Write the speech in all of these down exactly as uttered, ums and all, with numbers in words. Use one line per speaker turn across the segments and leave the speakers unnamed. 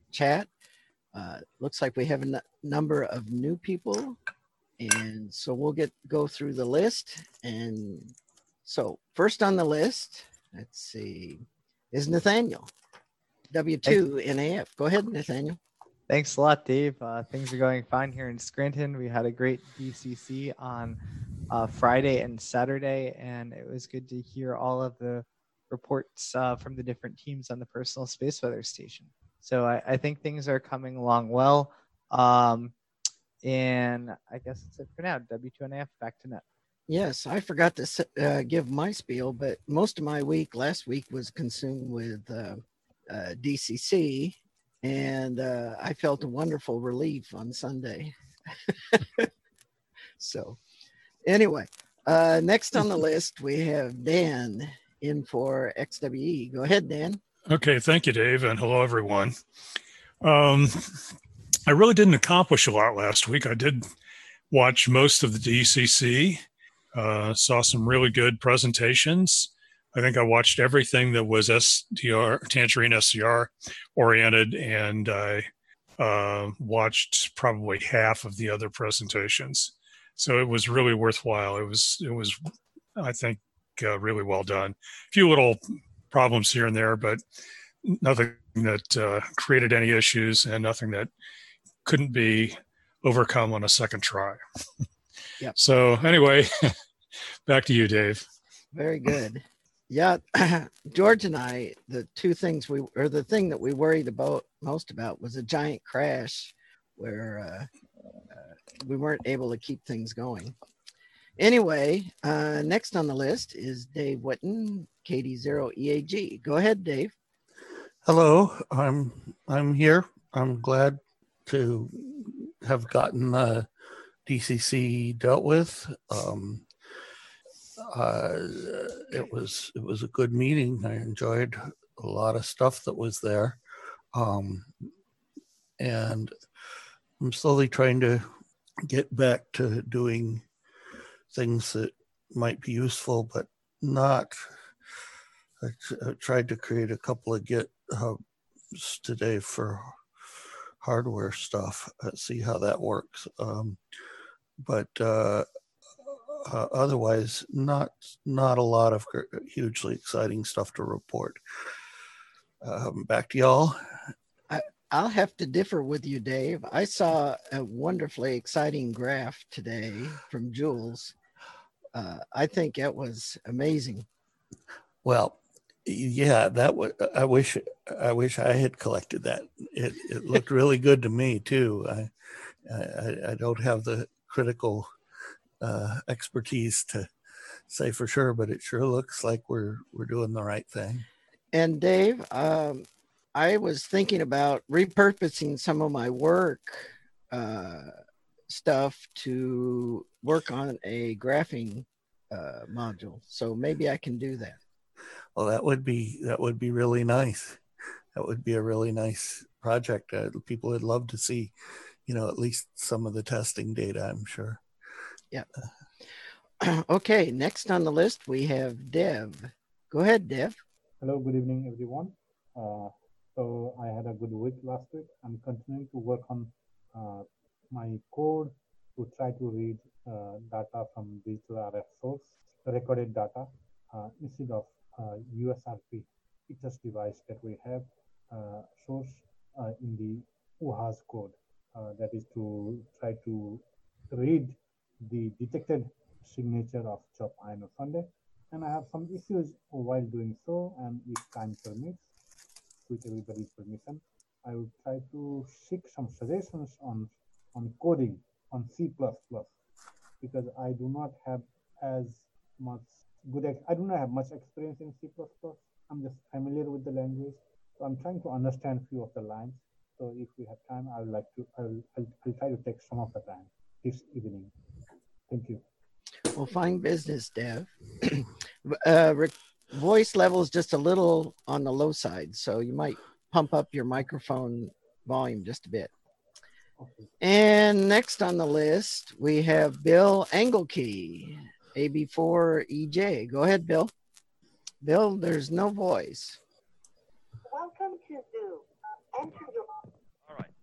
chat. Uh, looks like we have a n- number of new people, and so we'll get go through the list. And so first on the list, let's see, is Nathaniel, W two N A F. Go ahead, Nathaniel.
Thanks a lot, Dave. Uh, things are going fine here in Scranton. We had a great D C C on uh, Friday and Saturday, and it was good to hear all of the reports uh, from the different teams on the personal space weather station. So I, I think things are coming along well. Um, and I guess that's it for now. W two N A F, back to net.
Yes, I forgot to uh, give my spiel, but most of my week last week was consumed with uh, uh, D C C, and uh, I felt a wonderful relief on Sunday. So anyway, uh, next on the list, we have Dan in for X W E. Go ahead, Dan.
Okay, thank you, Dave, and hello, everyone. Um, I really didn't accomplish a lot last week. I did watch most of the D C C, uh, saw some really good presentations. I think I watched everything that was S D R, Tangerine S C R oriented, and I uh, watched probably half of the other presentations. So it was really worthwhile. It was, it was, I think, uh, really well done. A few little problems here and there, but nothing that uh, created any issues and nothing that couldn't be overcome on a second try.
Yep.
So anyway, back to you, Dave.
Very good. Yeah, George and I, the two things we, or the thing that we worried about most about was a giant crash where uh, uh, we weren't able to keep things going. Anyway, uh, next on the list is Dave Whitten, K D zero E A G. Go ahead, Dave.
Hello, I'm I'm here. I'm glad to have gotten the D C C dealt with. Um, uh, it was it was a good meeting. I enjoyed a lot of stuff that was there, um, and I'm slowly trying to get back to doing things that might be useful, but not. I, I tried to create a couple of GitHubs today for hardware stuff. Let's see how that works. Um, but uh, uh, otherwise, not not a lot of hugely exciting stuff to report. Um, back to y'all.
I, I'll have to differ with you, Dave. I saw a wonderfully exciting graph today from Jules. Uh, I think it was amazing.
Well, yeah, that was. I wish. I wish I had collected that. It it looked really good to me too. I I, I don't have the critical uh, expertise to say for sure, but it sure looks like we're we're doing the right thing.
And Dave, um, I was thinking about repurposing some of my work uh, stuff to work on a graphing uh, module. So maybe I can do that.
Well, that would be that would be really nice. That would be a really nice project. Uh, people would love to see, you know, at least some of the testing data, I'm sure.
Yeah. Okay, next on the list, we have Dev. Go ahead, Dev.
Hello, good evening, everyone. Uh, so I had a good week last week. I'm continuing to work on uh, my code to try to read uh, data from digital R F source, recorded data, uh, instead of uh, U S R P, I T E S device that we have uh, source uh, in the U H A S code. Uh, that is to try to read the detected signature of Chop Iron Sunday. And I have some issues while doing so, and if time permits, with everybody's permission, I will try to seek some suggestions on, on coding on C plus plus, because I do not have as much good, I do not have much experience in C plus plus. I'm just familiar with the language. So I'm trying to understand a few of the lines. So if we have time, I would like to, I'll, I'll, I'll try to take some of the time this evening. Thank you.
Well, fine business, Dev. uh, voice level is just a little on the low side, so you might pump up your microphone volume just a bit. Okay. And next on the list, we have Bill Engelkey, A B four E J. Go ahead, Bill. Bill, there's no voice.
Welcome to Zoom. Enter your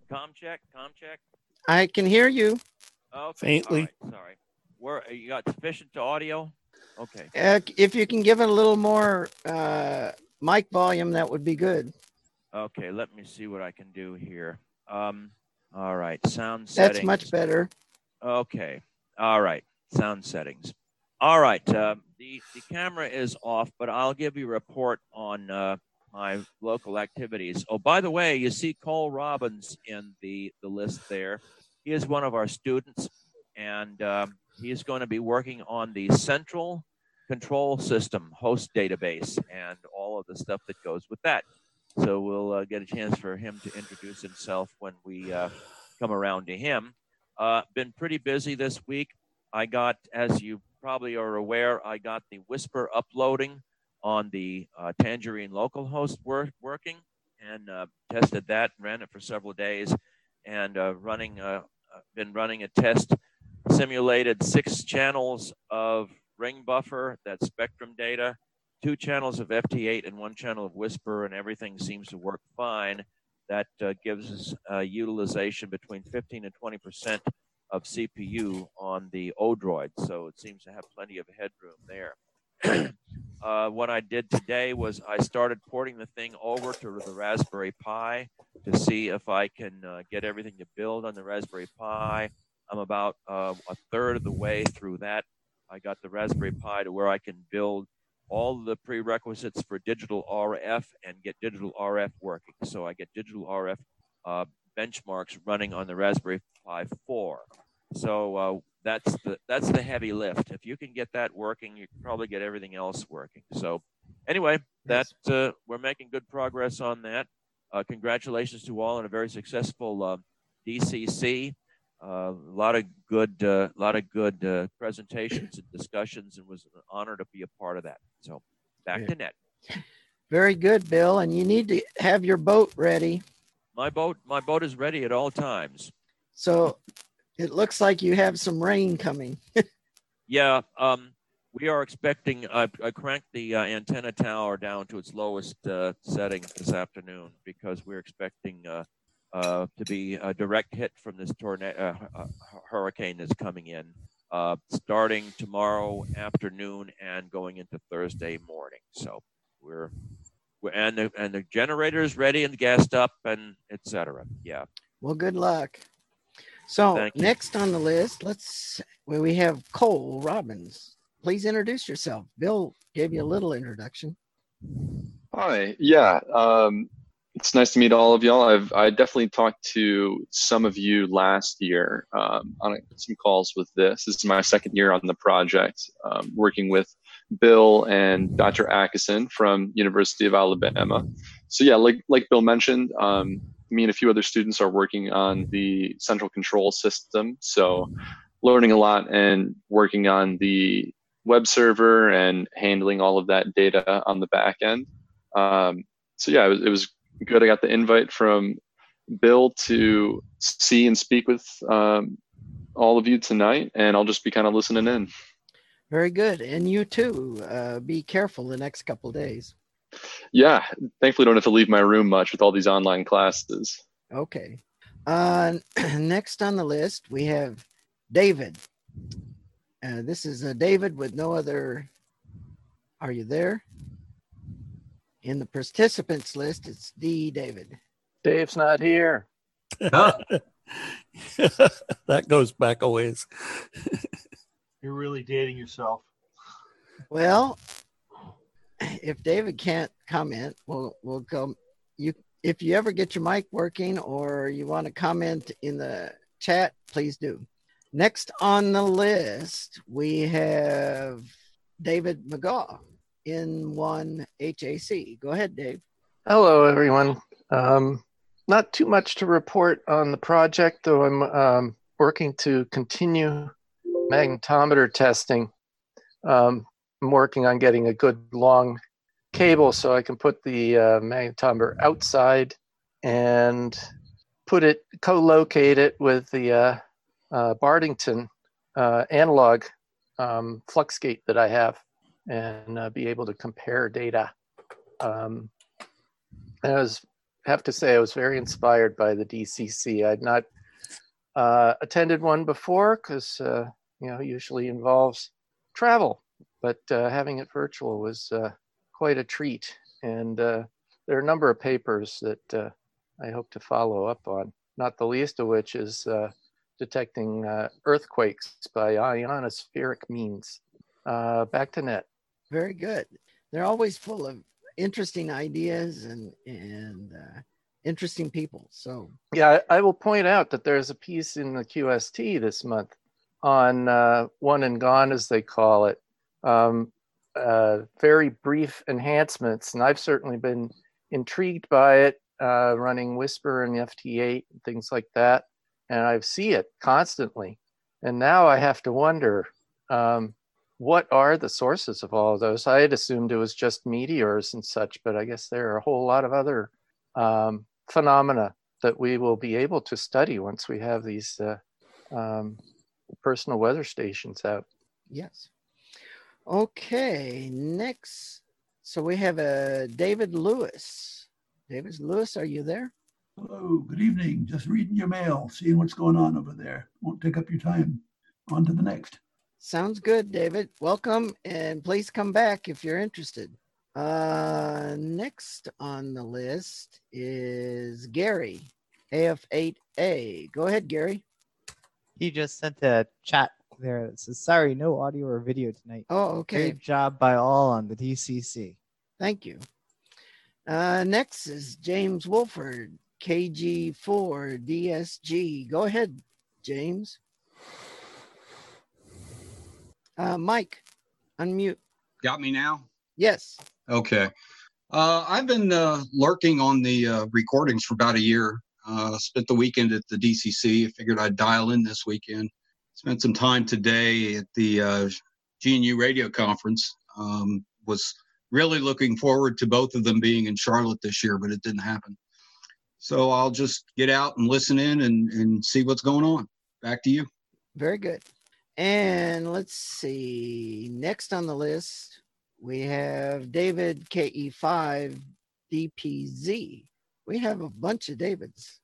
Com check, com check.
I can hear you.
Okay.
Faintly.
All right, sorry. Where you got sufficient audio? Okay.
Uh, if you can give it a little more uh, mic volume, that would be good.
Okay, let me see what I can do here. Um, all right, sound settings.
That's much better.
Okay, all right, sound settings. All right, uh, the, the camera is off, but I'll give you a report on uh, my local activities. Oh, by the way, you see Cole Robbins in the, the list there. He is one of our students, and um, he is going to be working on the central control system host database and all of the stuff that goes with that. So we'll uh, get a chance for him to introduce himself when we uh, come around to him. Uh, been pretty busy this week. I got, as you probably are aware, I got the Whisper uploading on the uh, Tangerine localhost work, working and uh, tested that, ran it for several days, and uh, running, uh, been running a test, simulated six channels of ring buffer, that's spectrum data, two channels of F T eight and one channel of Whisper, and everything seems to work fine. That uh, gives us uh, utilization between fifteen and twenty percent of C P U on the Odroid, so it seems to have plenty of headroom there. uh, what I did today was I started porting the thing over to the Raspberry Pi to see if I can uh, get everything to build on the Raspberry Pi. I'm about uh, a third of the way through that. I got the Raspberry Pi to where I can build all the prerequisites for digital R F and get digital R F working. So I get digital R F uh, benchmarks running on the Raspberry Pi four. So uh, that's the that's the heavy lift. If you can get that working, you can probably get everything else working. So anyway,
Yes.
that uh, we're making good progress on that. Uh, congratulations to all on a very successful uh, D C C. Uh, a lot of good, a uh, lot of good uh, presentations and discussions, and was an honor to be a part of that. So, back
Yeah.
to Ned.
Very good, Bill. And you need to have your boat ready.
My boat, my boat is ready at all times.
So it looks like you have some rain coming.
Yeah, um, we are expecting. I, I cranked the uh, antenna tower down to its lowest uh, setting this afternoon because we're expecting. Uh, Uh, to be a direct hit from this tornado uh, uh, hurricane that's coming in, uh, starting tomorrow afternoon and going into Thursday morning. So we're, we're and the and the generator is ready and gassed up and et cetera. Yeah.
Well, good luck. So
Thank you.
next on the list, let's well, we have Cole Robbins. Please introduce yourself. Bill gave you a little introduction.
Hi. Yeah. Um, it's nice to meet all of y'all. I've I definitely talked to some of you last year um, on some calls with this. This is my second year on the project, um, working with Bill and Doctor Atkinson from University of Alabama. So yeah, like like Bill mentioned, um, me and a few other students are working on the central control system. So learning a lot and working on the web server and handling all of that data on the back end. Um, so yeah, it was, it was good. I got the invite from Bill to see and speak with um, all of you tonight, and I'll just be kind of listening in.
Very good. And you too, uh, be careful the next couple of days.
Yeah, thankfully don't have to leave my room much with all these online classes.
Okay. Uh, next on the list, we have David. Uh, this is a David with no other. Are you there? In the participants list, it's D. David.
Dave's not here.
That goes back a ways.
You're really dating yourself.
Well, if David can't comment, we'll we'll go. You, if you ever get your mic working or you want to comment in the chat, please do. Next on the list, we have David McGaw in one H A C. Go ahead, Dave.
Hello, everyone. Um, not too much to report on the project, though I'm um, working to continue magnetometer testing. Um, I'm working on getting a good long cable so I can put the uh, magnetometer outside and put it, co-locate it with the uh, uh, Bardington uh, analog um, flux gate that I have, and uh, be able to compare data. Um, as have to say I was very inspired by the D C C. I'd not uh, attended one before because, uh, you know, usually involves travel, but uh, having it virtual was uh, quite a treat. And uh, there are a number of papers that uh, I hope to follow up on, not the least of which is uh, detecting uh, earthquakes by ionospheric means. Uh, back to Net.
Very good. They're always full of interesting ideas and and uh, interesting people. So
yeah, I, I will point out that there's a piece in the Q S T this month on uh, one and gone, as they call it. Um, uh, very brief enhancements, and I've certainly been intrigued by it, uh, running Whisper and F T eight and things like that, and I see it constantly. And now I have to wonder, um, what are the sources of all of those? I had assumed it was just meteors and such, but I guess there are a whole lot of other um, phenomena that we will be able to study once we have these uh, um, personal weather stations out.
yes. Okay, next. So we have a uh, David Lewis. David Lewis, are you there?
Hello, good evening. Just reading your mail, seeing what's going on over there. Won't take up your time. On to the next.
Sounds good, David. Welcome, and please come back if you're interested. Uh, next on the list is Gary, A F eight A. Go ahead, Gary.
He just sent a chat there that says, sorry, no audio or video tonight.
Oh, okay.
Great job by all on the D C C.
Thank you. Uh, next is James Wolford, K G four D S G. Go ahead, James. Uh, Mike, unmute.
Got me now?
Yes.
Okay. Uh, I've been uh, lurking on the uh, recordings for about a year. Uh, spent the weekend at the D C C. I figured I'd dial in this weekend. Spent some time today at the uh, G N U radio conference. Um, was really looking forward to both of them being in Charlotte this year, but it didn't happen. So I'll just get out and listen in and, and see what's going on. Back to you.
Very good. And let's see. Next on the list, we have David K E five D P Z. We have a bunch of Davids.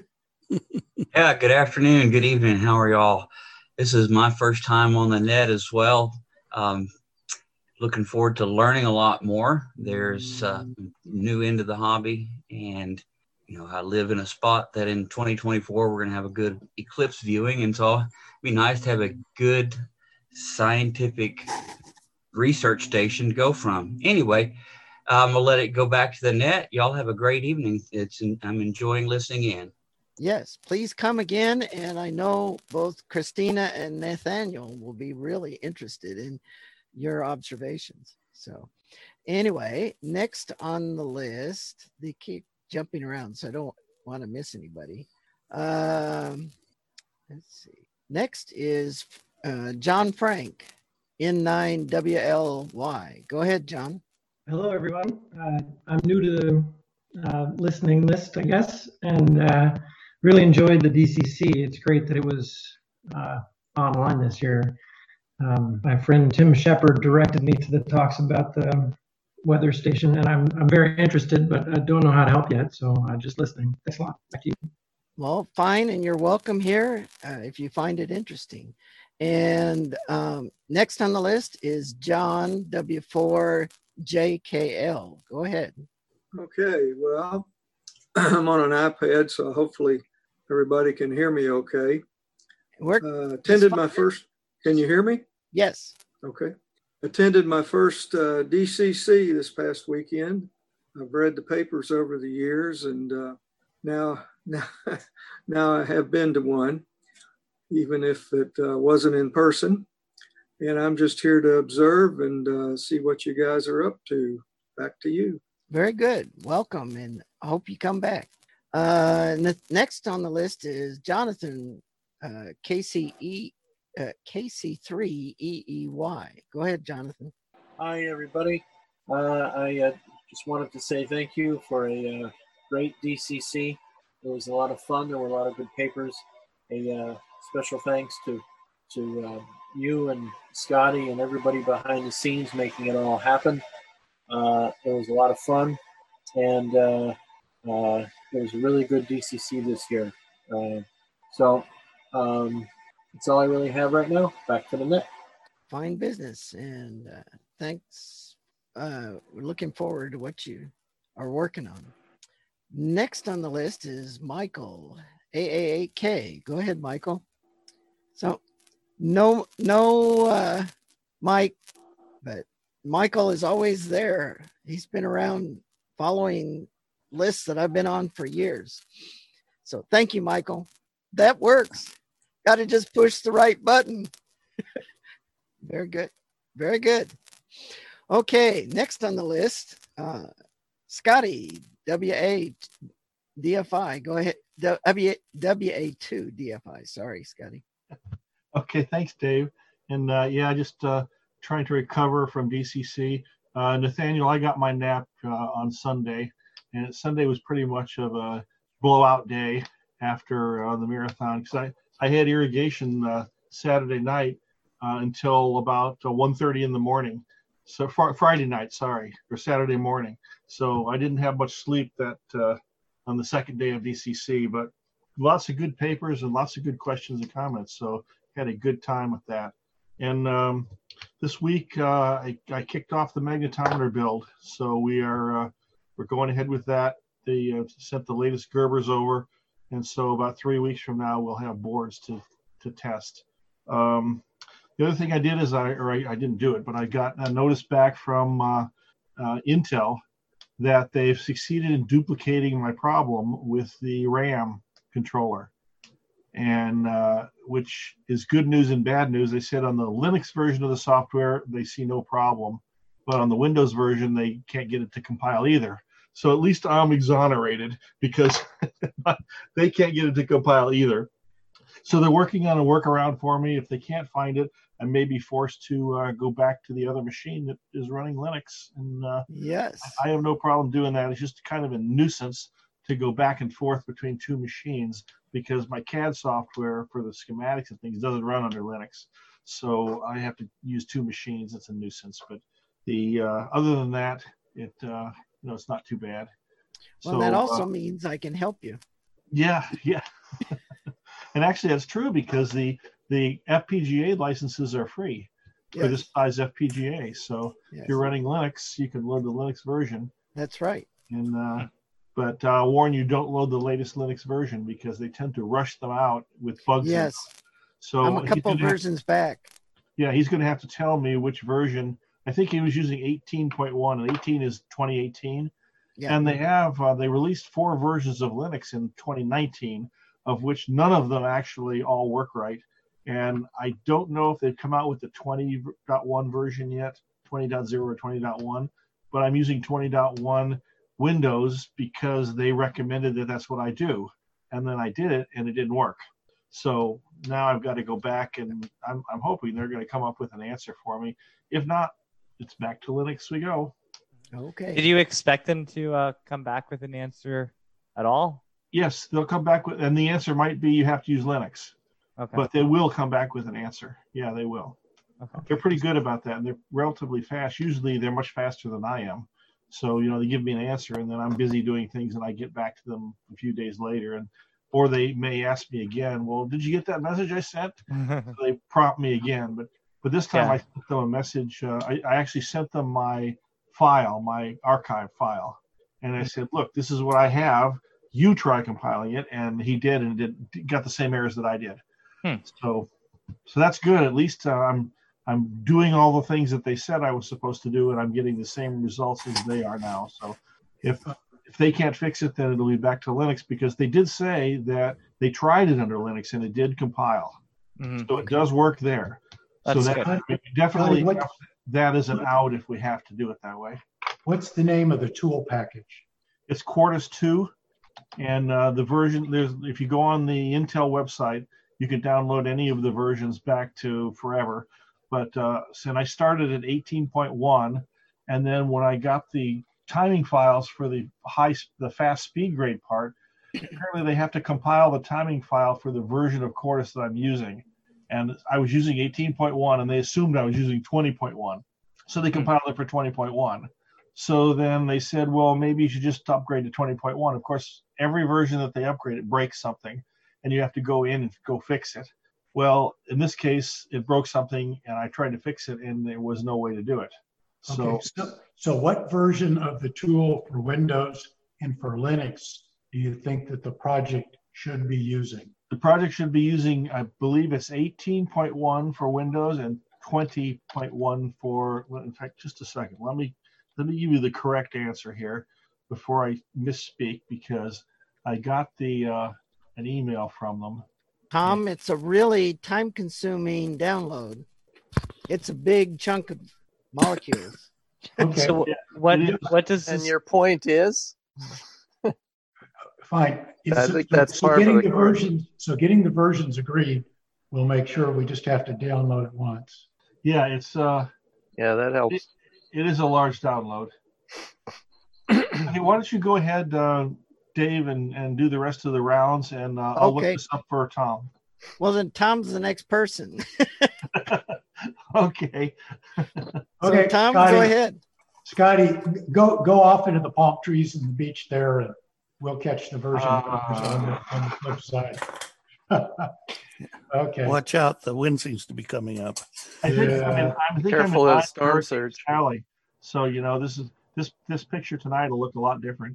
Yeah, good afternoon, good evening. How are y'all? This is my first time on the net as well. Um, looking forward to learning a lot more. There's uh, new into the hobby, and you know, I live in a spot that in twenty twenty-four we're going to have a good eclipse viewing, and so it'd be nice to have a good scientific research station to go from. Anyway, I'm gonna let it go back to the net. Y'all have a great evening. It's I'm enjoying listening in.
Yes, please come again. And I know both Christina and Nathaniel will be really interested in your observations. So anyway, next on the list, they keep jumping around, so I don't want to miss anybody. Um, let's see. Next is uh, John Frank, N nine W L Y. Go ahead, John.
Hello, everyone. Uh, I'm new to the uh, listening list, I guess, and uh, really enjoyed the D C C. It's great that it was uh, online this year. Um, my friend Tim Shepard directed me to the talks about the weather station, and I'm I'm very interested, but I don't know how to help yet, so I'm just listening. Thanks a lot. Back to you.
Well, fine, and you're welcome here uh, if you find it interesting. And um, next on the list is John W four J K L. Go ahead.
Okay, well, I'm on an iPad, so hopefully everybody can hear me okay.
We're
uh, attended my first, can you hear me?
Yes.
Okay. Attended my first uh, D C C this past weekend. I've read the papers over the years, and uh, now, now, now I have been to one, even if it uh, wasn't in person. And I'm just here to observe and uh, see what you guys are up to. Back to you.
Very good. Welcome, and I hope you come back. Uh, ne- next on the list is Jonathan uh, K C E. Uh, K C three E E Y. Go ahead, Jonathan.
Hi, everybody. Uh, I uh, just wanted to say thank you for a uh, great D C C. It was a lot of fun. There were a lot of good papers. A uh, special thanks to to uh, you and Scotty and everybody behind the scenes making it all happen. Uh, it was a lot of fun, and uh, Uh, it was a really good D C C this year. Uh, so um, that's all I really have right now. Back to the net.
Fine business, and uh, thanks. Uh, we're looking forward to what you are working on. Next on the list is Michael, A A eight K. Go ahead, Michael. So no, no uh, Mike, but Michael is always there. He's been around following lists that I've been on for years. So thank you, Michael. That works. Got to just push the right button. Very good. Very good. Okay, next on the list, uh, Scotty, W A D F I. Go ahead. W A two D F I. Sorry, Scotty.
Okay, thanks, Dave. And uh, yeah, just uh, trying to recover from D C C. Uh, Nathaniel, I got my nap uh, on Sunday, and Sunday was pretty much of a blowout day after uh, the marathon, because I, I had irrigation uh, Saturday night uh, until about uh, one thirty in the morning. So fr- Friday night, sorry, or Saturday morning. So I didn't have much sleep that uh, on the second day of D C C, but lots of good papers and lots of good questions and comments. So had a good time with that. And um, this week uh, I, I kicked off the magnetometer build. So we are uh, we're going ahead with that. They uh, sent the latest Gerbers over, and so about three weeks from now we'll have boards to to test. Um, The other thing I did is I, or I, I didn't do it, but I got a notice back from uh, uh, Intel that they've succeeded in duplicating my problem with the RAM controller, and uh, which is good news and bad news. They said on the Linux version of the software, they see no problem, but on the Windows version, they can't get it to compile either. So at least I'm exonerated because they can't get it to compile either. So they're working on a workaround for me. If they can't find it, I may be forced to uh, go back to the other machine that is running Linux. And uh,
yes,
I have no problem doing that. It's just kind of a nuisance to go back and forth between two machines because my C A D software for the schematics and things doesn't run under Linux. So I have to use two machines. It's a nuisance. But the uh, other than that, it uh, you know, it's not too bad.
Well,
so,
that also
uh,
means I can help you.
Yeah, yeah. And actually, that's true because the the F P G A licenses are free for
Yes.
this size F P G A. So
Yes.
if you're running Linux, you can load the Linux version.
That's right.
And uh, but uh, warn you, don't load the latest Linux version because they tend to rush them out with bugs. in them.
Yes.
So
I'm a
he's
couple
gonna have-
versions back.
yeah, he's going to have to tell me which version. I think he was using eighteen point one, and eighteen is twenty eighteen.
Yeah.
And they have uh, they released four versions of Linux in twenty nineteen, of which none of them actually all work right. And I don't know if they've come out with the twenty point one version yet, twenty point oh or twenty point one, but I'm using twenty point one Windows because they recommended that that's what I do. And then I did it and it didn't work. So now I've got to go back and I'm, I'm hoping they're going to come up with an answer for me. If not, it's back to Linux we go.
Okay.
Did you expect them to uh, come back with an answer at all?
Yes, they'll come back with, and the answer might be you have to use Linux.
Okay.
But they will come back with an answer. Yeah, they will.
Okay.
They're pretty good about that, and they're relatively fast. Usually they're much faster than I am. So, you know, they give me an answer, and then I'm busy doing things, and I get back to them a few days later. And or they may ask me again, well, did you get that message I sent? So they prompt me again. But but this time
Yeah.
I sent them a message. Uh, I, I actually sent them my file, my archive file. And I said, look, this is what I have. You try compiling it. And he did, and did got the same errors that I did.
Hmm.
So so that's good. At least uh, I'm I'm doing all the things that they said I was supposed to do, and I'm getting the same results as they are now. So if if they can't fix it, then it'll be back to Linux, because they did say that they tried it under Linux and it did compile.
Mhm.
So it does work there.
That's
so that
good.
we definitely
What-
have that as an out if we have to do it that way.
What's the name of the tool package?
It's Quartus two, and uh, the version there's if you go on the Intel website, you can download any of the versions back to forever. But uh, so I started at eighteen point one, and then when I got the timing files for the high, the fast speed grade part, apparently they have to compile the timing file for the version of Quartus that I'm using. And I was using eighteen point one, and they assumed I was using twenty point one. So they compiled it for twenty point one. So then they said, well, maybe you should just upgrade to twenty point one. Of course, every version that they upgrade, it breaks something, and you have to go in and go fix it. Well, in this case, it broke something, and I tried to fix it, and there was no way to do it. So,
okay, so, so what version of the tool for Windows and for Linux do you think that the project should be using?
The project should be using, I believe it's eighteen point one for Windows and twenty point one for, well, in fact, just a second. Let me let me give you the correct answer here before I misspeak, because I got the uh, an email from them.
Tom, it's a really time-consuming download. It's a big chunk of molecules.
Okay.
So what what does
And
this,
your point is?
Fine.
I
So-
think that's
so
part of
getting
the
the
course.
versions. So getting the versions agreed, we'll make sure we just have to download it once.
Yeah, it's uh,
Yeah, that helps.
it, it is a large download. Hey, why don't you go ahead, uh, Dave, and, and do the rest of the rounds, and uh, I'll look
Okay.
this up for Tom.
Well, then Tom's the next person.
Okay.
So
Okay,
Tom,
Scotty.
go ahead.
Scotty, go go off into the palm trees and the beach there, and we'll catch the version
Uh,
on, the, on the flip side. Okay.
Watch out, the wind seems to be coming up.
I think,
Yeah.
I mean, I think
Careful
I'm in
of the storm
Hurricane
surge.
Alley. So, you know, this is this this picture tonight will look a lot different.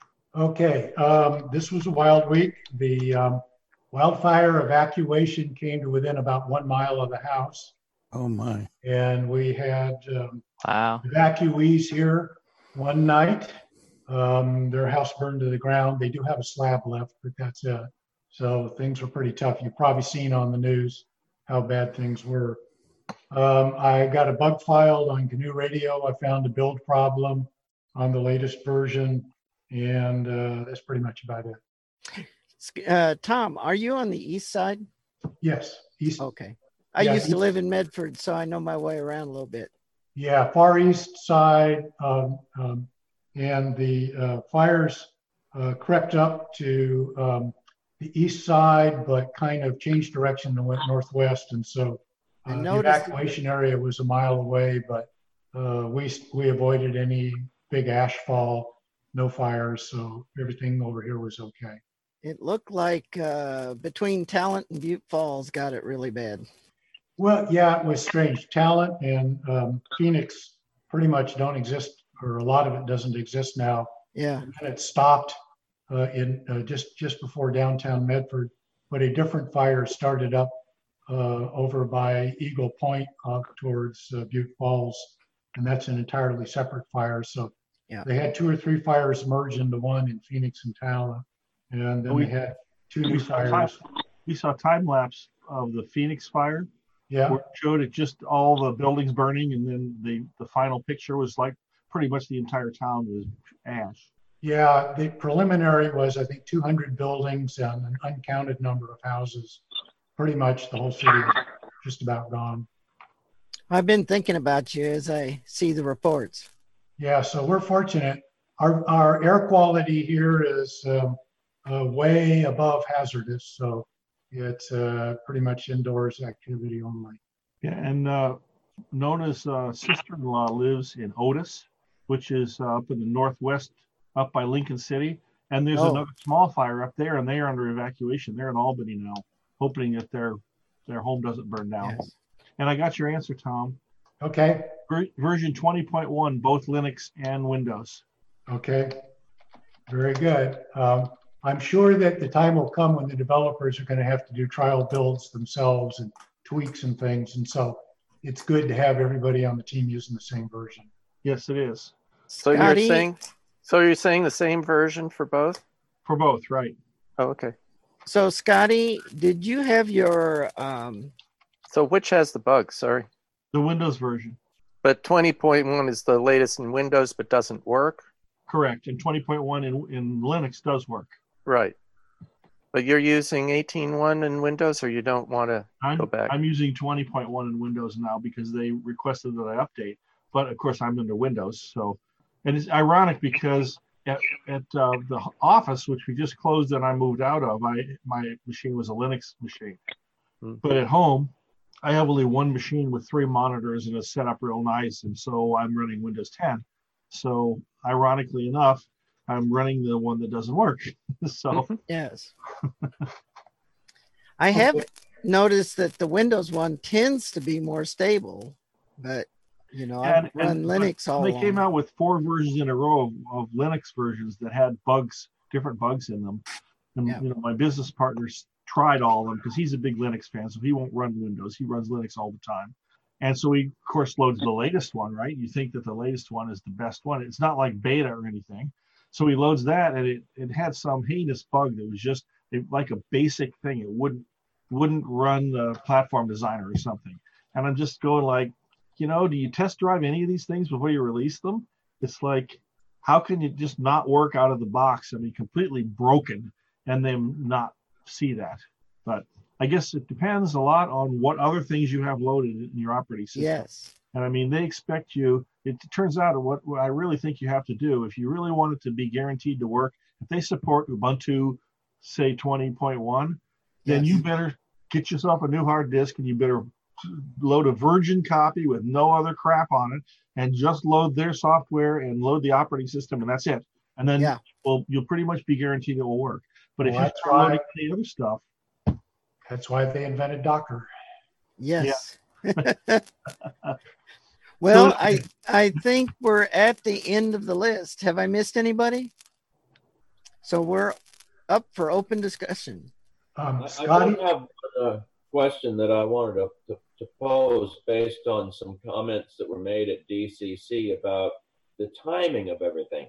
Okay, um, this was a wild week. The um, wildfire evacuation came to within about one mile of the house,
Oh my.
and we had um,
wow.
evacuees here one night. Um, their house burned to the ground. They do have a slab left, but that's it. So things were pretty tough. You've probably seen on the news how bad things were. Um, I got a bug filed on G N U Radio. I found a build problem on the latest version, and uh, that's pretty much about it.
Uh, Tom, are you on the east side?
Yes, east.
Okay. I
Yeah,
used to
east-
live in Medford, so I know my way around a little bit.
Yeah, far east side, um, um, and the uh, fires uh, crept up to um, the east side, but kind of changed direction and went northwest, and so
I
uh, the
noticed-
evacuation area was a mile away, but uh, we we avoided any big ash fall, no fires, so everything over here was okay.
It looked like uh, between Talent and Butte Falls got it really bad.
Well, yeah, it was strange. Talent and um, Phoenix pretty much don't exist, or a lot of it doesn't exist now.
Yeah.
And it stopped uh, in uh, just just before downtown Medford, but a different fire started up uh, over by Eagle Point up towards uh, Butte Falls, and that's an entirely separate fire. So
Yeah.
they had two or three fires merge into one in Phoenix and Talent, and then
We-
they had two
We
new
saw, time,
fires.
we saw time lapse of the Phoenix fire,
Yeah.
where it showed it just all the buildings burning, and then the the final picture was like pretty much the entire town was ash.
Yeah, the preliminary was, I think, two hundred buildings and an uncounted number of houses. Pretty much the whole city was just about gone.
I've been thinking about you as I see the reports.
Yeah, so we're fortunate. Our, our air quality here is um, uh, way above hazardous, so it's uh, pretty much indoors activity only.
Yeah, and uh, Nona's uh, sister-in-law lives in Otis, which is uh, up in the northwest, up by Lincoln City. And there's
Oh.
another small fire up there, and they are under evacuation. They're in Albany now, hoping that their their home doesn't burn down.
Yes.
And I got your answer, Tom.
Okay,
Ver- version twenty point one, both Linux and Windows.
okay, very good. Um, I'm sure that the time will come when the developers are going to have to do trial builds themselves and tweaks and things. And so it's good to have everybody on the team using the same version.
Yes, it is.
So
Scotty?
you're saying, so you're saying the same version for both?
For both, right.
Oh, okay.
So, Scotty, did you have your um,
So which has the bug? Sorry.
The Windows version.
But twenty point one is the latest in Windows, but doesn't work?
Correct. And twenty point one in, in Linux does work.
Right. But you're using eighteen point one in Windows, or you don't want to
I'm,
go back?
I'm using twenty point one in Windows now because they requested that I update. But of course, I'm under Windows. So, and it's ironic because at, at uh, the office, which we just closed and I moved out of, I my machine was a Linux machine.
Hmm.
But at home, I have only one machine with three monitors and it's set up real nice. And so I'm running Windows ten. So ironically enough, I'm running the one that doesn't work. So
yes. I have noticed that the Windows one tends to be more stable, but you know, I've
and,
run
and
Linux all
they
along.
came out with four versions in a row of, of Linux versions that had bugs, different bugs in them. And
Yeah.
you know, my business partners tried all of them because he's a big Linux fan, so he won't run Windows. He runs Linux all the time. And so he, of course, loads the latest one, right? You think that the latest one is the best one. It's not like beta or anything. So he loads that, and it, it had some heinous bug that was just it, like a basic thing. It wouldn't wouldn't run the platform designer or something. And I'm just going like, you know, do you test drive any of these things before you release them? It's like, how can you just not work out of the box? I mean, completely broken, and then not see that. But I guess it depends a lot on what other things you have loaded in your operating system.
Yes.
And I mean, they expect you, it turns out what, what I really think you have to do, if you really want it to be guaranteed to work, if they support Ubuntu, say twenty point one, then
Yes.
you better get yourself a new hard disk and you better load a virgin copy with no other crap on it and just load their software and load the operating system, and that's it. And then
Yeah.
well, you'll pretty much be guaranteed it will work. But if
Well,
you
that's
start loading
why-
any other stuff,
That's why they invented Docker.
Yes. Well,
So-
I I think we're at the end of the list. Have I missed anybody? So we're up for open discussion.
Um,
I, I
Scotty?
do have a uh, question that I wanted to, to, to pose based on some comments that were made at D C C about the timing of everything.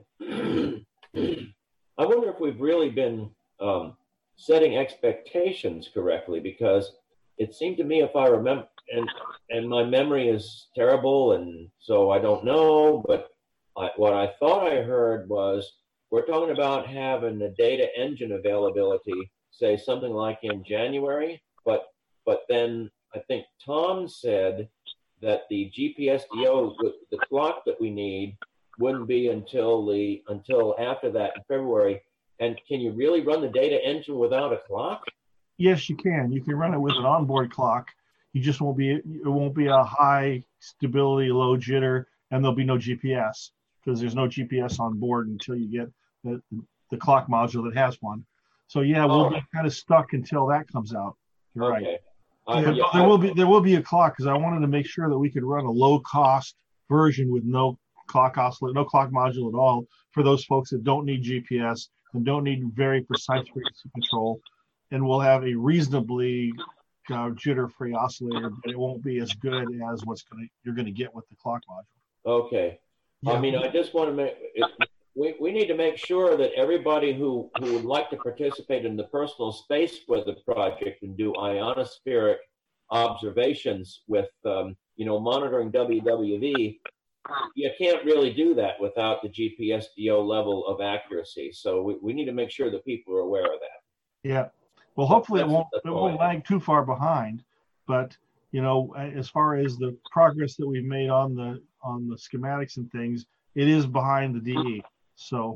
I wonder if we've really been um, setting expectations correctly, because it seemed to me, if I remember, and and my memory is terrible, and so I don't know, but I, what I thought I heard was we're talking about having the data engine availability, say something like in January, but but then I think Tom said that the G P S D O, the, the clock that we need, wouldn't be until the until after that in February. And can you really run the data engine without a clock?
yes, you can. You can run it with an onboard clock. You just won't be, it won't be a high stability, low jitter, and there'll be no G P S because there's no G P S on board until you get the, the clock module that has one. So yeah, we'll
Oh.
be kind of stuck until that comes out. You're right.
Okay. I-
But
yeah,
there
I-
will be there will be a clock because I wanted to make sure that we could run a low cost version with no clock oscillator, no clock module at all for those folks that don't need G P S and don't need very precise frequency control, and we'll have a reasonably uh, jitter-free oscillator, but it won't be as good as what's gonna you're gonna get with the clock module.
Okay.
Yeah.
I mean, I just want to make it, we, we need to make sure that everybody who, who would like to participate in the personal space weather project and do ionospheric observations with, um, you know, monitoring W W V, you can't really do that without the G P S D O level of accuracy. So we, we need to make sure that people are aware of that.
Yeah. Well, hopefully it
That's-
won't
that's
it
all
won't
I
lag too far behind, but you know, as far as the progress that we've made on the on the schematics and things, it is behind the D E. So,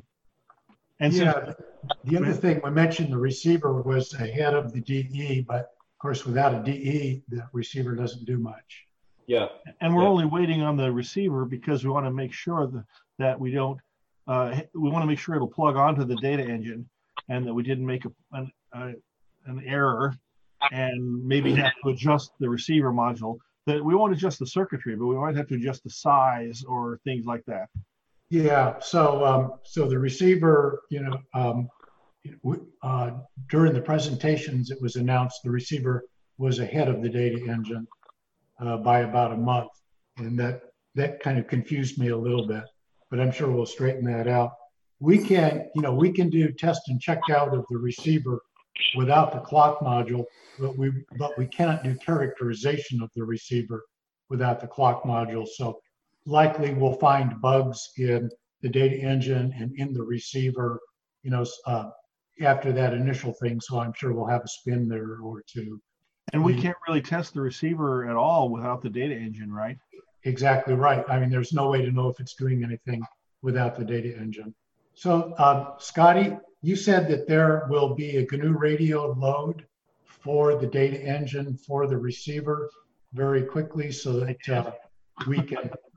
and
Yeah,
since,
the other thing, we mentioned the receiver was ahead of the D E, but of course, without a D E, the receiver doesn't do much.
Yeah.
and we're
Yeah.
only waiting on the receiver because we want to make sure that, that we don't uh, we want to make sure it'll plug onto the data engine and that we didn't make a, an, a, an error and maybe have to adjust the receiver module. That we won't adjust the circuitry, but we might have to adjust the size or things like that.
Yeah, so um, so the receiver, you know, um, w- uh, during the presentations, it was announced the receiver was ahead of the data engine uh, by about a month, and that that kind of confused me a little bit. But I'm sure we'll straighten that out. We can, you know, we can do test and check out of the receiver without the clock module, but we but we cannot do characterization of the receiver without the clock module. So likely we'll find bugs in the data engine and in the receiver, you know, uh, after that initial thing. So I'm sure we'll have a spin there or two.
And we can't really test the receiver at all without the data engine, right?
Exactly right. I mean, there's no way to know if it's doing anything without the data engine. So, uh, Scotty, you said that there will be a G N U radio load for the data engine for the receiver very quickly so that uh, we can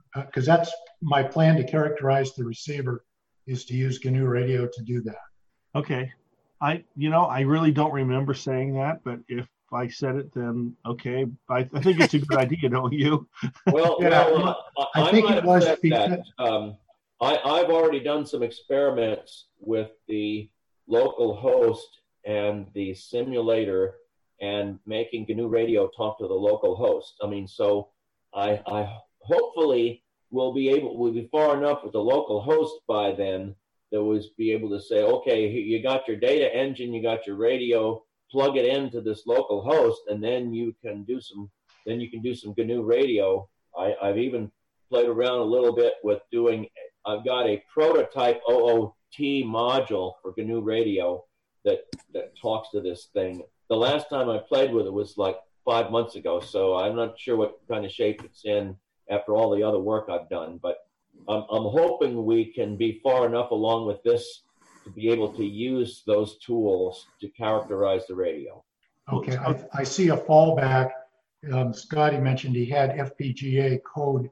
because uh, that's my plan to characterize the receiver is to use G N U Radio to do that.
Okay. I, you know, I really don't remember saying that, but if I said it, then okay. I, I think it's a good idea, don't you?
Well,
Yeah,
well uh,
I
I,
think
might
it
have
was
said
because-
that. Um, I, I've already done some experiments with the local host and the simulator and making G N U Radio talk to the local host. I mean, so I, I hopefully will be able, will be far enough with the local host by then that was be able to say, okay, you got your data engine, you got your radio, plug it into this local host, and then you can do some, then you can do some G N U Radio. I, I've even played around a little bit with doing, I've got a prototype O O T module for G N U Radio that, that talks to this thing. The last time I played with it was like five months ago, so I'm not sure what kind of shape it's in after all the other work I've done, but I'm, I'm hoping we can be far enough along with this to be able to use those tools to characterize the radio.
Okay, I, I see a fallback. Um, Scotty mentioned he had F P G A code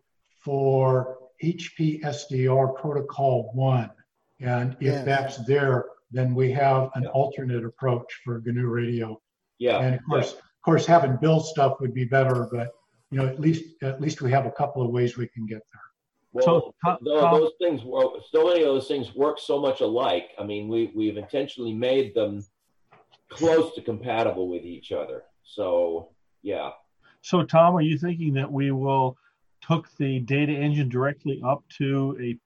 for H P S D R protocol one. And if
Yes.
that's there, then we have an alternate approach for G N U Radio.
Yeah.
And of course, of course, having build stuff would be better, but you know, at least at least we have a couple of ways we can get there.
Well,
So, Tom-
tho-
Tom-
those things work. So many of those things work so much alike. I mean, we we've intentionally made them close to compatible with each other. So yeah.
So, Tom, are you thinking that we will hook the data engine directly up to a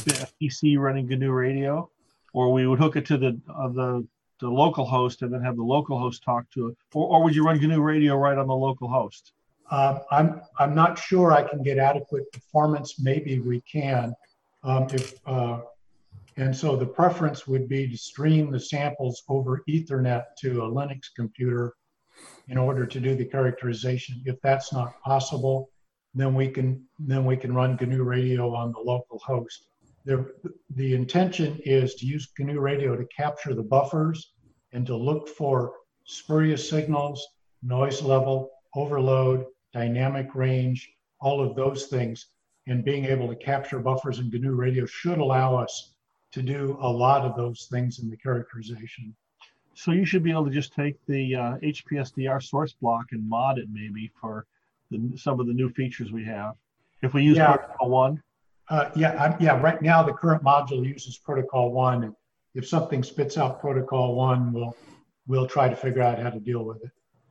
P C running G N U Radio, or we would hook it to the uh, the the local host and then have the local host talk to it, or, or would you run G N U Radio right on the local host?
Um, I'm I'm not sure I can get adequate performance. Maybe we can. Um, if uh, and so the preference would be to stream the samples over Ethernet to a Linux computer in order to do the characterization. If that's not possible, then we can then we can run G N U Radio on the local host. The, the intention is to use G N U Radio to capture the buffers and to look for spurious signals, noise level, overload, dynamic range, all of those things. And being able to capture buffers in G N U Radio should allow us to do a lot of those things in the characterization.
So you should be able to just take the uh, H P S D R source block and mod it maybe for the, some of the new features we have. If we use
Yeah.
Protocol one.
Uh, yeah, I, yeah. Right now, the current module uses Protocol One, and if something spits out Protocol One, we'll we'll try to figure out how to deal with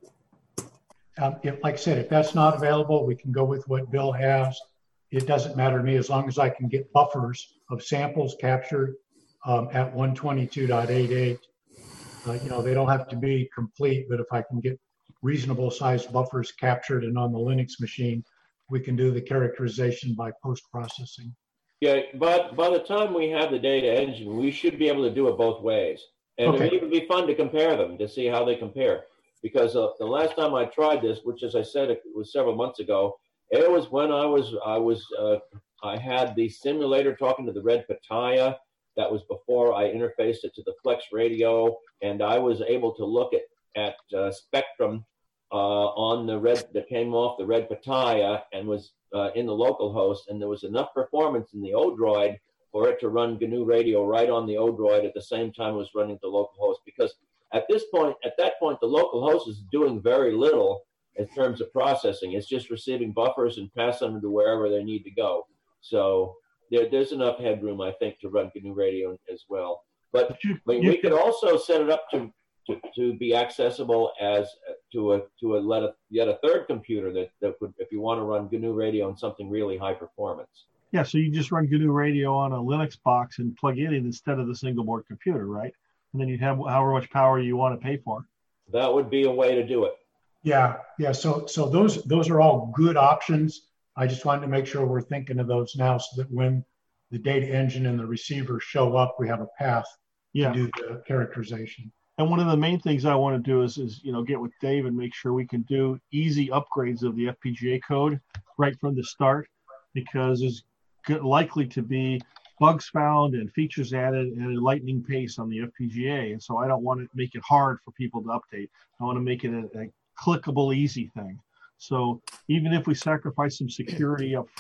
it. Um, if, like I said, if that's not available, we can go with what Bill has. It doesn't matter to me as long as I can get buffers of samples captured um, at one twenty-two dot eighty-eight. Uh, you know, they don't have to be complete, but if I can get reasonable sized buffers captured and on the Linux machine, we can do the characterization by post-processing.
Yeah, but by the time we have the data engine, we should be able to do it both ways. And
Okay.
it would even be fun to compare them to see how they compare. Because uh, the last time I tried this, which as I said, it was several months ago, it was when I was, I was, uh, I had the simulator talking to the Red Pitaya. That was before I interfaced it to the Flex Radio. And I was able to look at, at uh, spectrum uh, on the red that came off the Red Pitaya and was uh, in the local host, and there was enough performance in the Odroid for it to run G N U Radio right on the Odroid at the same time it was running the local host. Because at this point, at that point, the local host is doing very little in terms of processing. It's just receiving buffers and passing them to wherever they need to go. So there, there's enough headroom, I think, to run G N U Radio as well. But
You,
I mean,
you
we could also set it up to To, to be accessible as uh, to a to a let a, yet a third computer that, that would, if you want to run G N U Radio on something really high performance.
Yeah, so you just run G N U Radio on a Linux box and plug it in instead of the single board computer, right? And then you have however much power you want to pay for.
That would be a way to do it.
Yeah, yeah. So, so those those are all good options. I just wanted to make sure we're thinking of those now, so that when the data engine and the receiver show up, we have a path
Yeah.
to do the characterization.
And one of the main things I want to do is, is, you know, get with Dave and make sure we can do easy upgrades of the F P G A code right from the start, because there's good, likely to be bugs found and features added at a lightning pace on the F P G A. And so I don't want to make it hard for people to update. I want to make it a, a clickable, easy thing. So even if we sacrifice some security up front,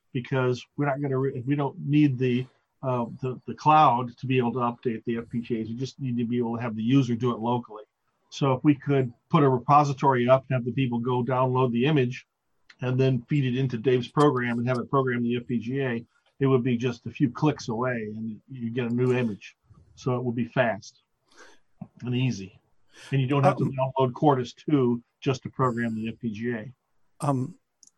because we're not going to, re- we don't need the, uh, the the cloud to be able to update the F P G As. We just need to be able to have the user do it locally. So if we could put a repository up and have the people go download the image and then feed it into Dave's program and have it program the F P G A, it would be just a few clicks away and you get a new image. So it would be fast and easy. And you don't have um, to download Quartus two just to program the F P G A.
Um,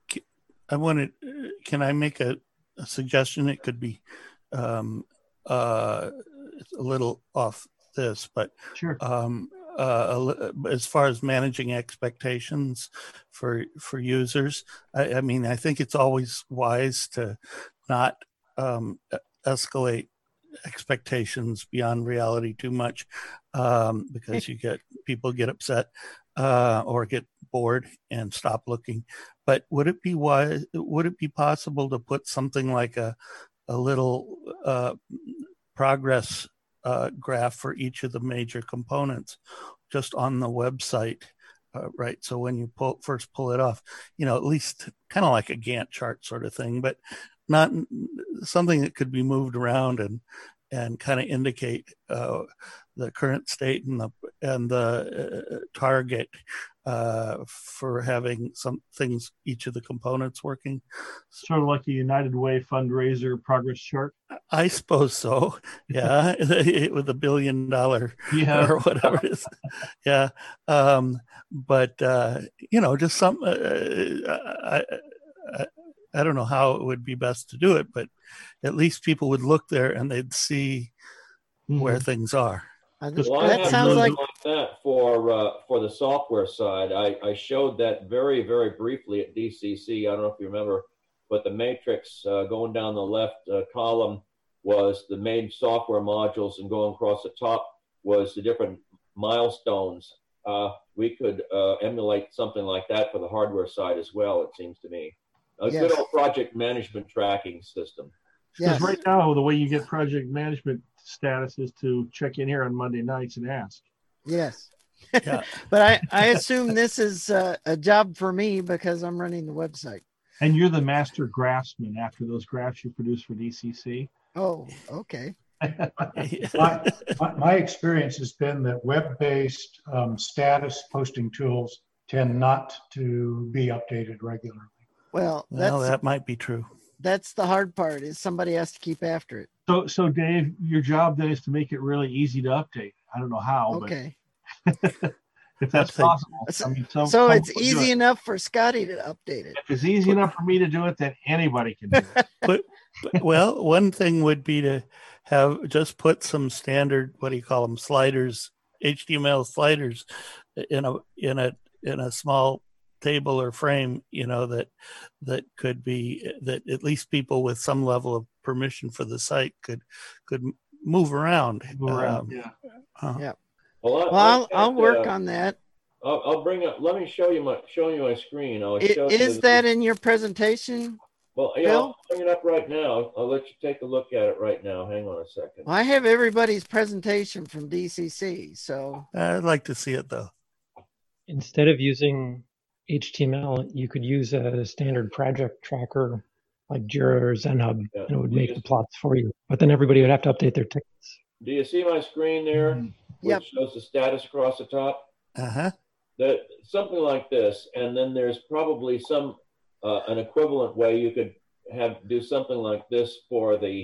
I wanted, can I make a, a suggestion? It could be um, uh, a little off this, but
sure.
Um, uh, as far as managing expectations for for users, I, I mean, I think it's always wise to not um, escalate expectations beyond reality too much, um, because you get people get upset uh, or get bored and stop looking. But would it be wise? Would it be possible to put something like a a little uh, progress uh, graph for each of the major components just on the website, uh, right? So when you pull, first pull it off, you know, at least kind of like a Gantt chart sort of thing, but not something that could be moved around and and kind of indicate uh, the current state and the and the uh, target uh, for having some things, each of the components working.
Sort of like a United Way fundraiser progress chart.
I suppose so. Yeah, with a billion dollar
yeah.
or whatever it is. Yeah, um, but uh, you know, just some. Uh, I, I, I don't know how it would be best to do it, but at least people would look there and they'd see mm-hmm. where things are.
Well, that sounds like... like that for uh, for the software side. I, I showed that very, very briefly at D C C. I don't know if you remember, but the matrix uh, going down the left uh, column was the main software modules, and going across the top was the different milestones. Uh, we could uh, emulate something like that for the hardware side as well, it seems to me. A yes. good old project management tracking system.
Because yes. right now, the way you get project management status is to check in here on Monday nights and ask.
Yes. Yeah. But I, I assume this is uh, a job for me because I'm running the website.
And you're the master graphsman after those graphs you produce for D C C.
Oh, okay.
my, my, my experience has been that web-based um, status posting tools tend not to be updated regularly.
Well,
well,
that's,
that might be true.
That's the hard part, is somebody has to keep after it.
So, so Dave, your job then is to make it really easy to update. I don't know how,
okay.
but if that's, that's possible.
So,
I mean, some,
so
some
it's easy it. enough for Scotty to update it.
If it's easy but, enough for me to do it, then anybody can do it.
but, but, well, one thing would be to have just put some standard, what do you call them, sliders, H T M L sliders in a in a in a small table or frame, you know, that that could be that at least people with some level of permission for the site could could move around.
Move around. Um,
yeah.
Uh,
yeah.
Well, I,
well I'll,
I'll,
I'll work
uh,
on that.
I'll, I'll bring up. Let me show you my show you my screen. I'll
it,
show
is
you
that the, in your presentation?
Well, yeah, Bill? I'll bring it up right now. I'll let you take a look at it right now. Hang on a second.
Well, I have everybody's presentation from D C C, so
I'd like to see it though.
Instead of using H T M L, you could use a standard project tracker like Jira or ZenHub, yeah, and it would make just, the plots for you. But then everybody would have to update their tickets.
Do you see my screen there, mm-hmm. which
yep.
shows the status across the top?
Uh-huh.
That something like this, and then there's probably some uh, an equivalent way you could have do something like this for the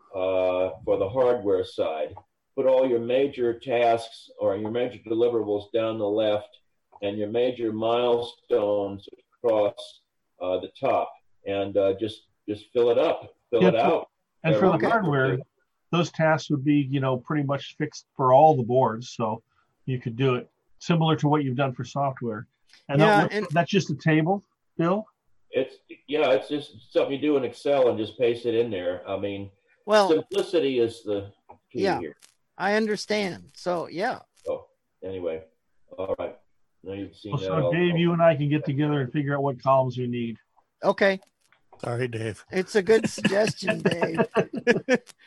uh, for the hardware side. Put all your major tasks or your major deliverables down the left, and your major milestones across uh, the top, and uh, just just fill it up, fill
yeah,
it out.
And for the hardware, those tasks would be, you know, pretty much fixed for all the boards, so you could do it similar to what you've done for software. And,
yeah,
that,
and
that's just a table, Bill?
It's yeah, it's just something you do in Excel and just paste it in there. I mean,
well,
simplicity is the key
yeah,
here.
I understand. So yeah.
Oh, anyway, all right. Now you've seen
well,
that.
So Dave, you and I can get together and figure out what columns we need.
Okay.
Sorry, Dave.
It's a good suggestion, Dave.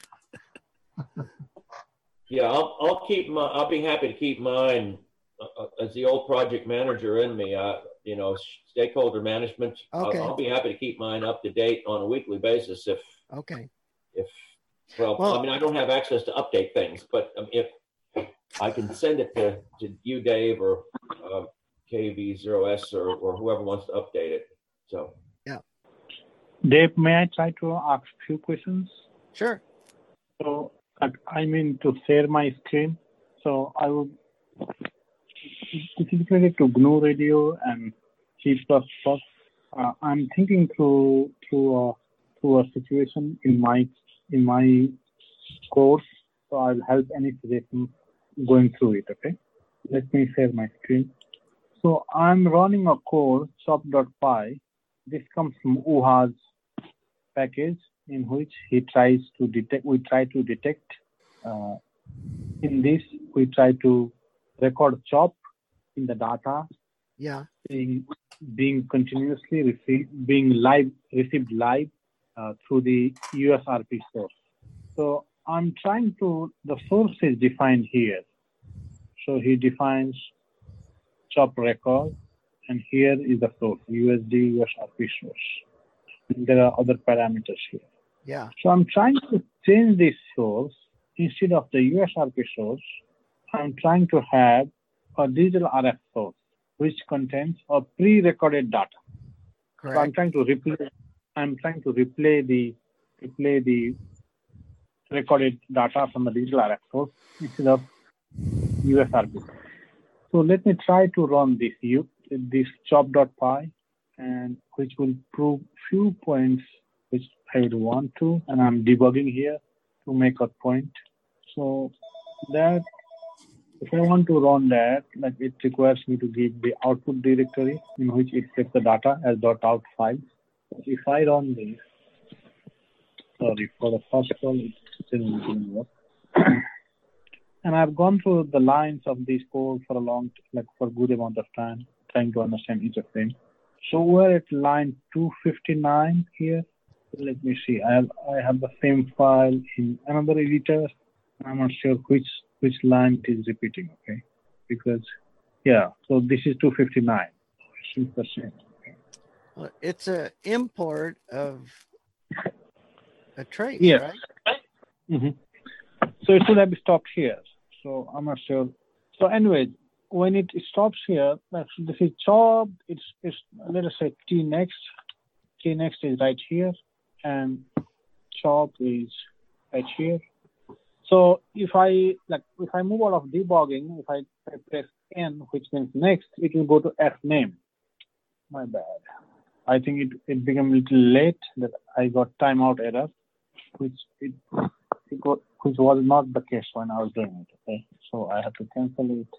Yeah, I'll I'll keep my. I'll be happy to keep mine uh, as the old project manager in me, uh, you know, stakeholder management.
Okay.
I'll, I'll be happy to keep mine up to date on a weekly basis if.
Okay.
If well,
Well-
I mean, I don't have access to update things, but um, if I can send it to, to you, Dave, or uh, K V zero S, or, or whoever wants to update it. So.
Yeah.
Dave, may I try to ask a few questions?
Sure.
So I, I mean to share my screen. So I would specifically to G N U Radio and C plus plus. Uh, I'm thinking through through a through a situation in my in my course. So I'll help any suggestions going through it. Okay. Let me share my screen. So I'm running a course shop.py. This comes from U H A's package, in which he tries to detect, we try to detect, uh, in this, we try to record chop in the data,
Yeah.
being, being continuously received, being live, received live uh, through the U S R P source. So I'm trying to, the source is defined here. So he defines chop record, and here is the source, U S D U S R P source. And there are other parameters here.
Yeah.
So I'm trying to change this source. Instead of the U S R P source, I'm trying to have a digital R F source, which contains a pre-recorded data.
Correct.
So I'm trying to replay. I'm trying to replay the replay the recorded data from the digital R F source instead of U S R P. So let me try to run this U this chop.py, and which will prove few points which I would want to, and I'm debugging here to make a point. So that if I want to run that, like it requires me to give the output directory in which it sets the data as .out file. So if I run this, sorry for the first call, it still didn't work. And I've gone through the lines of this code for a long, like for a good amount of time, trying to understand each of them. So we're at line two fifty-nine here. Let me see. I have I have the same file in another editor. I'm not sure which which line it is repeating. Okay, because yeah. So this is two fifty-nine. It's the same. Okay.
Well, it's a import of a trace,
Yeah.
right?
Mm-hmm. So it should have stopped here. So I'm not sure. So anyway, when it stops here, like this is chop. It's it's let us say T next. T next is right here, and chop is right here. So if I like if I move out of debugging, if I, I press N, which means next, it will go to F name. My bad. I think it, it became a little late that I got timeout error, which it, it got, which was not the case when I was doing it. Okay, so I have to cancel it.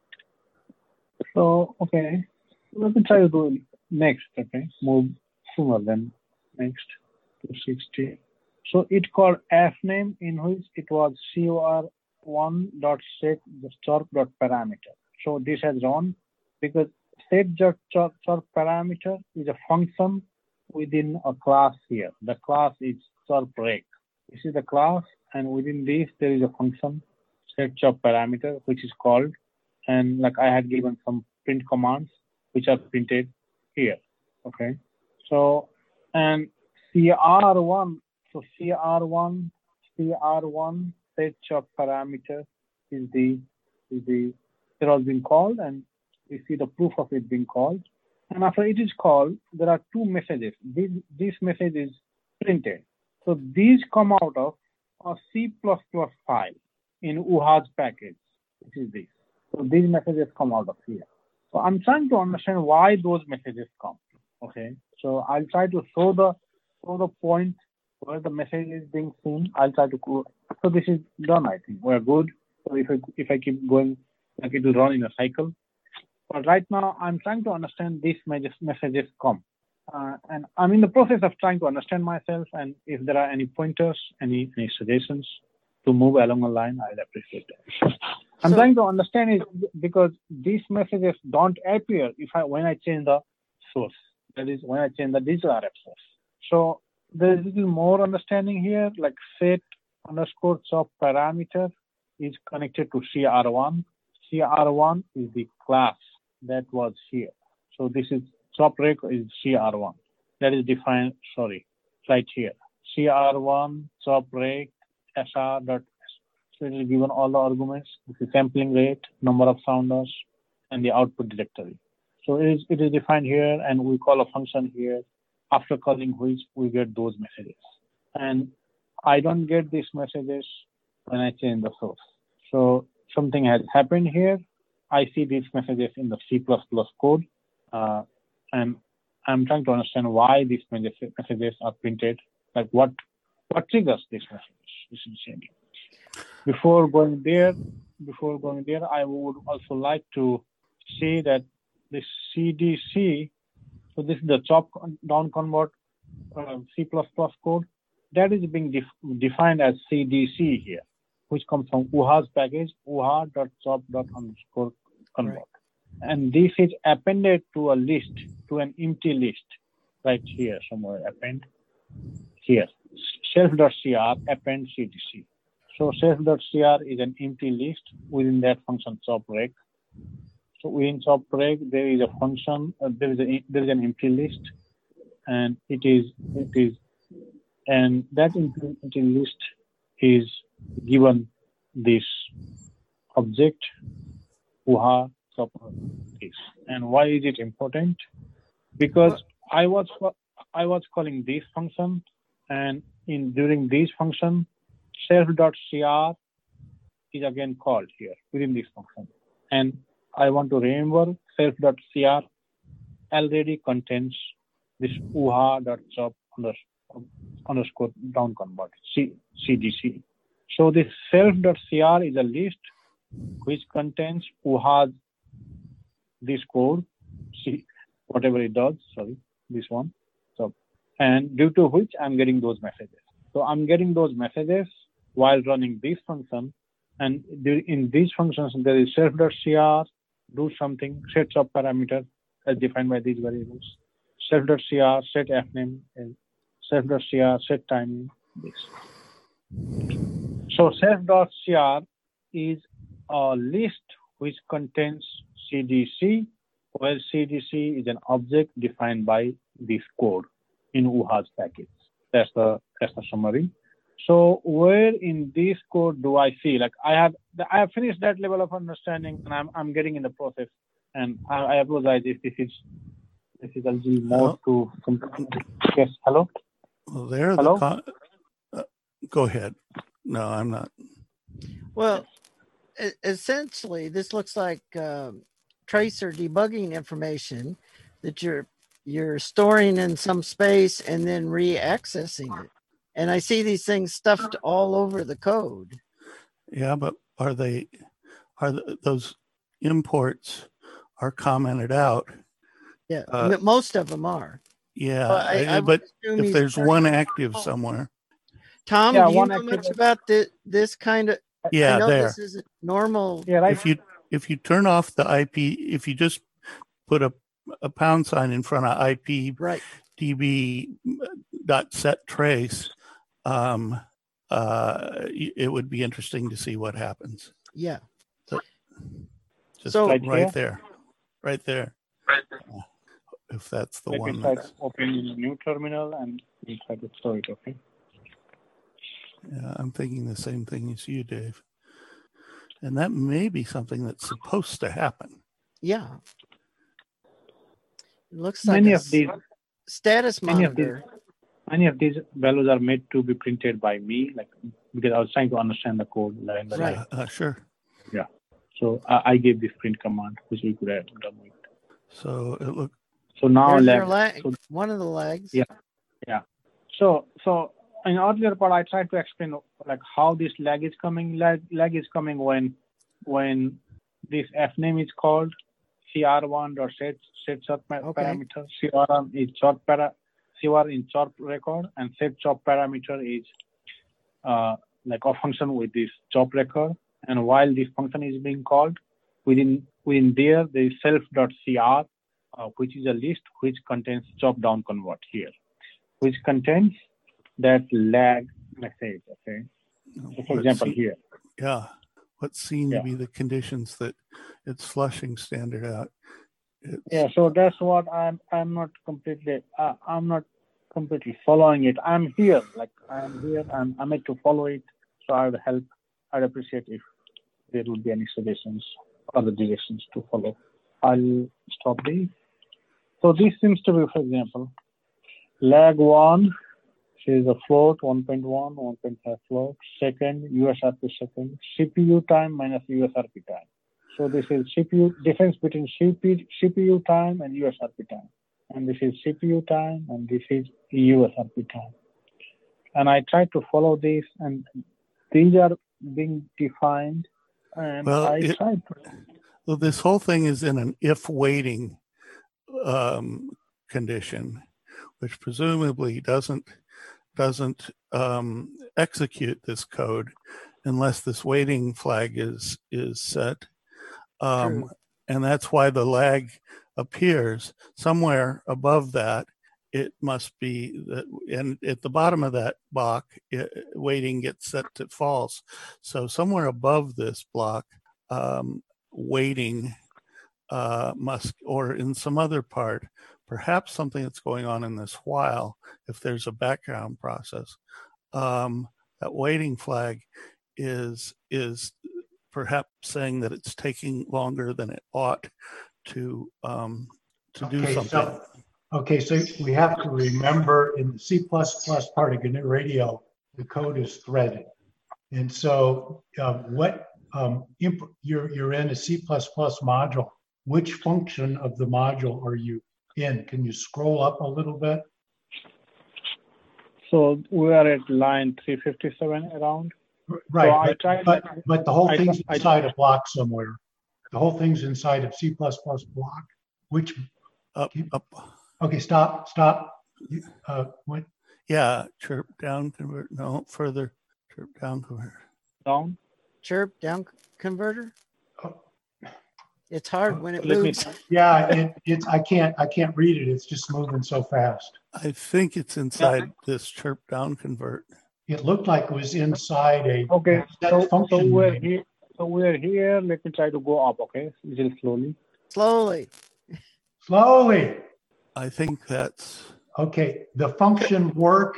So okay, let me try to do it next. Okay, move sooner than next to sixty. So it called F name, in which it was C O R one dot set the chirp dot parameter. So this has run because set chirp chirp parameter is a function within a class here. The class is chirp rec. This is the class, and within this there is a function set chirp parameter which is called, and like I had given some print commands which are printed here. Okay, so and C R one. So C R one, C R one set chop parameter is the is the it has been called, and we see the proof of it being called. And after it is called, there are two messages. This this message is printed. So these come out of a C plus plus file in U H A's package, which is this. So these messages come out of here. So I'm trying to understand why those messages come. Okay. So I'll try to show the show the point where the message is being seen. I'll try to go. So this is done, I think. We're good. So if I, if I keep going, like it will run in a cycle. But right now, I'm trying to understand these messages come. Uh, and I'm in the process of trying to understand myself. And if there are any pointers, any, any suggestions to move along a line, I'd appreciate that. I'm
So-
trying to understand it because these messages don't appear if I when I change the source. That is when I change the digital R F source. So there's a little more understanding here, like set underscore chop parameter is connected to C R one. C R one is the class that was here. So this is chop rec is C R one. That is defined, sorry, right here. C R one chop rec S R dot. So it is given all the arguments, the sampling rate, number of sounders, and the output directory. So it is, it is defined here, and we call a function here, after calling which we get those messages. And I don't get these messages when I change the source. So something has happened here. I see these messages in the C plus plus code, uh, and I'm trying to understand why these messages are printed, like what what triggers these messages, essentially. Before going there, before going there, I would also like to see that this C D C, so this is the chop down convert uh, C plus plus code, that is being def defined as C D C here, which comes from U H A's package, U H A dot chop dot underscore convert. Right. And this is appended to a list, to an empty list, right here somewhere, append here, self.cr, append C D C. So self.cr is an empty list within that function chop rec. So within chop rec, there is a function, uh, there is a there is an empty list, and it is it is, and that empty list is given this object U H A chop rec. And why is it important? Because I was I was calling this function, and in during this function, self.cr is again called here within this function. And I want to remember self.cr already contains this U H A.chop underscore down convert, C, CDC. So this self.cr is a list which contains U H A's this code, see whatever it does, sorry, this one. So, and due to which I'm getting those messages. So I'm getting those messages while running this function, and in these functions there is self.cr, do something, set chop parameter as defined by these variables, self.cr, set fname, and self.cr, set timing, this. So self.cr is a list which contains C D C, where C D C is an object defined by this code in U H A's package. That's the that's the summary. So where in this code do I see, like I have I have finished that level of understanding, and I'm I'm getting in the process, and I, I apologize if this is this is a little more to yes. Hello.
Well, there.
Hello?
The con- uh, go ahead. No, I'm not.
Well, e- essentially, this looks like um, tracer debugging information that you're you're storing in some space and then re-accessing it. And I see these things stuffed all over the code.
Yeah, but are they, are the, those imports are commented out?
Yeah,
Uh,
most of them are.
Yeah,
Well, I-
I-
I
but
would assume
if
he's
there's
turning
one
it
active
on.
somewhere,
Tom,
Yeah,
do you
one
know
active-
much about this, this kind of? I
yeah,
know
there.
this isn't normal.
Yeah, right.
If you if you turn off the I P, if you just put a a pound sign in front of I P
right.
db dot set trace, um, uh, it would be interesting to see what happens.
Yeah.
So, just
So-
right,
Right here?
there, right there. Uh, If that's the
Let
one.
me try
That's,
to open a new terminal and we try to store it, okay?
yeah, I'm thinking the same thing as you, Dave. And that may be something that's supposed to happen.
Yeah. It looks like
Many
a
of these,
s- status
many of these,
monitor.
many of these values are made to be printed by me, like because I was trying to understand the code line by
Right.
line.
Uh, sure.
Yeah. So I, I gave this print command, which we could have done with.
So it look.
So now
There's
lag.
your lag.
So,
One of the lags.
yeah, yeah. So so in earlier part, I tried to explain like how this lag is coming. Lag lag is coming when when this f name is called C R one dot set set chop
Okay.
parameter. C R one is chop para C R in chop record, and set chop parameter is uh, like a function with this chop record. And while this function is being called, within within there there is self.cr, uh, which is a list which contains chop down convert here, which contains that lag message. Okay. So for
Let's
example,
see.
here.
Yeah. what seem
Yeah.
to be the conditions that it's flushing standard out. It's,
Yeah, so that's what I'm. I'm not completely. Uh, I'm not completely following it. I'm here, like I'm here. I'm. I'm meant to follow it. So I would help. I'd appreciate if there would be any suggestions or the directions to follow. I'll stop this. So this seems to be, for example, lag one is a float, one point one, one point five float. Second, U S R P second. C P U time minus U S R P time. So this is C P U difference between C P, C P U time and U S R P time. And this is C P U time and this is U S R P time. And I try to follow this, and these are being defined. And
well,
I
it,
try to.
well, this whole thing is in an if waiting um, condition, which presumably doesn't doesn't um, execute this code unless this waiting flag is is set. Um, and that's why the lag appears somewhere above that. It must be that, and at the bottom of that block, it, waiting gets set to false. So somewhere above this block, um, waiting uh, must, or in some other part, perhaps something that's going on in this while, if there's a background process, um, that waiting flag is is perhaps saying that it's taking longer than it ought to um, to do
Okay,
something.
so, okay, so we have to remember in the C plus plus part of G N U Radio, the code is threaded. And so uh, what um, imp- you're, you're in a C plus plus module, which function of the module are you in? Can you scroll up a little bit?
So we are at line three fifty-seven around.
Right,
So I
but,
tried,
but, but the whole
I,
thing's
I,
inside a block somewhere. The whole thing's inside of C plus plus block, which,
up, up.
Okay, stop, stop. You, Uh, what?
Yeah, chirp down convert. No, further. Chirp down convert.
Down.
Chirp down converter.
Oh.
It's hard when it
Let me-
moves.
Yeah, it, it's, I can't, I can't read it. It's just moving so fast.
I think it's inside this chirp down convert.
It looked like it was inside a
Okay,
set
so, so
function.
we're
name.
here. So we're here. Let me try to go up. Okay, a little slowly.
Slowly.
Slowly.
I think that's
Okay, the function work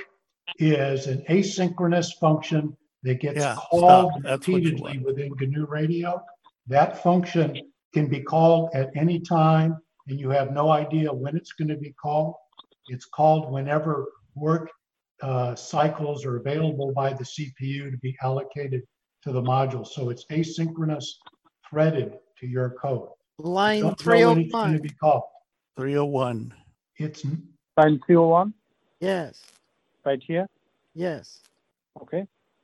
is an asynchronous function that gets
Yeah,
called
stop. That's what you
repeatedly within G N U Radio. That function can be called at any time, and you have no idea when it's going to be called. It's called whenever work uh, cycles are available by the C P U to be allocated to the module. So it's asynchronous, threaded to your code.
Line
Don't know
three oh
when it's going to
one.
be called.
three oh one.
It's
Line three oh one.
Yes.
Right here.
Yes.
Okay.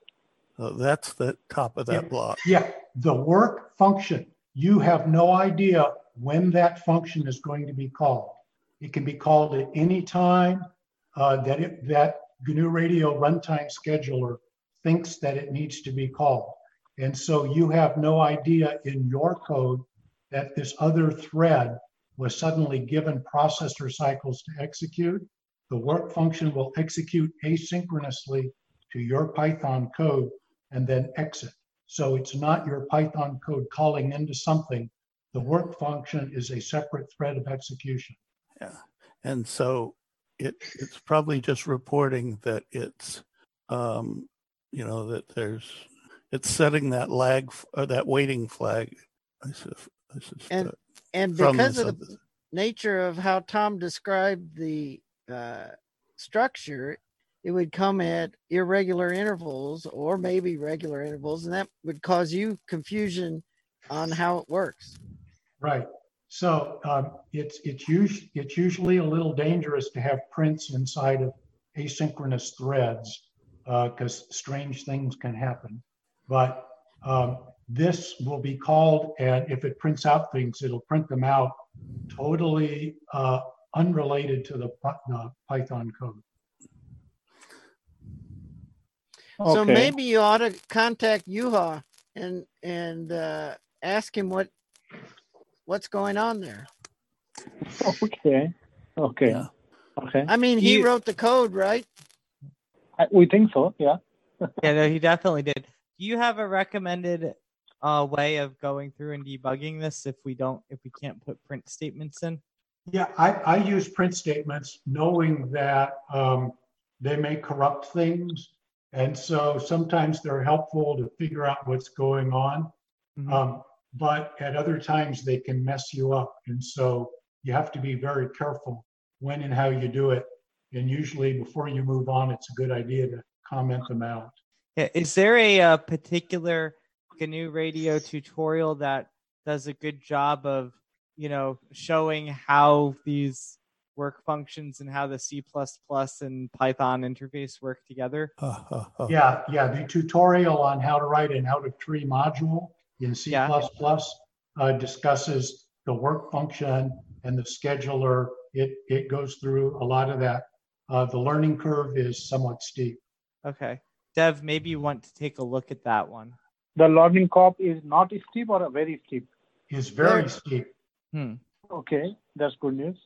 So that's the top of that
Yeah.
block.
Yeah, the work function, you have no idea when that function is going to be called. It can be called at any time uh, that it, that G N U Radio runtime scheduler thinks that it needs to be called. And so you have no idea in your code that this other thread was suddenly given processor cycles to execute. The work function will execute asynchronously to your Python code and then exit. So it's not your Python code calling into something. The work function is a separate thread of execution.
Yeah. And so it it's probably just reporting that it's um you know that there's it's setting that lag f- or that waiting flag. I sus- I suspect,
And and
from
because
this
of the
other-
nature of how Tom described the uh, structure, it would come at irregular intervals or maybe regular intervals, and that would cause you confusion on how it works.
Right. So um, it's it's usually it's usually a little dangerous to have prints inside of asynchronous threads because uh, strange things can happen. But um, this will be called, and if it prints out things, it'll print them out totally uh, unrelated to the, the Python code.
So
Okay.
maybe you ought to contact Yuha and and uh, ask him what what's going on there.
Okay. Okay.
Yeah.
Okay.
I mean, he
You-
wrote the code, right?
I, we think so. Yeah.
Yeah, no, he definitely did. Do you have a recommended uh, way of going through and debugging this if we don't, if we can't put print statements in?
Yeah, I, I use print statements knowing that um, they may corrupt things. And so sometimes they're helpful to figure out what's going on.
Mhm.
Um, but at other times they can mess you up. And so you have to be very careful when and how you do it. And usually before you move on, it's a good idea to comment them out.
Yeah, is there a, uh particular G N U Radio tutorial that does a good job of, you know, showing how these work functions and how the C plus plus and Python interface work together?
Yeah, yeah. The tutorial on how to write an out of tree module in C plus plus uh, discusses the work function and the scheduler. It, it goes through a lot of that. Uh, the learning curve is somewhat steep.
Okay. Dev, maybe you want to take a look at that one.
The learning curve is not steep or very steep?
It's very steep.
Hmm.
Okay, that's good news.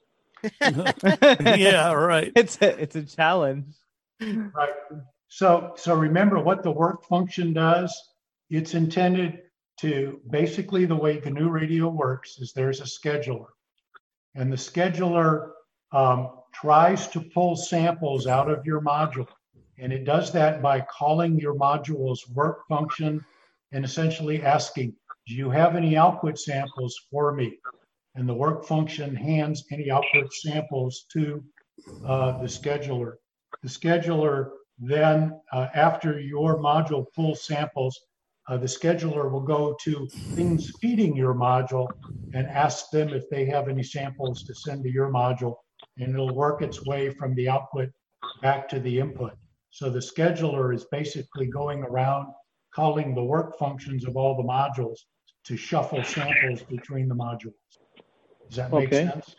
Yeah, right.
It's a, it's a challenge.
Right. So, so remember what the work function does. It's intended to, basically the way G N U Radio works is there's a scheduler. And the scheduler um, tries to pull samples out of your module. And it does that by calling your module's work function and essentially asking, do you have any output samples for me? And the work function hands any output samples to uh, the scheduler. The scheduler then, uh, after your module pulls samples, uh, the scheduler will go to things feeding your module and ask them if they have any samples to send to your module, and it'll work its way from the output back to the input. So the scheduler is basically going around calling the work functions of all the modules to shuffle samples between the modules. Does that make
Okay.
sense?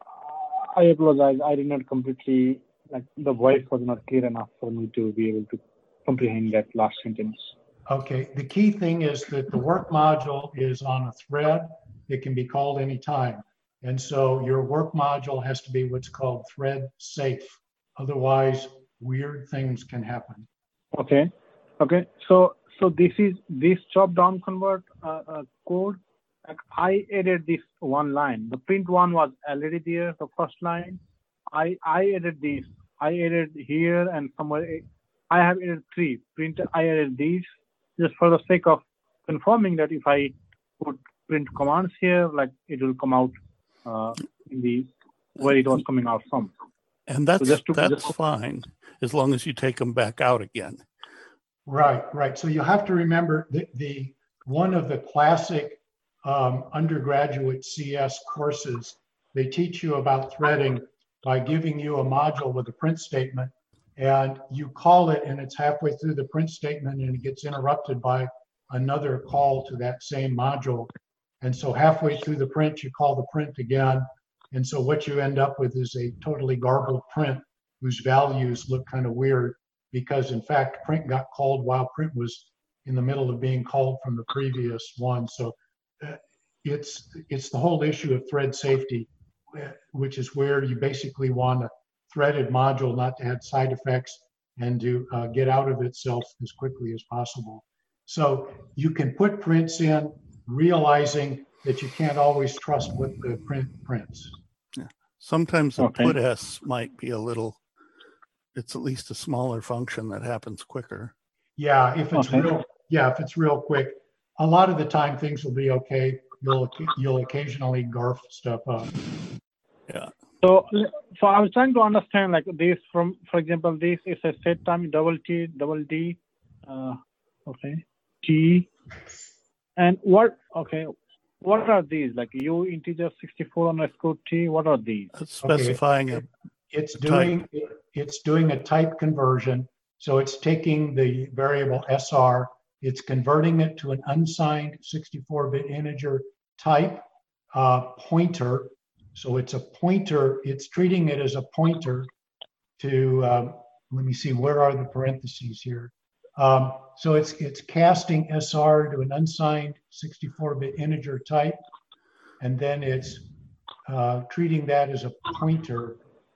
I apologize. I did not completely, like the voice was not clear enough for me to be able to comprehend that last sentence.
Okay, the key thing is that the work module is on a thread. It can be called anytime. And so your work module has to be what's called thread safe. Otherwise, weird things can happen.
Okay. Okay. So so this is this chop down convert uh, uh, code. Like I added this one line. The print one was already there. The first line. I I added this. I added here and somewhere. I have added three. Print. I added these just for the sake of confirming that if I put print commands here, like it will come out uh, in the where it was coming out from.
And that's
So just to-
that's
just-
fine as long as you take them back out again.
Right, right. So you have to remember the, the one of the classic um, undergraduate C S courses, they teach you about threading by giving you a module with a print statement, and you call it and it's halfway through the print statement and it gets interrupted by another call to that same module. And so halfway through the print, you call the print again. And so what you end up with is a totally garbled print whose values look kind of weird, because in fact, print got called while print was in the middle of being called from the previous one. So uh, it's, it's the whole issue of thread safety, uh, which is where you basically want a threaded module not to have side effects and to uh, get out of itself as quickly as possible. So you can put prints in, realizing that you can't always trust what the print prints.
Sometimes a
Okay.
put S might be a little, it's at least a smaller function that happens quicker.
Yeah, if it's
Okay.
real, yeah, if it's real quick. A lot of the time things will be okay. You'll you'll occasionally garf stuff up.
Yeah.
So, so I was trying to understand like this from, for example, this is a set time double T, double D, uh, okay, T, and what, okay, what are these? Like U integer sixty-four underscore T, what are these?
It's specifying a
It's
a
doing
type.
it's doing a type conversion. So it's taking the variable S R, it's converting it to an unsigned sixty-four bit integer type uh, pointer. So it's a pointer, it's treating it as a pointer to, um, let me see, where are the parentheses here? Um, so it's it's casting S R to an unsigned sixty-four bit integer type, and then it's uh, treating that as a pointer,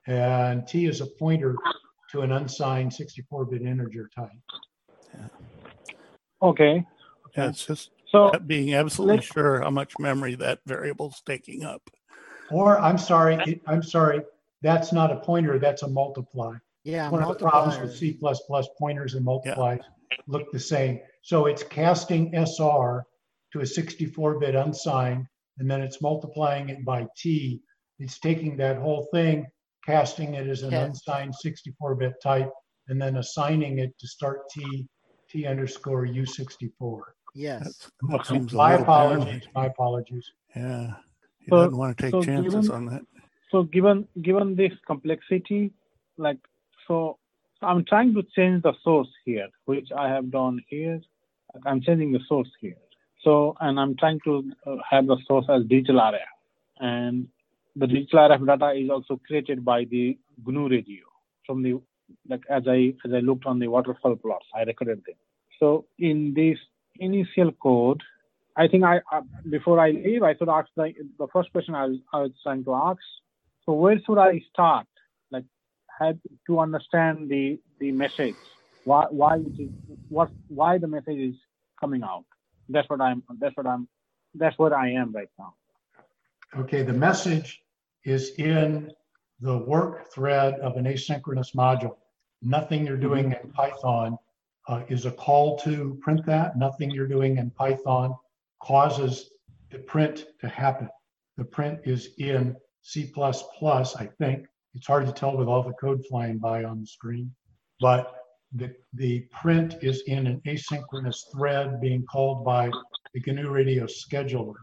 and T is a pointer to an unsigned sixty-four bit integer type.
Okay.
Yeah, it's just
So
being absolutely
let's-
sure how much memory that variable's taking up.
Or I'm sorry, it, I'm sorry, that's not a pointer, that's a multiply.
Yeah,
One of the problems with
multiplier.
C++ pointers and multiplies look the same. So it's casting S R to a sixty-four bit unsigned, and then it's multiplying it by T. It's taking that whole thing, casting it as an
Ca-
unsigned sixty-four bit type, and then assigning it to start T, T underscore U sixty-four.
Yes.
That seems a
My
little
apologies,
paranoid.
my apologies.
Yeah, he
So-
doesn't want to take
so
chances
given-
on that.
So given given this complexity, like so, so I'm trying to change the source here, which I have done here. I'm changing the source here. So and I'm trying to uh, have the source as digital R F, and the digital R F data is also created by the G N U radio from the like as I as I looked on the waterfall plots, I recorded them. So in this initial code, I think I uh, before I leave, I should ask the the first question I was, I was trying to ask. So where should I start? Like, had to understand the the message. Why why it is what why the message is coming out. That's what I'm. That's what I'm. That's what I am right now.
Okay, the message is in the work thread of an asynchronous module. Nothing you're doing in Python uh, is a call to print that. Nothing you're doing in Python causes the print to happen. The print is in C plus plus, I think. It's hard to tell with all the code flying by on the screen, but the, the print is in an asynchronous thread being called by the G N U radio scheduler.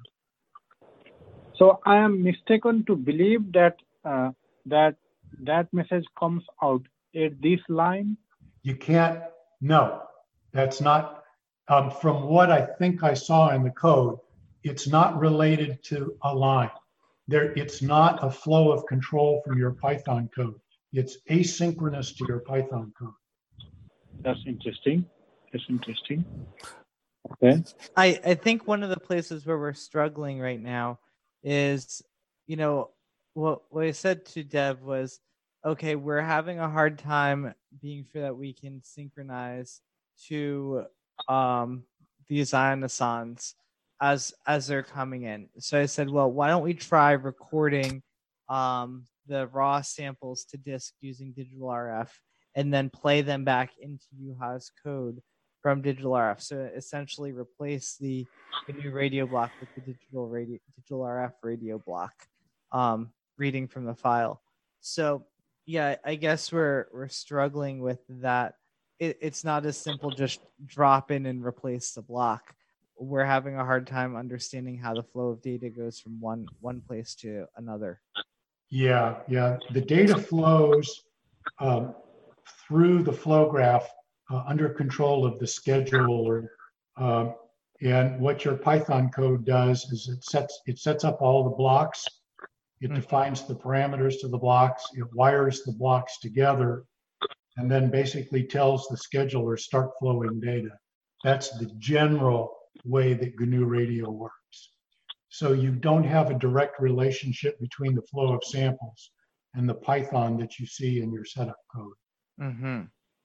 So I am mistaken to believe that uh, that that message comes out at this line.
You can't, no, that's not, um, from what I think I saw in the code, it's not related to a line. There, it's not a flow of control from your Python code. It's asynchronous to your Python code.
That's interesting. That's interesting. Okay.
I, I think one of the places where we're struggling right now is, you know, what, what I said to Dev was, okay, we're having a hard time being sure that we can synchronize to um, these ionosons as as they're coming in. So I said, well, why don't we try recording um, the raw samples to disk using digital R F and then play them back into U H A's code from digital R F. So essentially replace the, the new radio block with the digital radio, digital R F radio block um, reading from the file. So yeah, I guess we're we're struggling with that. It, it's not as simple just drop in and replace the block. We're having a hard time understanding how the flow of data goes from one one place to another.
Yeah, yeah. The data flows um, through the flow graph uh, under control of the scheduler. Um, and what your Python code does is it sets it sets up all the blocks. It mm-hmm. defines the parameters to the blocks. It wires the blocks together, and then basically tells the scheduler start flowing data. That's the general way that G N U radio works. So you don't have a direct relationship between the flow of samples and the Python that you see in your setup code.
Mm-hmm.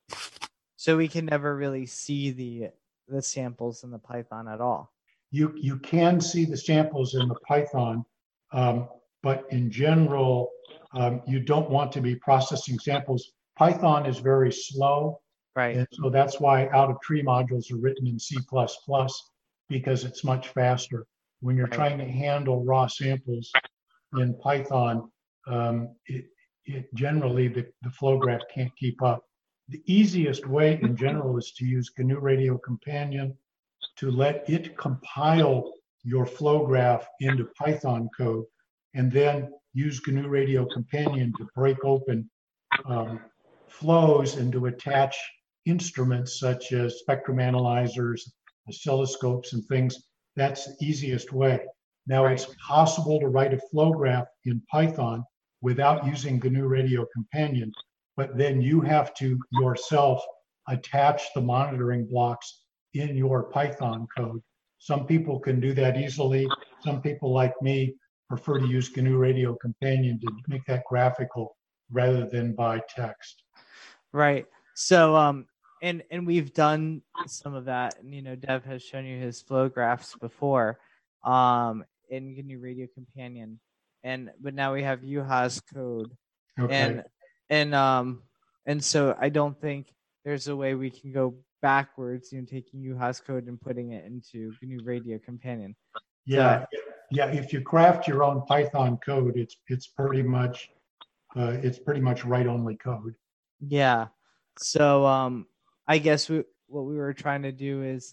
So we can never really see the the samples in the Python at all.
You you can see the samples in the Python, um, but in general, um, you don't want to be processing samples. Python is very slow,
right?
And so that's why out-of-tree modules are written in C plus plus, because it's much faster. When you're trying to handle raw samples in Python, um, it, it generally, the, the flow graph can't keep up. The easiest way in general is to use G N U Radio Companion to let it compile your flow graph into Python code, and then use G N U Radio Companion to break open um, flows and to attach instruments such as spectrum analyzers, oscilloscopes, and things. That's the easiest way. Now, right. It's possible to write a flow graph in Python without using G N U Radio Companion, but then you have to yourself attach the monitoring blocks in your Python code. Some people can do that easily. Some people like me prefer to use G N U Radio Companion to make that graphical rather than by text.
Right. So, um, and and we've done some of that. And you know, Dev has shown you his flow graphs before, um, in G N U Radio Companion, and but now we have U H A's code,
Okay.
and and um and so I don't think there's a way we can go backwards, you know, taking U H A's code and putting it into G N U Radio Companion.
Yeah,
So,
yeah. If you craft your own Python code, it's it's pretty much uh, it's pretty much write-only code.
yeah. So um I guess we, what we were trying to do is,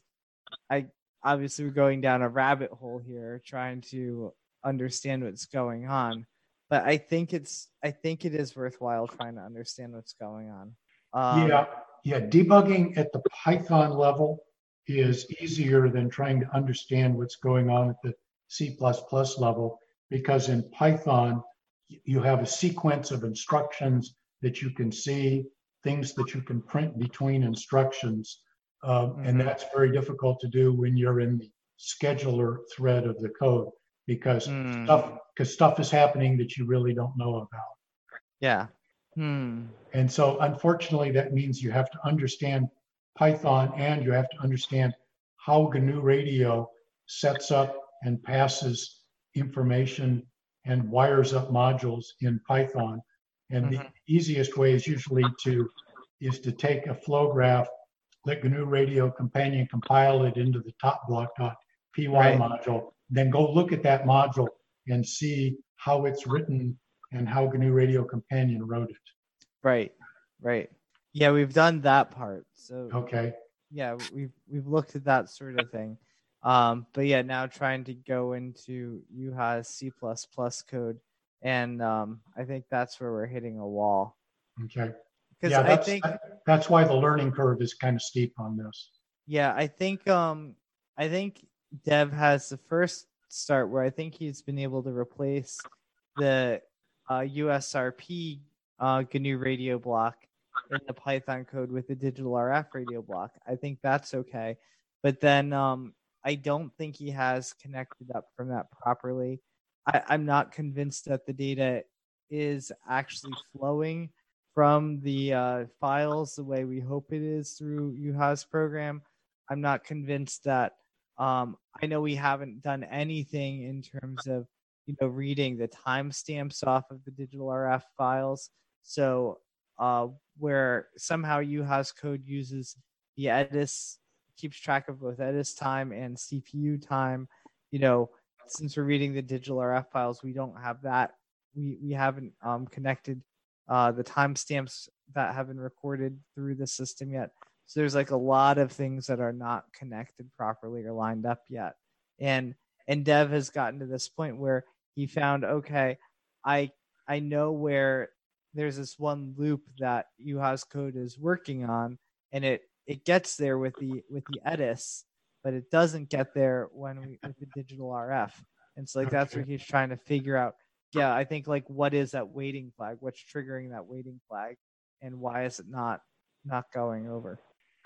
I obviously we're going down a rabbit hole here trying to understand what's going on, but I think it's I think it is worthwhile trying to understand what's going on. Um,
Yeah, yeah. Debugging at the Python level is easier than trying to understand what's going on at the C plus plus level, because in Python, you have a sequence of instructions that you can see, things that you can print between instructions. Um, and
Mhm.
that's very difficult to do when you're in the scheduler thread of the code, because
Mm.
stuff because stuff is happening that you really don't know about.
Yeah. Hmm.
And so unfortunately, that means you have to understand Python and you have to understand how G N U Radio sets up and passes information and wires up modules in Python. And the easiest way is usually to is to take a flow graph, let G N U Radio Companion compile it into the top block.py
Right.
module, then go look at that module and see how it's written and how G N U Radio Companion wrote it.
Right. Right. Yeah, we've done that part. So
Okay.
yeah, we've we've looked at that sort of thing. Um, but yeah, now trying to go into U H A's C plus plus code, and um, I think that's where we're hitting a wall.
Okay.
Because
Yeah,
I
that's
think
that's why the learning curve is kind of steep on this.
Yeah, I think um I think Dev has the first start where I think he's been able to replace the uh, U S R P uh, G N U radio block in the Python code with the digital R F radio block. I think that's okay. But then um I don't think he has connected up from that properly. I, I'm not convinced that the data is actually flowing from the uh, files the way we hope it is through U H A's program. I'm not convinced that um, I know we haven't done anything in terms of you know reading the timestamps off of the digital R F files. So uh, where somehow U H A's code uses the Edis, keeps track of both Edis time and C P U time. You know, since we're reading the digital R F files, we don't have that. We we haven't um, connected uh, the timestamps that have been recorded through the system yet. So there's like a lot of things that are not connected properly or lined up yet. And and Dev has gotten to this point where he found, okay, I I know where there's this one loop that U H A's code is working on, and it it gets there with the with the Edis, but it doesn't get there when we with the digital R F. And so like that's where he's trying to figure out, yeah, I think like what is that waiting flag? What's triggering that waiting flag, and why is it not not going over?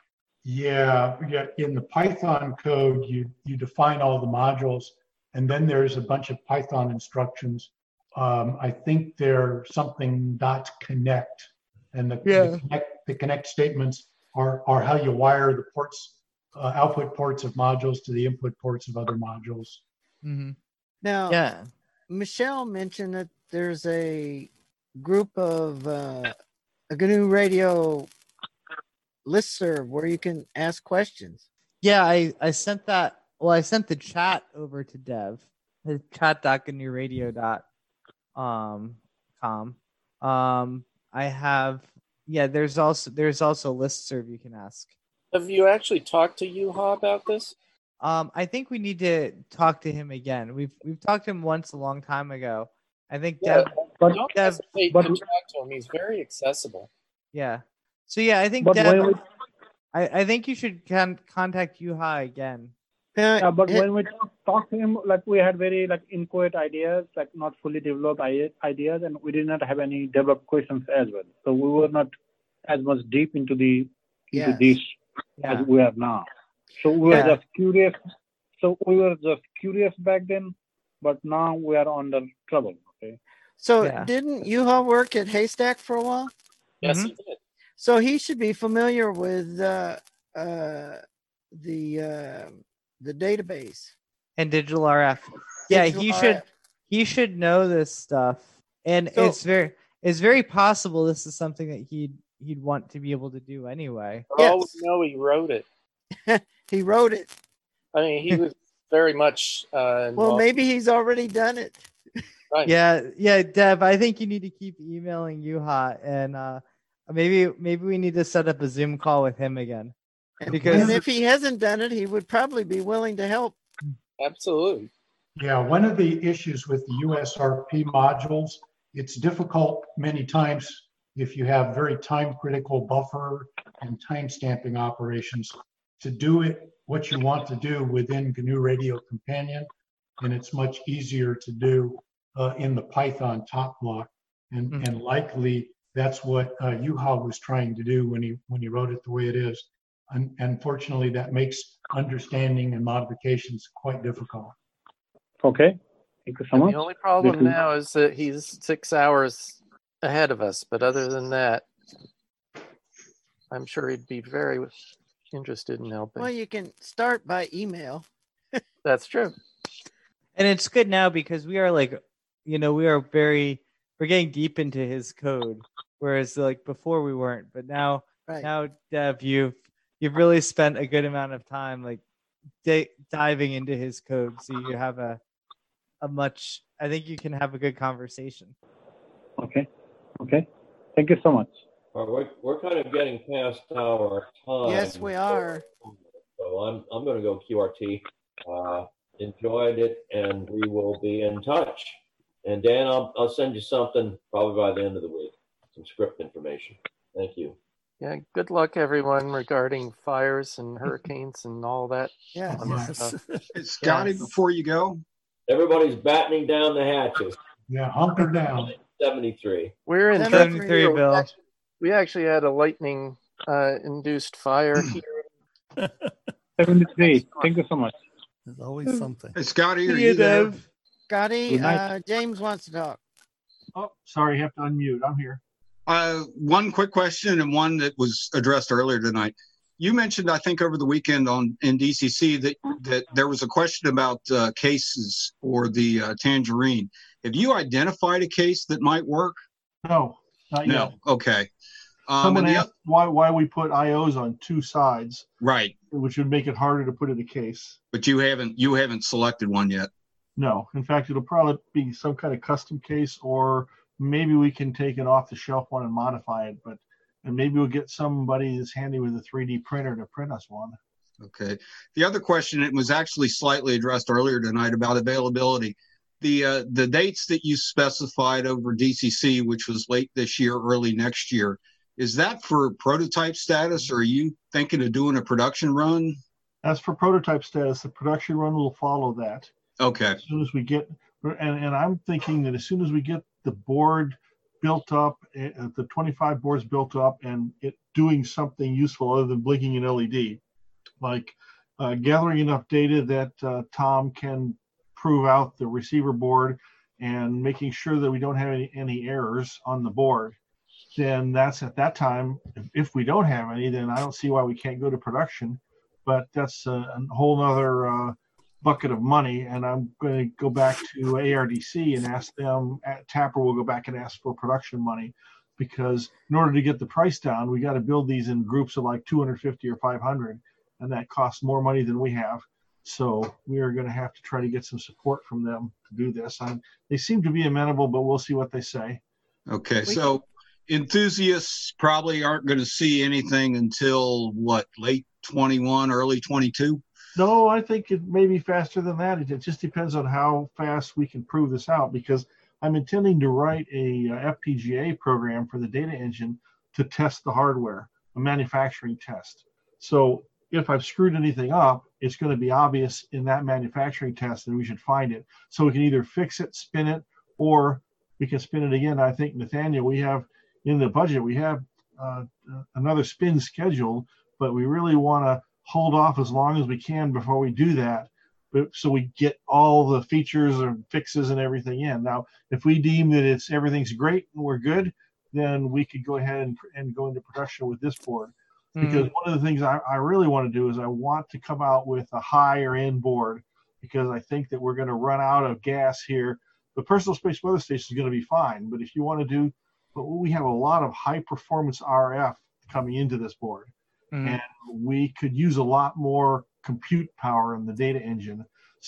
Yeah, yeah. In the Python code, you you define all the modules, and then there's a bunch of Python instructions. Um, I think they're something dot connect, and the,
Yeah.
the, connect, the connect statements are are how you wire the ports, uh, output ports of modules to the input ports of other modules.
Mm-hmm.
Now,
Yeah.
Michelle mentioned that there's a group of uh, a G N U Radio listserv where you can ask questions.
Yeah, I, I sent that. Well, I sent the chat over to Dev. The chat dot G N U radio dot com. Um, I have. Yeah, there's also there's also a listserv you can ask.
Have you actually talked to U H A about this?
Um, I think we need to talk to him again. We've we've talked to him once a long time ago. I think
Yeah,
Dev.
but don't
Dev
hesitate
but,
to talk to him. He's very accessible.
Yeah. So yeah, I think
But
Dev.
when we,
I, I think you should con- contact U H A again.
yeah, but when we talked to him, like we had very like inchoate ideas, like not fully developed i- ideas, and we did not have any developed questions as well. So we were not as much deep into the into
Yes.
this
Yeah.
as we are now. So we were
Yeah.
just curious. So we were just curious back then, but now we are under trouble. Okay.
So
Yeah.
didn't U H A work at Haystack for a while?
Yes,
Mhm.
he did.
So he should be familiar with uh, uh, the uh, the database.
And digital R F. Yeah,
Digital
he
R F.
should he should know this stuff. And
So-
it's very it's very possible this is something that he'd he'd want to be able to do anyway.
For all we know, he wrote it.
He wrote it.
I mean, he was very much. Uh,
Well,
involved.
maybe he's already done it.
Right.
Yeah, yeah, Deb, I think you need to keep emailing Yuha, and uh, maybe maybe we need to set up a Zoom call with him again. Because
And if he hasn't done it, he would probably be willing to help.
Absolutely.
Yeah, one of the issues with the U S R P modules, it's difficult many times if you have very time critical buffer and time stamping operations to do it what you want to do within G N U Radio Companion. And it's much easier to do uh, in the Python top block. And,
Mm-hmm.
and likely that's what uh, Yuha was trying to do when he when he wrote it the way it is. And unfortunately, that makes understanding and modifications quite difficult.
Okay. Thank you so
And
much.
the only problem
This is-
now is that he's six hours ahead of us. But other than that, I'm sure he'd be very interested in helping.
Well, you can start by email.
That's true.
And it's good now because we are like, you know, we are very, we're getting deep into his code, whereas like before we weren't. But now,
Right.
now, Dev, you've you've really spent a good amount of time like di- diving into his code, so you have a a much. I think you can have a good conversation.
Okay. Okay. Thank you so much.
All right, we're, we're kind of getting past our time.
Yes, we are.
So I'm, I'm going to go Q R T. Uh, enjoyed it, and we will be in touch. And Dan, I'll, I'll send you something probably by the end of the week, some script information. Thank you.
Yeah, good luck, everyone, regarding fires and hurricanes and all that.
Yeah.
fun stuff.
Hey, Scotty, before you go,
Everybody's battening down the hatches.
Yeah, hunker down.
seventy-three.
We're in
seventy-three,
Texas.
Bill.
We actually, we actually had a lightning uh, induced fire here.
seventy-three. Thank you so much.
There's always something.
hey, Scotty, are
See you,
you there?
Dev.
Scotty,
Good night.
uh, James wants to talk.
Oh, sorry, you have to unmute. I'm here.
Uh, one quick question and one that was addressed earlier tonight. You mentioned, I think, over the weekend on in D C C that that there was a question about uh, cases for the uh, Tangerine. Have you identified a case that might work?
No, not yet.
No. Okay. Um,
Someone
and the
asked why why we put I Os on two sides,
oth- right,
which would make it harder to put in a case.
but you haven't you haven't selected one yet.
No, in fact, it'll probably be some kind of custom case, or maybe we can take an off-the-shelf one and modify it. But and maybe we'll get somebody that's handy with a three D printer to print us one.
Okay. The other question, it was actually slightly addressed earlier tonight about availability. The uh, the dates that you specified over D C C, which was late this year, early next year, is that for prototype status, or are you thinking of doing a production run?
As for prototype status, the production run will follow that.
Okay.
As soon as we get, and, and I'm thinking that as soon as we get the board built up, uh, the twenty-five boards built up, and it doing something useful other than blinking an L E D, like uh, gathering enough data that uh, Tom can prove out the receiver board and making sure that we don't have any, any errors on the board, then that's at that time. If, if we don't have any, then I don't see why we can't go to production. But that's a, a whole nother uh, bucket of money, and I'm going to go back to A R D C and ask them. At Tapper will go back and ask for production money, because in order to get the price down, we got to build these in groups of like two hundred fifty or five hundred, and that costs more money than we have. So we are going to have to try to get some support from them to do this. Um, they seem to be amenable, but we'll see what they say.
Okay. So enthusiasts probably aren't going to see anything until what, late twenty-one, early twenty-two?
No, I think it may be faster than that. It, it just depends on how fast we can prove this out, because I'm intending to write a, uh F P G A program for the data engine to test the hardware, a manufacturing test. So if I've screwed anything up, it's going to be obvious in that manufacturing test, and we should find it. So we can either fix it, spin it, or we can spin it again. I think, Nathaniel, we have in the budget, we have uh, another spin scheduled, but we really want to hold off as long as we can before we do that, but so we get all the features and fixes and everything in. Now, if we deem that it's everything's great and we're good, then we could go ahead and, and go into production with this board. Because
Mhm.
one of the things I, I really want to do is I want to come out with a higher end board, because I think that we're going to run out of gas here. The personal space weather station is going to be fine, but if you want to do, but we have a lot of high performance R F coming into this board,
Mhm.
and we could use a lot more compute power in the data engine.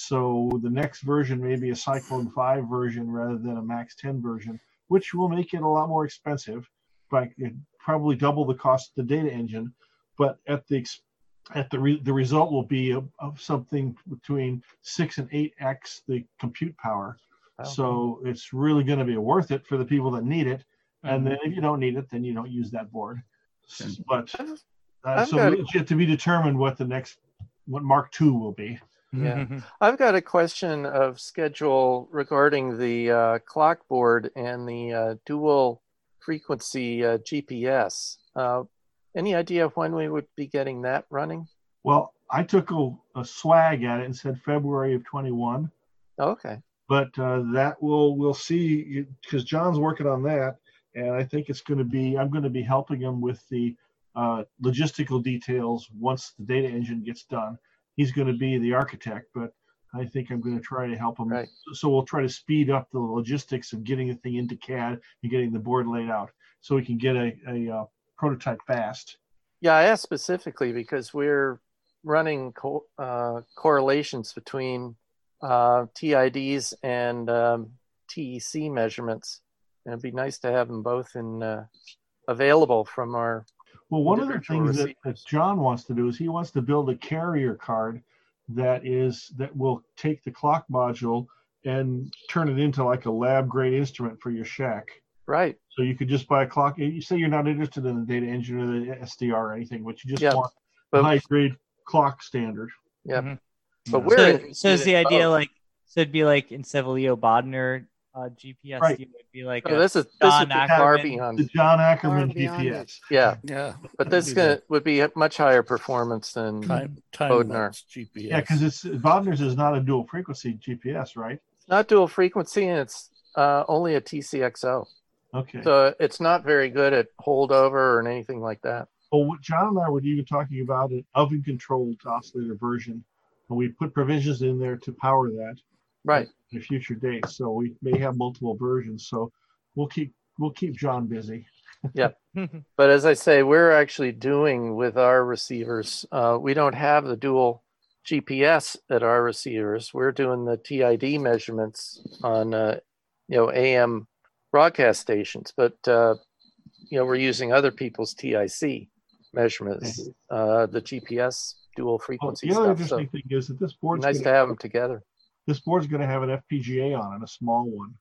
So the next version may be a Cyclone five version rather than a Max ten version, which will make it a lot more expensive, but it probably double the cost of the data engine. But at the ex- at the re- the result will be of, of something between six and eight x the compute power.
Wow.
So it's really going to be worth it for the people that need it. And
Mhm.
then if you don't need it, then you don't use that board. S- But uh,
I've
so
got-
it's yet to be determined what the next what Mark two will be.
Yeah, I've got a question of schedule regarding the uh, clock board and the uh, dual frequency uh, G P S. Uh, any idea of when we would be getting that running?
Well, I took a, a swag at it and said February of twenty-one.
Okay.
But uh, that will we'll see, because John's working on that, and I think it's going to be I'm going to be helping him with the uh, logistical details once the data engine gets done. He's going to be the architect, but I think I'm going to try to help him.
Right.
So we'll try to speed up the logistics of getting the thing into C A D and getting the board laid out, so we can get a, a uh, prototype fast.
Yeah, I asked specifically because we're running co- uh, correlations between uh, T I Ds and um, T E C measurements. And it'd be nice to have them both in uh, available from our
Well, one of the
individual
things that,
receivers.
that John wants to do is he wants to build a carrier card that is that will take the clock module and turn it into like a lab grade instrument for your shack.
Right.
So you could just buy a clock. You say you're not interested in the data engine or the S D R or anything, but you just
Yeah,
want
but-
a high grade clock standard.
Yeah.
Mhm.
But
Yeah.
we're
So,
interested
so is the
in
idea
both.
like so it'd be like instead of Leo Bodner uh, G P S,
Right.
it would be like
Oh,
a
this is this
John
would be far
Ackerman.
beyond.
The John Ackerman
Far beyond
G P
it.
S.
Yeah,
Yeah.
but this
do
gonna
that.
would be much higher performance than
time time
Bodnar.
lapse G P S.
Yeah, because it's Bodner's is not a dual frequency G P S, right?
Not dual frequency, and it's uh, only a T C X O.
Okay.
So it's not very good at holdover or anything like that.
Well, what John and I were even talking about an oven controlled oscillator version, and we put provisions in there to power that
Right.
at a future date. So we may have multiple versions. So we'll keep we'll keep John busy.
Yep. But as I say, we're actually doing with our receivers. Uh, we don't have the dual G P S at our receivers. We're doing the T I D measurements on uh, you know A M broadcast stations, but uh, you know we're using other people's T I C measurements, uh, the G P S dual
Well,
frequency
the other
stuff. So
interesting thing is that this board's
nice
gonna
to have
have-
them together.
this board's going to have an F P G A on it, a small one.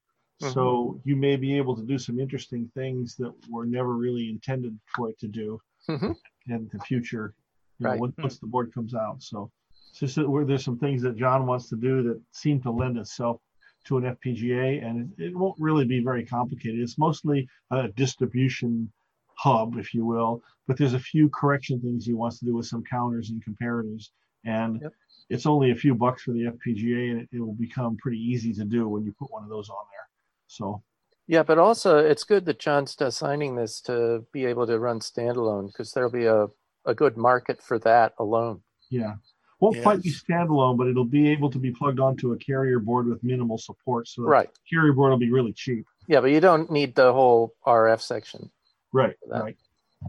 So you may be able to do some interesting things that were never really intended for it to do
Mhm.
in the future, you know,
Right.
once, once the board comes out. So it's just that where there's some things that John wants to do that seem to lend itself to an F P G A, and it, it won't really be very complicated. It's mostly a distribution hub, if you will, but there's a few correction things he wants to do with some counters and comparators, and
Yep.
it's only a few bucks for the F P G A, and it, it will become pretty easy to do when you put one of those on there. So
Yeah, but also it's good that John's designing this to be able to run standalone because there'll be a, a good market for that alone.
yeah, won't quite be standalone, but it'll be able to be plugged onto a carrier board with minimal support. So the
Right.
carrier board will be really cheap.
Yeah, but you don't need the whole R F section.
Right,
that.
right.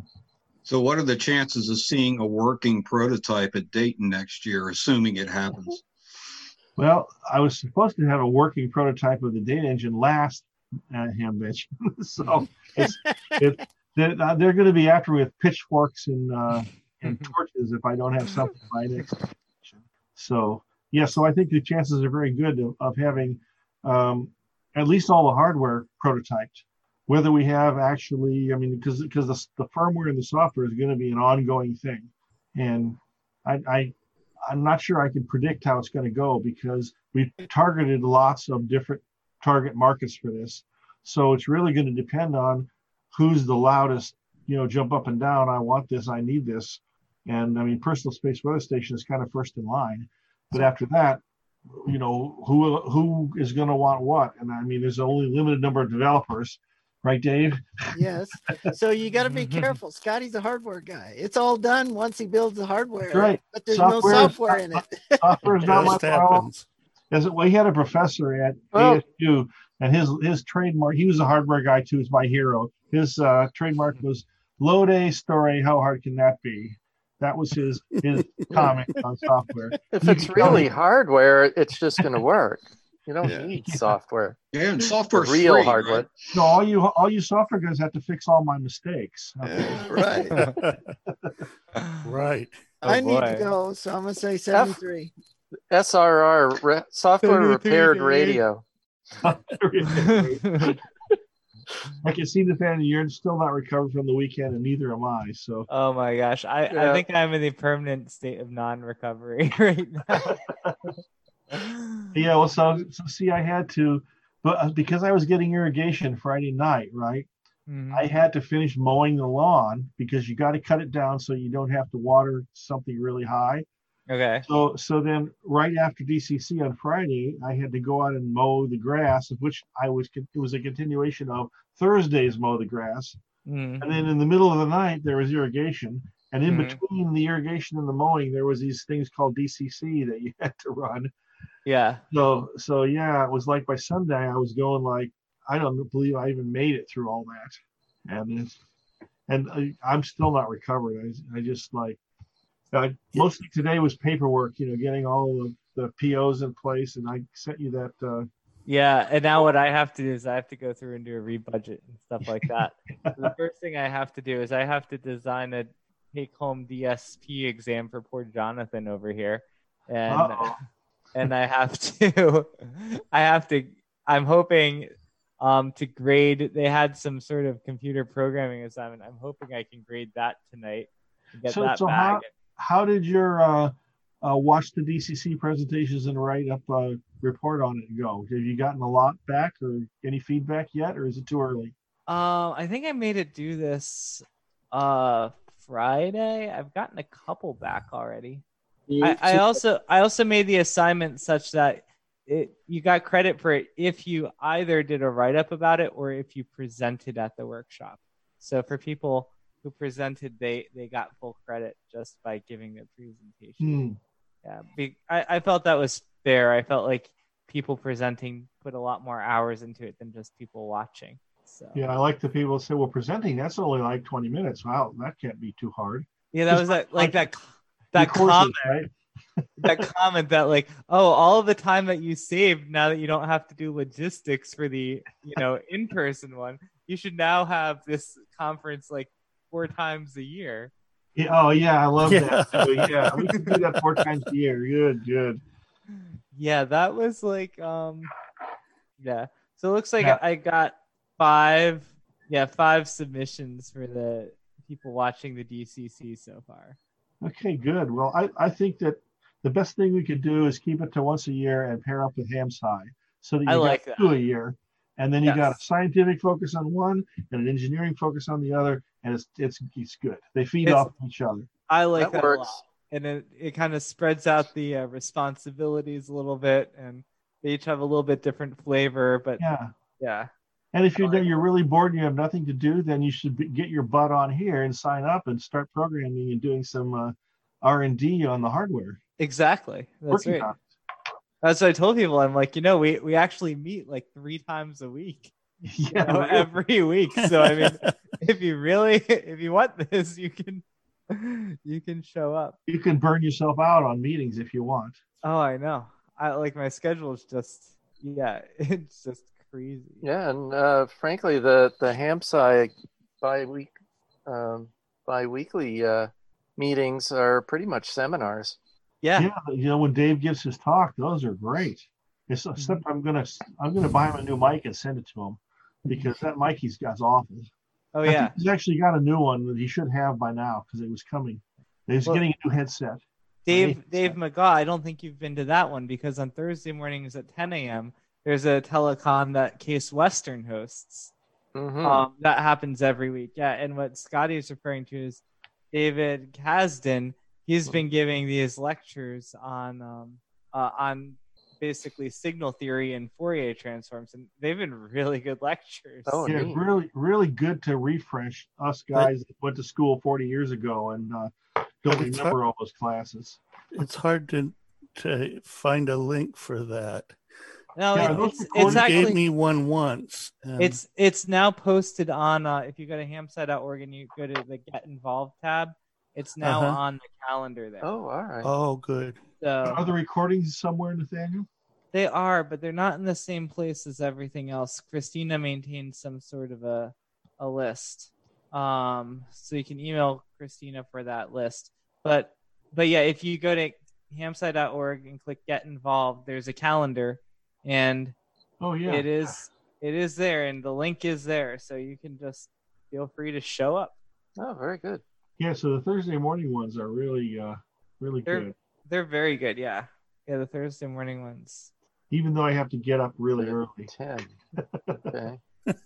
So what are the chances of seeing a working prototype at Dayton next year, assuming it happens?
Well, I was supposed to have a working prototype of the data engine last uh, ham bitch. So it's, it, they're, uh, they're going to be after me with pitchforks and uh, and torches if I don't have something by next. So yeah, so I think the chances are very good of, of having um, at least all the hardware prototyped. Whether we have actually, I mean, because because the, the firmware and the software is going to be an ongoing thing, and I, I I'm not sure I can predict how it's going to go because we've targeted lots of different target markets for this. So it's really going to depend on who's the loudest, you know, jump up and down. I want this, I need this. And I mean, Personal Space Weather Station is kind of first in line. But after that, you know, who who is going to want what? And I mean, there's only a limited number of developers. right, Dave?
Yes. So you got to be careful. Scotty's a hardware guy. It's all done once he builds the hardware,
That's right.
but there's
Software
no
is
software
not-
in it.
Software is not my
Just
problem.
happens.
As it, well, he had a professor at
Well-
A S U, and his his trademark. He was a hardware guy too. He's my hero. His uh, trademark was "Load a story. How hard can that be?" That was his his comment on software.
If
You
it's
can tell
really
me-
hardware, it's just going to work. You don't
Yeah.
need software.
Yeah, and software's
Real
free,
hardware.
right?
No, all you all you software guys have to fix all my mistakes. Okay?
Right. Right.
I need to
boy.
go, so I'm gonna say seventy-three.
S R R, re- software repaired radio.
I can see, Nathaniel, you're still not recovered from the weekend, and neither am I. So
Oh my gosh, I,
Yeah.
I think I'm in the permanent state of non-recovery right now.
yeah, well, so, so see, I had to, but uh, because I was getting irrigation Friday night, right?
Mhm.
I had to finish mowing the lawn because you got to cut it down so you don't have to water something really high.
Okay.
So so then right after D C C on Friday, I had to go out and mow the grass, of which I was it was a continuation of Thursday's mow the grass.
Mhm.
And then in the middle of the night there was irrigation, and in
Mhm.
between the irrigation and the mowing there was these things called D C C that you had to run.
Yeah.
So so yeah, it was like by Sunday I was going like I don't believe I even made it through all that, and it's, and I, I'm still not recovered. I I just like. Uh, mostly today was paperwork, you know, getting all of the P Os in place, and I sent you that. Uh,
Yeah, and now what I have to do is I have to go through and do a rebudget and stuff like that. So the first thing I have to do is I have to design a take-home D S P exam for poor Jonathan over here, and
Uh-oh.
and I have to, I have to. I'm hoping um, to grade. They had some sort of computer programming assignment. I'm hoping I can grade that tonight and get
so
that
so
back.
how how did your uh, uh, watch the D C C presentations and write up a report on it go? Have you gotten a lot back or any feedback yet, or is it too early?
Um, I think I made it do this uh Friday. I've gotten a couple back already. I, I also I also made the assignment such that it you got credit for it if you either did a write up about it or if you presented at the workshop. So for people who presented, they they got full credit just by giving their presentation.
Hmm.
Yeah, be, I, I felt that was fair. I felt like people presenting put a lot more hours into it than just people watching. So
Yeah, I like the people that say, "Well, presenting that's only like twenty minutes." Wow, that can't be too hard.
yeah, that was that like that that
courses,
comment
right?
that comment that like, oh, all of the time that you saved now that you don't have to do logistics for the you know in person one, you should now have this conference like four times a year.
Yeah, oh yeah, I love
Yeah.
that. too. Yeah, we can do that four times a year. Good, good.
Yeah, that was like um yeah. So it looks like
Yeah.
I got five yeah, five submissions for the people watching the D C C so far.
Okay, good. Well, I, I think that the best thing we could do is keep it to once a year and pair up with HamSci so that you
I
got
like that.
two a year. And then you got a
Yes.
scientific focus on one and an engineering focus on the other, and it's it's it's good. They feed
It's-
off each other.
I like
That
that, a
works.
lot. And it, it kind of spreads out the uh, responsibilities a little bit, and they each have a little bit different flavor, but
Yeah.
yeah.
And if you know you're really bored and you have nothing to do, then you should be, get your butt on here and sign up and start programming and doing some uh, R and D on the hardware.
Exactly. That's
Working
right.
on
That's what I told people. I'm like, you know, we, we actually meet like three times a week. you
Yeah,
know,
really.
every week. So I mean, if you really, if you want this, you can, you can show up.
You can burn yourself out on meetings if you want.
Oh, I know. I like my schedule is just, yeah, it's just crazy.
Yeah, and uh, frankly, the the HamSci bi week um, bi-weekly uh, meetings are pretty much seminars.
Yeah.
Yeah, you know, when Dave gives his talk, those are great. It's, except I'm gonna I'm gonna buy him a new mic and send it to him because that mic he's got is awful.
Oh
I think
yeah.
he's actually got a new one that he should have by now because it was coming. He's
Well-
getting a new headset.
Dave Dave McGaw, I don't think you've been to that one because on Thursday mornings at ten a.m. there's a telecon that Case Western hosts.
Mhm.
Um, that happens every week. Yeah, and what Scotty is referring to is David Kasdan. He's been giving these lectures on um, uh, on basically signal theory and Fourier transforms, and they've been really good lectures.
Oh,
yeah,
neat.
really, really good to refresh us guys that went to school forty years ago and uh, don't
But it's
remember
hard-
all those classes.
It's hard to to find a link for that.
No,
Yeah,
it-
are those
it's it's
You
actually
gave me one once. and-
it's it's now posted on. Uh, if you go to hamsci dot org and you go to the Get Involved tab, it's now
Uh-huh.
on the calendar there.
Oh, all right.
Oh, good.
So
Are the recordings somewhere, Nathaniel?
they are, but they're not in the same place as everything else. Christina maintains some sort of a a list, um, so you can email Christina for that list. But but yeah, if you go to hamsci dot org and click Get Involved, there's a calendar, and
Oh yeah,
it is it is there, and the link is there, so you can just feel free to show up.
Oh, very good.
Yeah, so the Thursday morning ones are really, uh, really
They're
good.
they're very good. Yeah, yeah. The Thursday morning ones.
Even though I have to get up really early.
ten. Okay.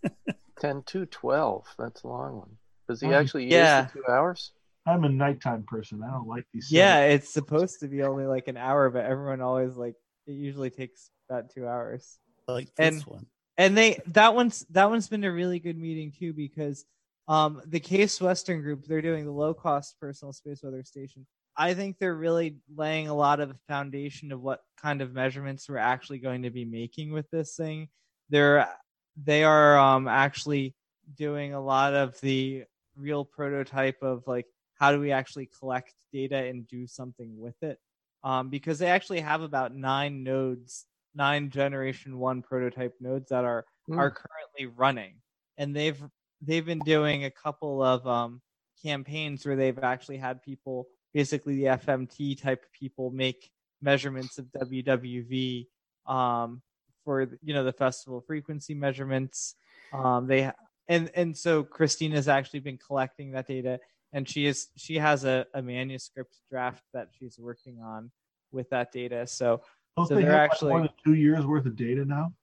ten to twelve. That's a long one. Does he
Um,
actually use
yeah.
the two hours?
I'm a nighttime person. I don't like these.
Yeah,
seven-
it's supposed to be only like an hour, but everyone always like it usually takes about two hours.
Like
And
this one.
and they that one's that one's been a really good meeting too, because um the Case Western group, they're doing the low cost personal space weather station. I think they're really laying a lot of the foundation of what kind of measurements we're actually going to be making with this thing. They're they are um actually doing a lot of the real prototype of like how do we actually collect data and do something with it, um, because they actually have about nine nodes, nine generation one prototype nodes that are
Hmm.
are currently running, and they've they've been doing a couple of um, campaigns where they've actually had people, basically the F M T type people, make measurements of W W V um, for you know the festival frequency measurements. Um, they and and so Christina's actually been collecting that data, and she is she has a, a manuscript draft that she's working on with that data. So
Don't
so
they
they're
have like
actually
more than two years worth of data now?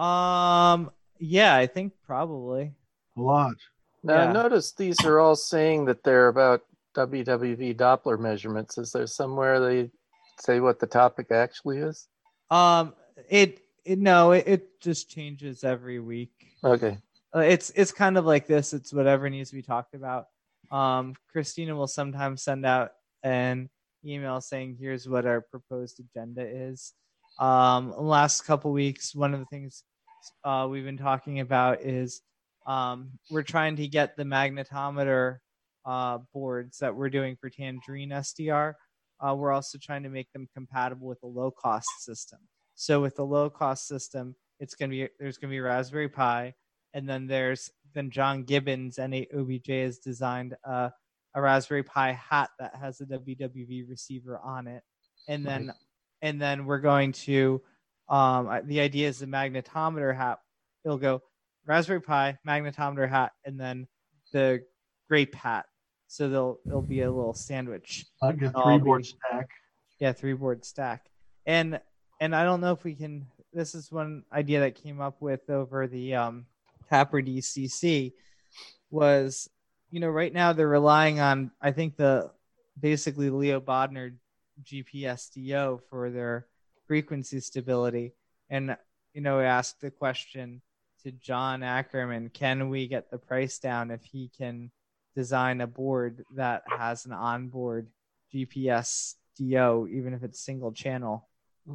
um yeah, I think probably.
A lot.
Now,
Yeah.
notice these are all saying that they're about W W V Doppler measurements. Is there somewhere they say what the topic actually is?
Um, it, it no, it, it just changes every week.
Okay.
Uh, it's it's kind of like this. It's whatever needs to be talked about. Um, Christina will sometimes send out an email saying, "Here's what our proposed agenda is." Um, last couple weeks, one of the things uh, we've been talking about is um, we're trying to get the magnetometer uh, boards that we're doing for Tangerine S D R. Uh, we're also trying to make them compatible with a low-cost system. So with the low-cost system, it's gonna be there's gonna be Raspberry Pi, and then there's then John Gibbons N eight O B J has designed a, a Raspberry Pi hat that has a W W V receiver on it, and then
Right.
and then we're going to um, I- the idea is the magnetometer hat. It'll go Raspberry Pi, magnetometer hat, and then the grape hat. So they'll it'll be a little sandwich.
Like a
It'll all
three
be-
board stack.
Yeah, three board stack. And and I don't know if we can. This is one idea that came up with over the um, Tapper D C C was, you know, right now they're relying on I think the basically Leo Bodnar G P S D O for their frequency stability. And you know, we asked the question to John Ackerman, can we get the price down if he can design a board that has an onboard G P S D O, even if it's single channel?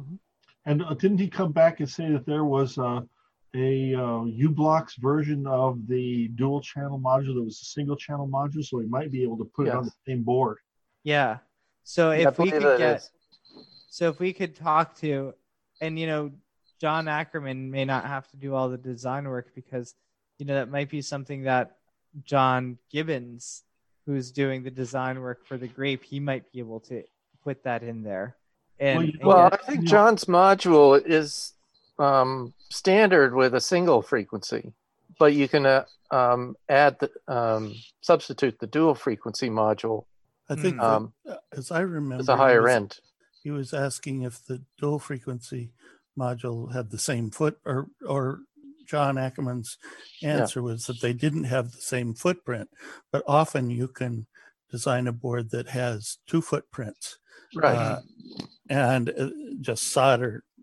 And uh, didn't he come back and say that there was uh, a uh, U-Blocks version of the dual channel module that was a single channel module, so he might be able to put it on the
Yes.
same board.
Yeah. So
Yeah, I
if we
believe
could
that
get,
is.
so if we could talk to, and you know, John Ackerman may not have to do all the design work because, you know, that might be something that John Gibbons, who's doing the design work for the Grape, he might be able to put that in there. And, and
Well,
get-
I think John's module is um, standard with a single frequency, but you can uh, um, add the um, substitute the dual frequency module.
I think,
um,
that, uh, as I remember,
it's a
he
higher
was-
end.
He was asking if the dual frequency module had the same foot, or or John Ackerman's answer was that they didn't have the same footprint. But often you can design a board that has two footprints,
Right.
uh, and uh, just solder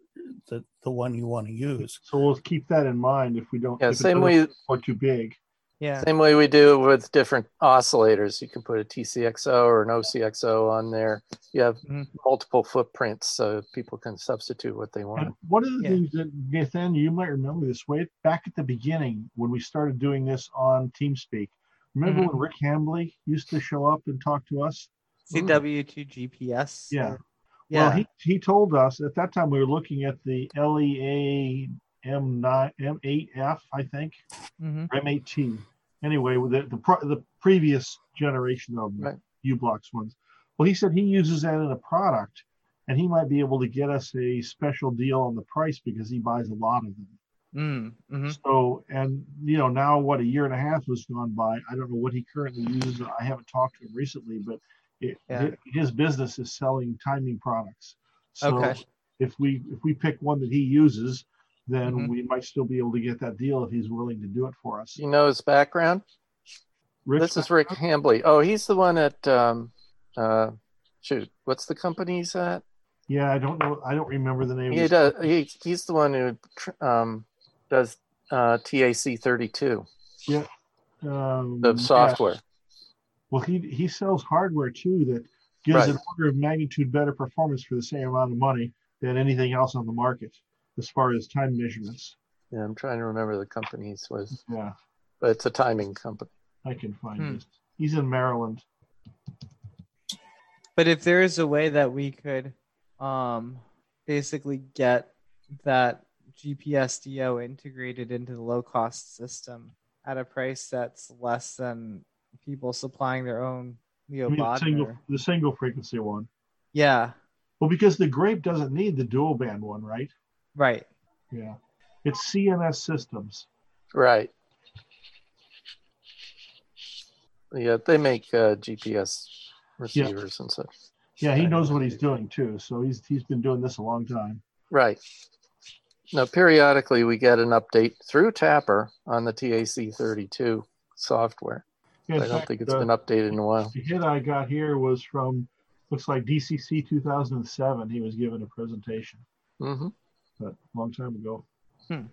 the, the one you want to use.
So we'll keep that in mind if we don't.
Yeah,
if
same
it
way.
or too big.
Yeah.
Same way we do with different oscillators. You can put a T C X O or an O C X O on there. You have
mm-hmm.
multiple footprints, so people can substitute what they want.
And one of the
Yeah.
things that, Nathan, you might remember this way back at the beginning when we started doing this on TeamSpeak. Remember
Mhm.
when Rick Hambley used to show up and talk to us?
C W two G P S.
Yeah.
or-
Well,
yeah.
he, he told us at that time we were looking at the L E A M nine M eight F, I think,
Mhm.
or M eight T. Anyway, with the the, pro, the previous generation of
Right.
U-Blocks ones. Well, he said he uses that in a product, and he might be able to get us a special deal on the price because he buys a lot of them.
Mm, mhm.
So, and you know, now what, a year and a half has gone by. I don't know what he currently uses. I haven't talked to him recently, but it,
Yeah.
his business is selling timing products. So
Okay.
if we if we pick one that he uses, then
Mhm.
we might still be able to get that deal if he's willing to do it for us.
You know his background?
Rick's
this is Rick Hambley. Oh, he's the one at um, uh, shoot, what's the company he's at?
Yeah, I don't know. I don't remember the name.
He
of his
does. He, he's the one who tr- um, does uh, T A C thirty-two,
Yeah. Um,
the software.
yeah. Well, he he sells hardware too that gives
Right.
an order of magnitude better performance for the same amount of money than anything else on the market as far as time measurements.
Yeah, I'm trying to remember the company he's with.
Yeah,
but it's a timing company.
I can find
Hmm.
this. He's in Maryland.
But if there is a way that we could um, basically get that G P S D O integrated into the low cost system at a price that's less than people supplying their own Leo
I mean, the
Bodmer.
single the single frequency one.
Yeah,
Well, because the Grape doesn't need the dual band one, right?
right.
Yeah, it's C M S Systems.
Right. Yeah, they make uh, G P S receivers and such.
Yeah, he knows what he's doing too. So he's he's been doing this a long time.
Right. Now, periodically we get an update through Tapper on the T A C thirty-two software.
Yeah, in
I don't
fact,
think it's
uh,
been updated in a while.
The hit I got here was from, looks like D C C two thousand seven. He was given a presentation,
Mm-hmm.
but a long time ago.
Hmm.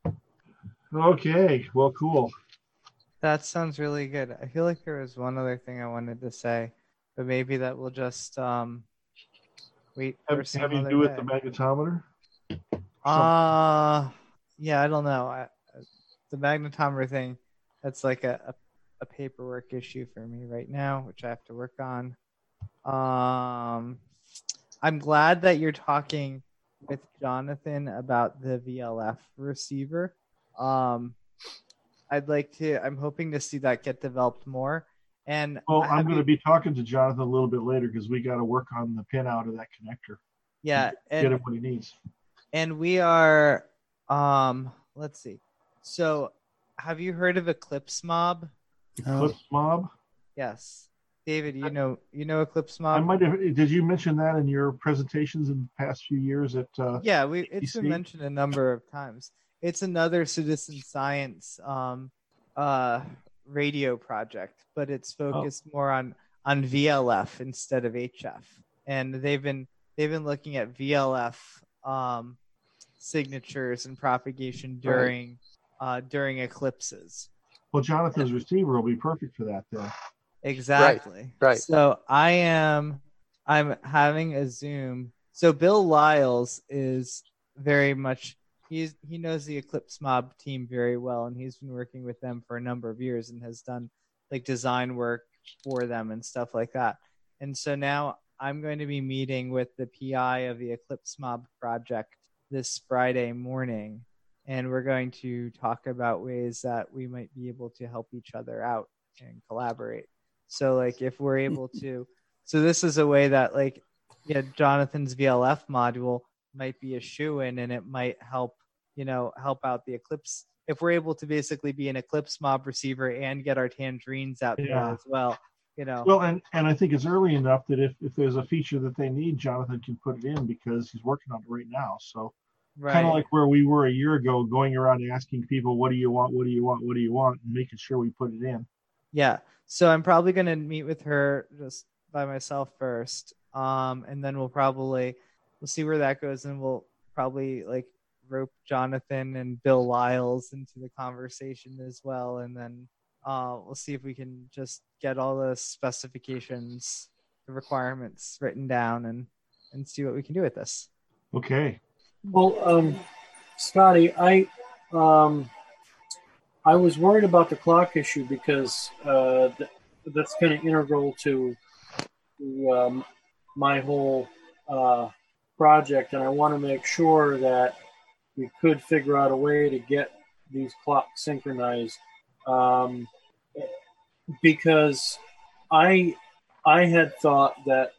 Okay, well, cool.
That sounds really good. I feel like there was one other thing I wanted to say, but maybe that will just um, wait for
Have,
some
have you
other
do with
day.
the magnetometer?
Uh yeah, I don't know. I, the magnetometer thing, that's like a, a, a paperwork issue for me right now, which I have to work on. Um, I'm glad that you're talking with Jonathan about the V L F receiver. Um, I'd like to. I'm hoping to see that get developed more. And
Well,
have
I'm going to
you-
be talking to Jonathan a little bit later because we got to work on the pin out of that connector.
yeah,
Get
and
him what he needs.
and we are. Um, let's see. So, have you heard of Eclipse Mob?
Eclipse Mob.
Yes, David. You know you know Eclipse Mob.
I might have. Did you mention that in your presentations in the past few years at? Uh,
Yeah, we it's been
D C?
mentioned a number of times. It's another citizen science um, uh, radio project, but it's focused more on on V L F instead of H F. And they've been they've been looking at V L F um, signatures and propagation during uh, during eclipses.
Well, Jonathan's receiver will be perfect for that then.
Exactly.
right.
So I am I'm having a Zoom. So Bill Lyles is very much he's he knows the Eclipse Mob team very well, and he's been working with them for a number of years and has done like design work for them and stuff like that. And so now I'm going to be meeting with the P I of the Eclipse Mob project this Friday morning, and we're going to talk about ways that we might be able to help each other out and collaborate. So like if we're able to, so this is a way that like, yeah, Jonathan's V L F module might be a shoe-in, and it might help, you know, help out the Eclipse. If we're able to basically be an Eclipse Mob receiver and get our tangerines out
Yeah.
there as well, you know.
Well, and, and I think it's early enough that if, if there's a feature that they need, Jonathan can put it in because he's working on it right now. So
Right.
kind of like where we were a year ago, going around asking people, what do you want? What do you want? What do you want? And making sure we put it in.
Yeah. So I'm probably going to meet with her just by myself first. Um, and then we'll probably, we'll see where that goes, and we'll probably like rope Jonathan and Bill Wiles into the conversation as well, and then uh, we'll see if we can just get all the specifications, the requirements written down, and and see what we can do with this.
Okay.
Well, um, Scotty, I um, I was worried about the clock issue because uh, th- that's kind of integral to, to um, my whole uh, project, and I want to make sure that we could figure out a way to get these clocks synchronized, um, because I I had thought that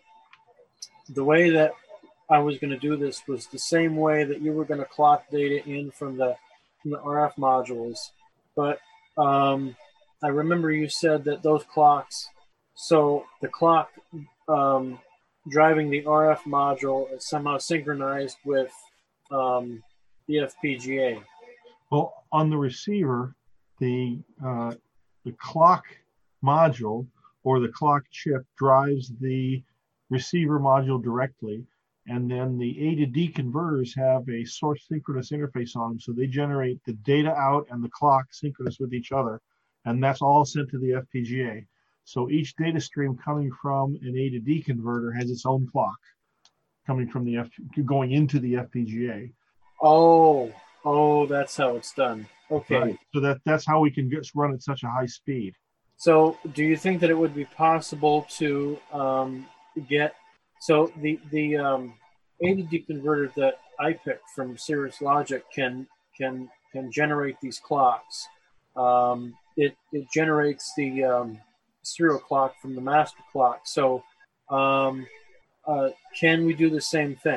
the way that I was going to do this was the same way that you were going to clock data in from the from the R F modules, but um, I remember you said that those clocks, so the clock um, driving the R F module is somehow synchronized with um, the F P G A.
Well, on the receiver, the uh, the clock module or the clock chip drives the receiver module directly, and then the A to D converters have a source synchronous interface on them, so they generate the data out and the clock synchronous with each other, and that's all sent to the F P G A. So each data stream coming from an A to D converter has its own clock coming from the F going into the F P G A.
Oh, oh, that's how it's done. Okay.
Right. So that that's how we can just run at such a high speed.
So, do you think that it would be possible to um, get so the the um, A to D converter that I picked from Cirrus Logic can can can generate these clocks. Um, it it generates the um, serial clock from the master clock. So, um, uh, can we do the same thing?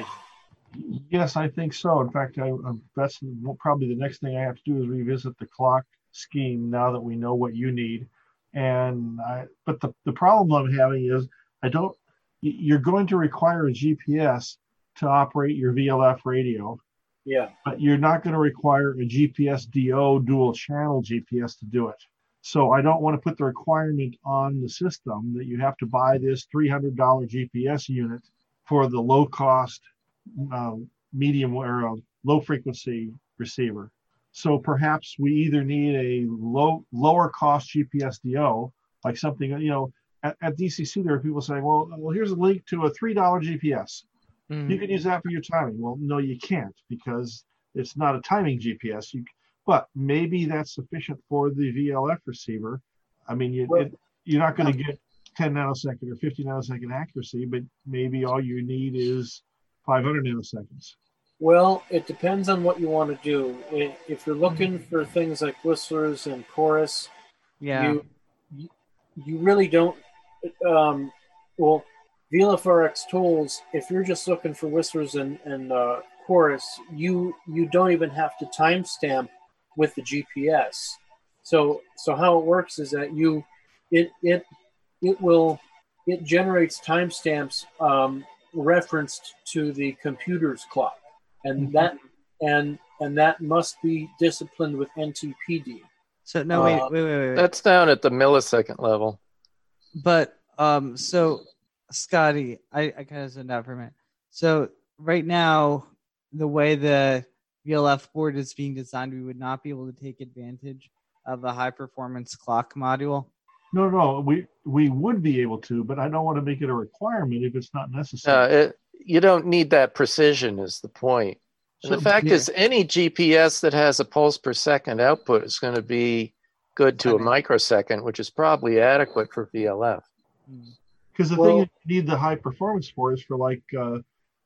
Yes, I think so. In fact, I, I, that's probably the next thing I have to do is revisit the clock scheme now that we know what you need. And I, but the, the problem I'm having is I don't, you're going to require a G P S to operate your V L F radio.
Yeah.
But you're not going to require a G P S D O dual channel G P S to do it. So I don't want to put the requirement on the system that you have to buy this three hundred dollars G P S unit for the low cost uh, medium or uh, low frequency receiver. So perhaps we either need a low lower cost G P S D O, like something, you know, at, at D C C there are people saying, well, well, here's a link to a three dollars G P S. Mm. You can use that for your timing. Well, no, you can't, because it's not a timing G P S. You, but maybe that's sufficient for the V L F receiver. I mean, you, well, it, you're not going to get ten nanosecond or fifty nanosecond accuracy, but maybe all you need is five hundred nanoseconds.
Well, it depends on what you want to do. If you're looking for things like whistlers and chorus,
yeah,
you you, you really don't. Um, well, V L F R X tools. If you're just looking for whistlers and and uh, chorus, you you don't even have to timestamp with the G P S. So so how it works is that you it it it will it generates timestamps um, referenced to the computer's clock. And that and and that must be disciplined with N T P D.
So no, wait,
uh,
wait, wait, wait, wait.
That's down at the millisecond level.
But um, so Scotty, I, I kind of zoned out for a minute. So right now, the way the V L F board is being designed, we would not be able to take advantage of the high performance clock module.
No, no, we we would be able to, but I don't want to make it a requirement if it's not necessary.
Uh, it, you don't need that precision is the point. And
So,
the fact
yeah.
is any G P S that has a pulse per second output is going to be good to a microsecond, which is probably adequate for V L F.
Because the
Well-
thing you need the high performance for is for like uh,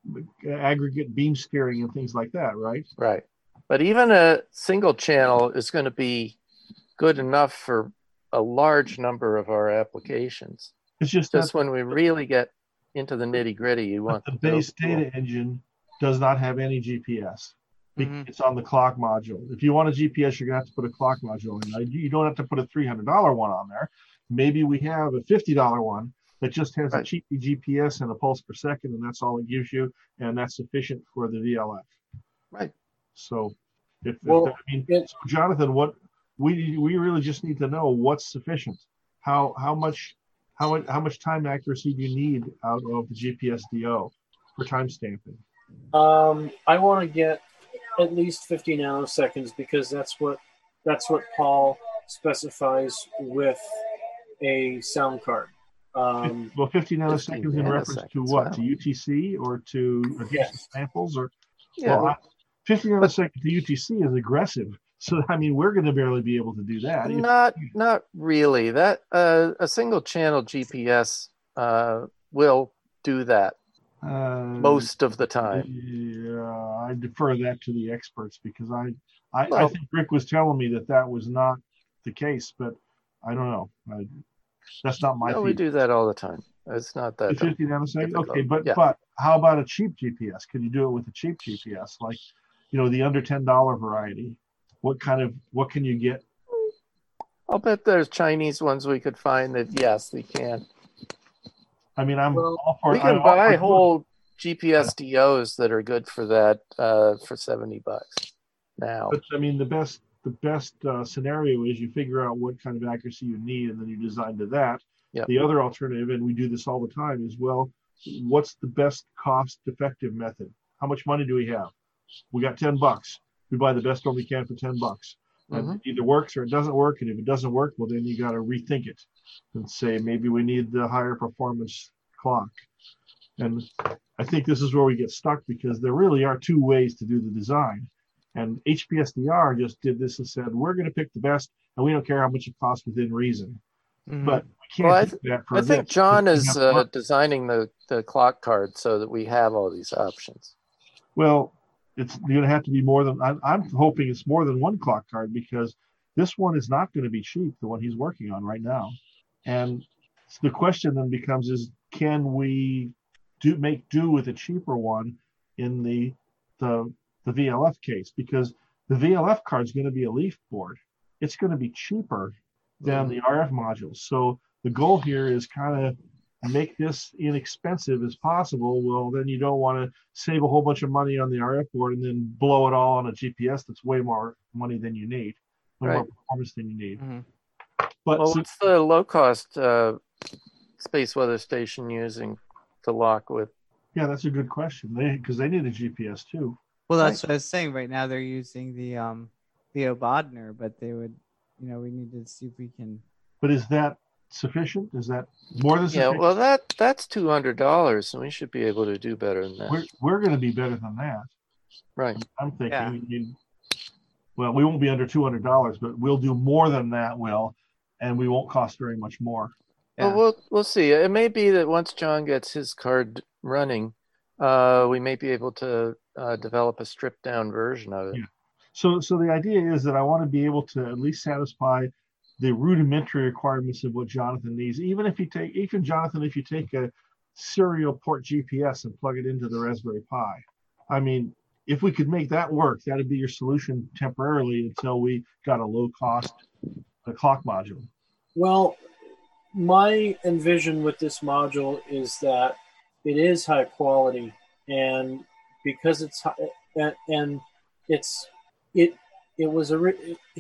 aggregate beam steering and things like that, right?
Right. But even a single channel is going to be good enough for a large number of our applications.
It's just
Just
that
when we really get into the nitty gritty, you want
the
to
base
go-
data engine does not have any G P S. Be-
Mhm.
It's on the clock module. If you want a G P S, you're going to have to put a clock module in. Now, You don't have to put a three hundred dollars one on there. Maybe we have a fifty dollars one that just has a
Right.
cheap G P S and a pulse per second, and that's all it gives you, and that's sufficient for the V L F.
Right.
So, if, if
Well,
I mean, so Jonathan, what we we really just need to know what's sufficient. How how much how much how much time accuracy do you need out of the G P S D O for time stamping?
Um, I want to get at least fifty nanoseconds because that's what that's what Paul specifies with a sound card. Um,
Well, fifty nanoseconds in reference to what?
wow.
To U T C or to adjacent
Yes.
samples? Or
Yeah.
well, I, fifty nanoseconds to U T C is aggressive. So I mean, we're going to barely be able to do that.
Not not really. That uh, a single channel G P S uh, will do that
Uh,
most of the time.
Yeah, I defer that to the experts because I, I, I
Well-
think Rick was telling me that that was not the case, but I don't know. I, that's not my
No, we
feed.
do that all the time. It's not that.
fifty nanoseconds.
difficult.
Okay, but
Yeah.
but how about a cheap G P S? Could you do it with a cheap G P S, like you know the under ten dollar variety? What kind of what can you get?
I'll bet there's Chinese ones we could find that yes, we can.
I mean, I'm all for.
We can
I'm all
buy
for-
whole G P S D Os that are good for that uh, for seventy bucks now.
But I mean, the best the best uh, scenario is you figure out what kind of accuracy you need, and then you design to that.
Yep.
The other alternative, and we do this all the time, is well, what's the best cost-effective method? How much money do we have? We got ten bucks. We buy the best one we can for ten bucks. And
Mhm.
it either works or it doesn't work. And if it doesn't work, well, then you got to rethink it and say maybe we need the higher performance clock. And I think this is where we get stuck because there really are two ways to do the design. And H P S D R just did this and said, we're going to pick the best and we don't care how much it costs within reason.
Mhm.
But we can't
Well, I,
do
th-
that for
I think
this.
John
We
is
have
uh,
mark-
designing the, the clock card so that we have all these options.
Well, it's going to have to be more than, I'm, I'm hoping it's more than one clock card because this one is not going to be cheap, the one he's working on right now. And the question then becomes is, can we do make do with a cheaper one in the the, the V L F case? Because the V L F card is going to be a leaf board. It's going to be cheaper than the R F modules. So the goal here is kind of make this inexpensive as possible. Well, then you don't want to save a whole bunch of money on the R F board and then blow it all on a G P S that's way more money than you need, way more
Right.
performance than you need.
Mhm.
But
Well,
so-
what's the low cost uh, space weather station using to lock with?
yeah, that's a good question. They because they need a G P S too.
Well, that's what I was saying. Right now, they're using the um, Theo Bodner, but they would, you know, we need to see if we can.
But is that sufficient? Is that more than
Yeah,
sufficient?
well, that that's two hundred dollars, and we should be able to do better than that.
we're we're going to be better than that.
Right.
I'm thinking.
Yeah.
I mean, well, we won't be under two hundred dollars, but we'll do more than that. Will, and we won't cost very much more.
Well, we'll we'll see. It may be that once John gets his card running, uh, we may be able to uh, develop a stripped down version of it.
Yeah. So, so the idea is that I want to be able to at least satisfy the rudimentary requirements of what Jonathan needs. Even if you take, even Jonathan, if you take a serial port G P S and plug it into the Raspberry Pi, I mean, if we could make that work, that'd be your solution temporarily until we got a low cost a clock module.
Well, my envision with this module is that it is high quality, and because it's high, and, and it's it it was a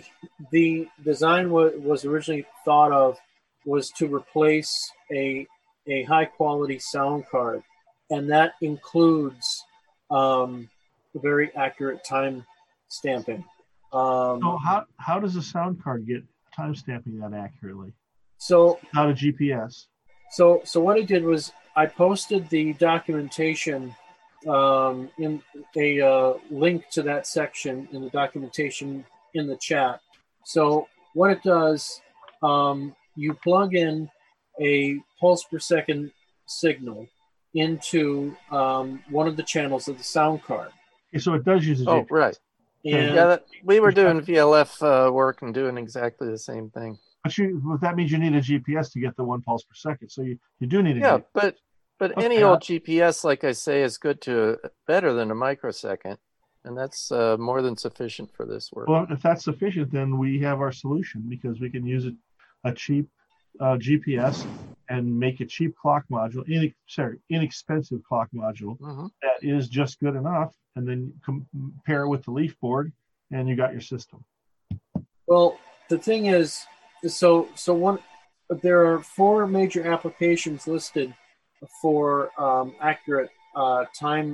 the design was, was originally thought of was to replace a a high quality sound card, and that includes um, very accurate time stamping. Um,
So how how does a sound card get time stamping that accurately?
So
Not a G P S.
So, so what I did was I posted the documentation um, in a uh, link to that section in the documentation in the chat. So what it does, um, you plug in a pulse per second signal into um, one of the channels of the sound card.
Okay, so it does use a
Oh,
G P S.
right.
And
yeah, that, we were doing V L F uh, work and doing exactly the same thing.
But you, but that means you need a G P S to get the one pulse per second. So you, you do need a
Yeah,
G P S.
but but
Okay,
any
I-
old G P S, like I say, is good to better than a microsecond, and that's uh, more than sufficient for this work.
Well, if that's sufficient, then we have our solution because we can use a, a cheap uh, G P S and make a cheap clock module, in, sorry, inexpensive clock module
Mhm.
that is just good enough, and then compare it with the leaf board, and you got your system.
Well, the thing is, so so one, there are four major applications listed for um, accurate uh, time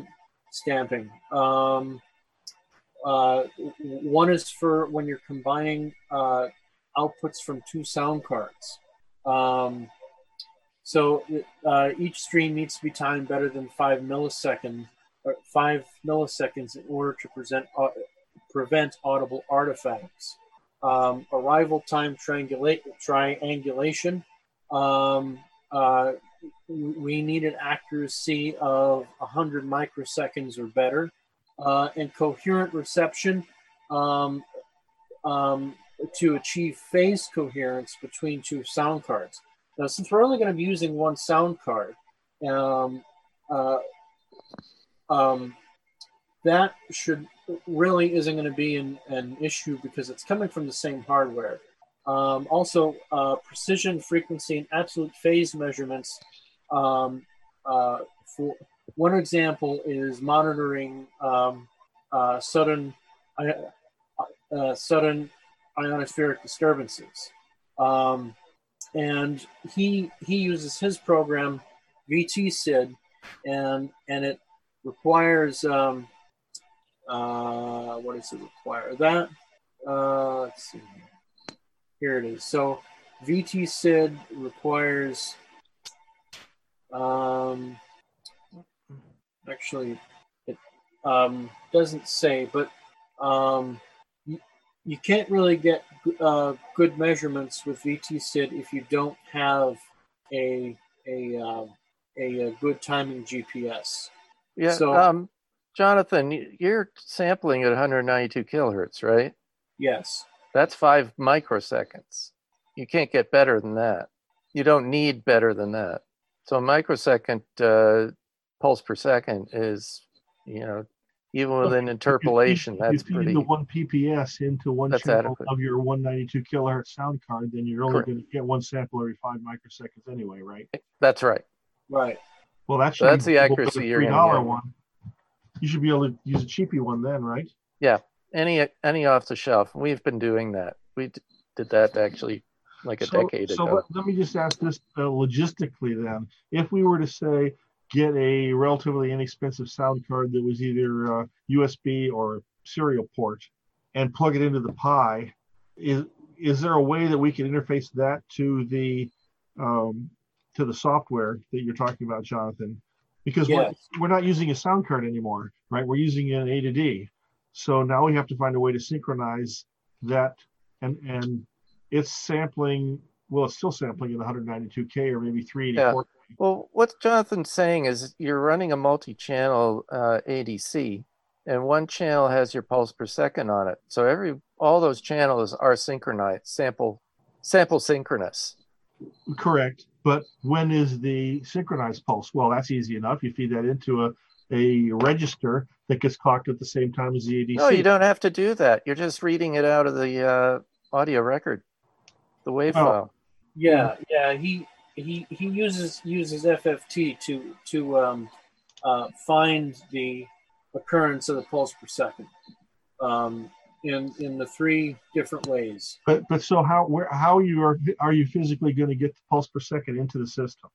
stamping. Um, uh, one is for when you're combining uh, outputs from two sound cards. Um, so uh, each stream needs to be timed better than five milliseconds, or five milliseconds in order to present, uh, prevent audible artifacts. Um, arrival time triangulate, triangulation. Um, uh, we needed accuracy of one hundred microseconds or better. Uh, and coherent reception um, um, to achieve phase coherence between two sound cards. Now, since we're only going to be using one sound card, um, uh, um, that should really isn't going to be an, an issue because it's coming from the same hardware. Um, also, uh, precision, frequency, and absolute phase measurements. Um, uh, for one example is monitoring um, uh, sudden uh, sudden ionospheric disturbances, um, and he he uses his program V T S I D, and and it requires um, uh, what does it require? That uh, let's see. Here it is. So V T S I D requires um, actually it um, doesn't say, but um, you, you can't really get uh, good measurements with V T S I D if you don't have a a um, a, a good timing G P S.
Yeah,
So
um, Jonathan, y- you're sampling at one hundred ninety-two kilohertz, right?
yes.
That's five microseconds. You can't get better than that. You don't need better than that. So a microsecond uh, pulse per second is, you know, even with an interpolation,
If
that's
you feed
pretty,
the one P P S into one
that's
channel
adequate.
of your one ninety-two kilohertz sound card, then you're only
Correct.
going to get one sample every five microseconds anyway, right?
That's right.
Right.
Well, that
So
should
that's
be
the
doable with
accuracy
a
you're
three
gonna
dollar
get.
one. You should be able to use a cheapy one then, right?
Yeah, any any off the shelf. We've been doing that. We d- did that actually like a
So,
decade
so
ago.
let, let me just ask this uh, logistically then. If we were to say, get a relatively inexpensive sound card that was either uh, U S B or serial port and plug it into the Pi, is is there a way that we can interface that to the um, to the software that you're talking about, Jonathan? Because
Yes.
we're, we're not using a sound card anymore, right? We're using an A to D. So now we have to find a way to synchronize that, and and it's sampling, well, it's still sampling in one hundred ninety-two K or maybe three eighty-four.
Yeah. Well, what Jonathan's saying is you're running a multi-channel uh, A D C, and one channel has your pulse per second on it. So every all those channels are synchronized, sample sample synchronous.
Correct. But when is the synchronized pulse? Well, that's easy enough. You feed that into a, a register that gets clocked at the same time as the A D C.
No, you don't have to do that. You're just reading it out of the uh, audio record, the wave
Well,
file.
Yeah, yeah. He he he uses uses F F T to to um, uh, find the occurrence of the pulse per second um, in in the three different ways.
But but so how where how you are are you physically going to get the pulse per second into the system?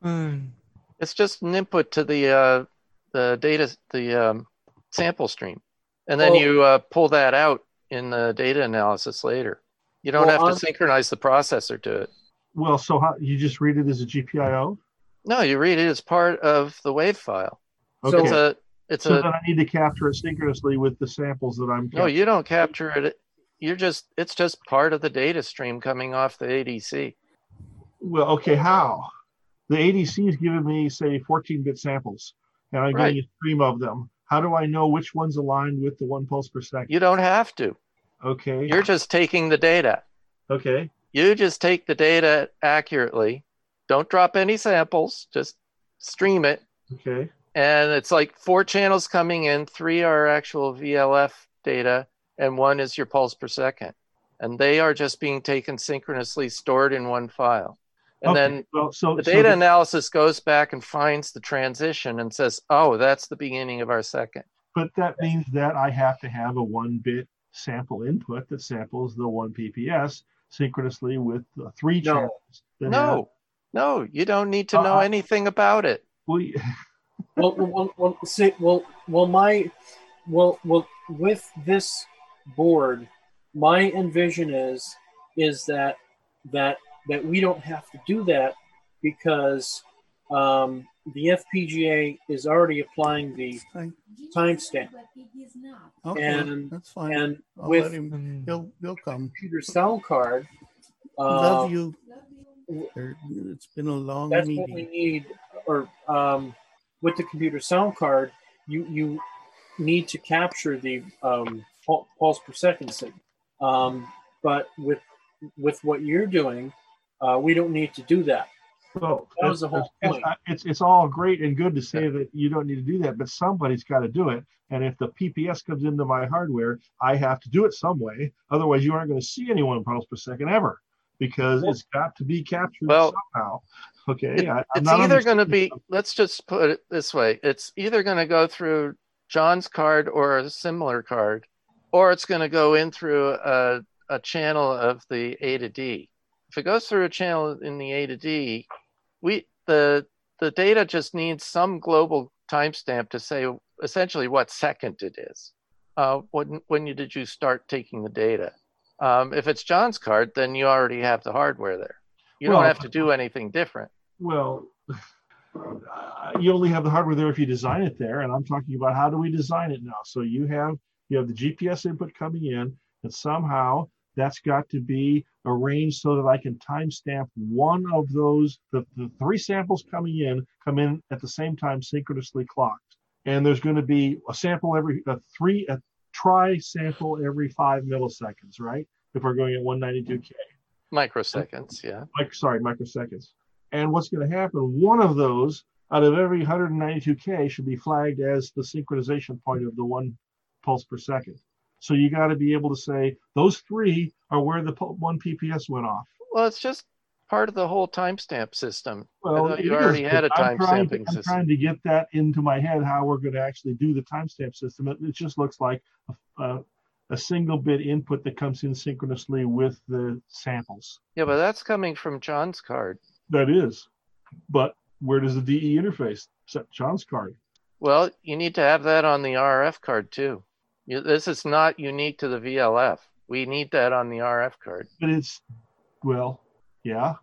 It's just an input to the uh, the data, the um, sample stream, and then
Well-
you uh, pull that out in the data analysis later. You don't
Well,
have to
on-
synchronize the processor to it.
Well, so how you just read it as a G P I O?
No, you read it as part of the wave file.
Okay.
It's a it's
so
a
then I need to capture it synchronously with the samples that I'm
no,
capturing.
you don't capture it. You're just it's just part of the data stream coming off the A D C.
Well, okay, how? The A D C is giving me, say, fourteen bit samples, and I'm
Right.
getting a stream of them. How do I know which one's aligned with the one pulse per second?
You don't have to.
Okay.
You're just taking the data.
Okay.
You just take the data accurately. Don't drop any samples. Just stream it.
Okay.
And it's like four channels coming in. Three are actual V L F data, and one is your pulse per second. And they are just being taken synchronously, stored in one file. And
Okay,
then
well, so-
the
so
data
the-
analysis goes back and finds the transition and says, oh, that's the beginning of our second.
But that means that I have to have a one bit sample input that samples the one P P S synchronously with the three channels. that have-
No, no, you don't need to know
Uh,
anything about it.
Well, you-
well, well, well, see, well, well, my, well, well, with this board, my envision is, is that, that, that we don't have to do that because um, the F P G A is already applying the timestamp.
Okay,
And
that's fine.
and
I'll
with
let him. He'll he'll come.
computer sound card,
Love
uh,
you. There- It's been a long
that's
meeting.
what we need. Or um, with the computer sound card, you you need to capture the um, pul- pulse per second signal. Um, but with with what you're doing, uh, we don't need to do that.
So
That was the
it's,
whole
it's,
point.
it's it's all great and good to say that you don't need to do that, but somebody's got to do it. And if the P P S comes into my hardware, I have to do it some way. Otherwise, you aren't going to see any one pulse per second ever, because it's got to be captured
Well,
somehow. Okay, I, I'm
It's
not
either going to
understanding-
be, let's just put it this way. It's either going to go through John's card or a similar card, or it's going to go in through a, a channel of the A to D. If it goes through a channel in the A to D, we the the data just needs some global timestamp to say essentially what second it is. Uh, when when you did you start taking the data? Um, if it's John's card, then you already have the hardware there. You
Well,
don't have to do anything different.
Well, uh, you only have the hardware there if you design it there, and I'm talking about how do we design it now. So you have you have the G P S input coming in, and somehow that's got to be arranged so that I can timestamp one of those. The, the three samples coming in come in at the same time, synchronously clocked, and there's going to be a sample every a three a tri sample every five milliseconds, right? If we're going at one ninety-two K.
Microseconds, yeah.
Like, sorry, microseconds. And what's going to happen, one of those out of every one ninety-two K should be flagged as the synchronization point of the one pulse per second. So you got to be able to say those three are where the pu- one P P S went off.
Well, it's just part of the whole timestamp system. I
Well,
thought
it
you
is,
already
but
had a
I'm trying, to,
timestamping
I'm
system.
trying to get that into my head, how we're going to actually do the timestamp system. It, it just looks like a, a, a single bit input that comes in synchronously with the samples.
Yeah, but that's coming from John's card.
That is. But where does the D E interface? Set John's card.
Well, you need to have that on the R F card too. You, this is not unique to the V L F. We need that on the R F card.
But it's, well, yeah,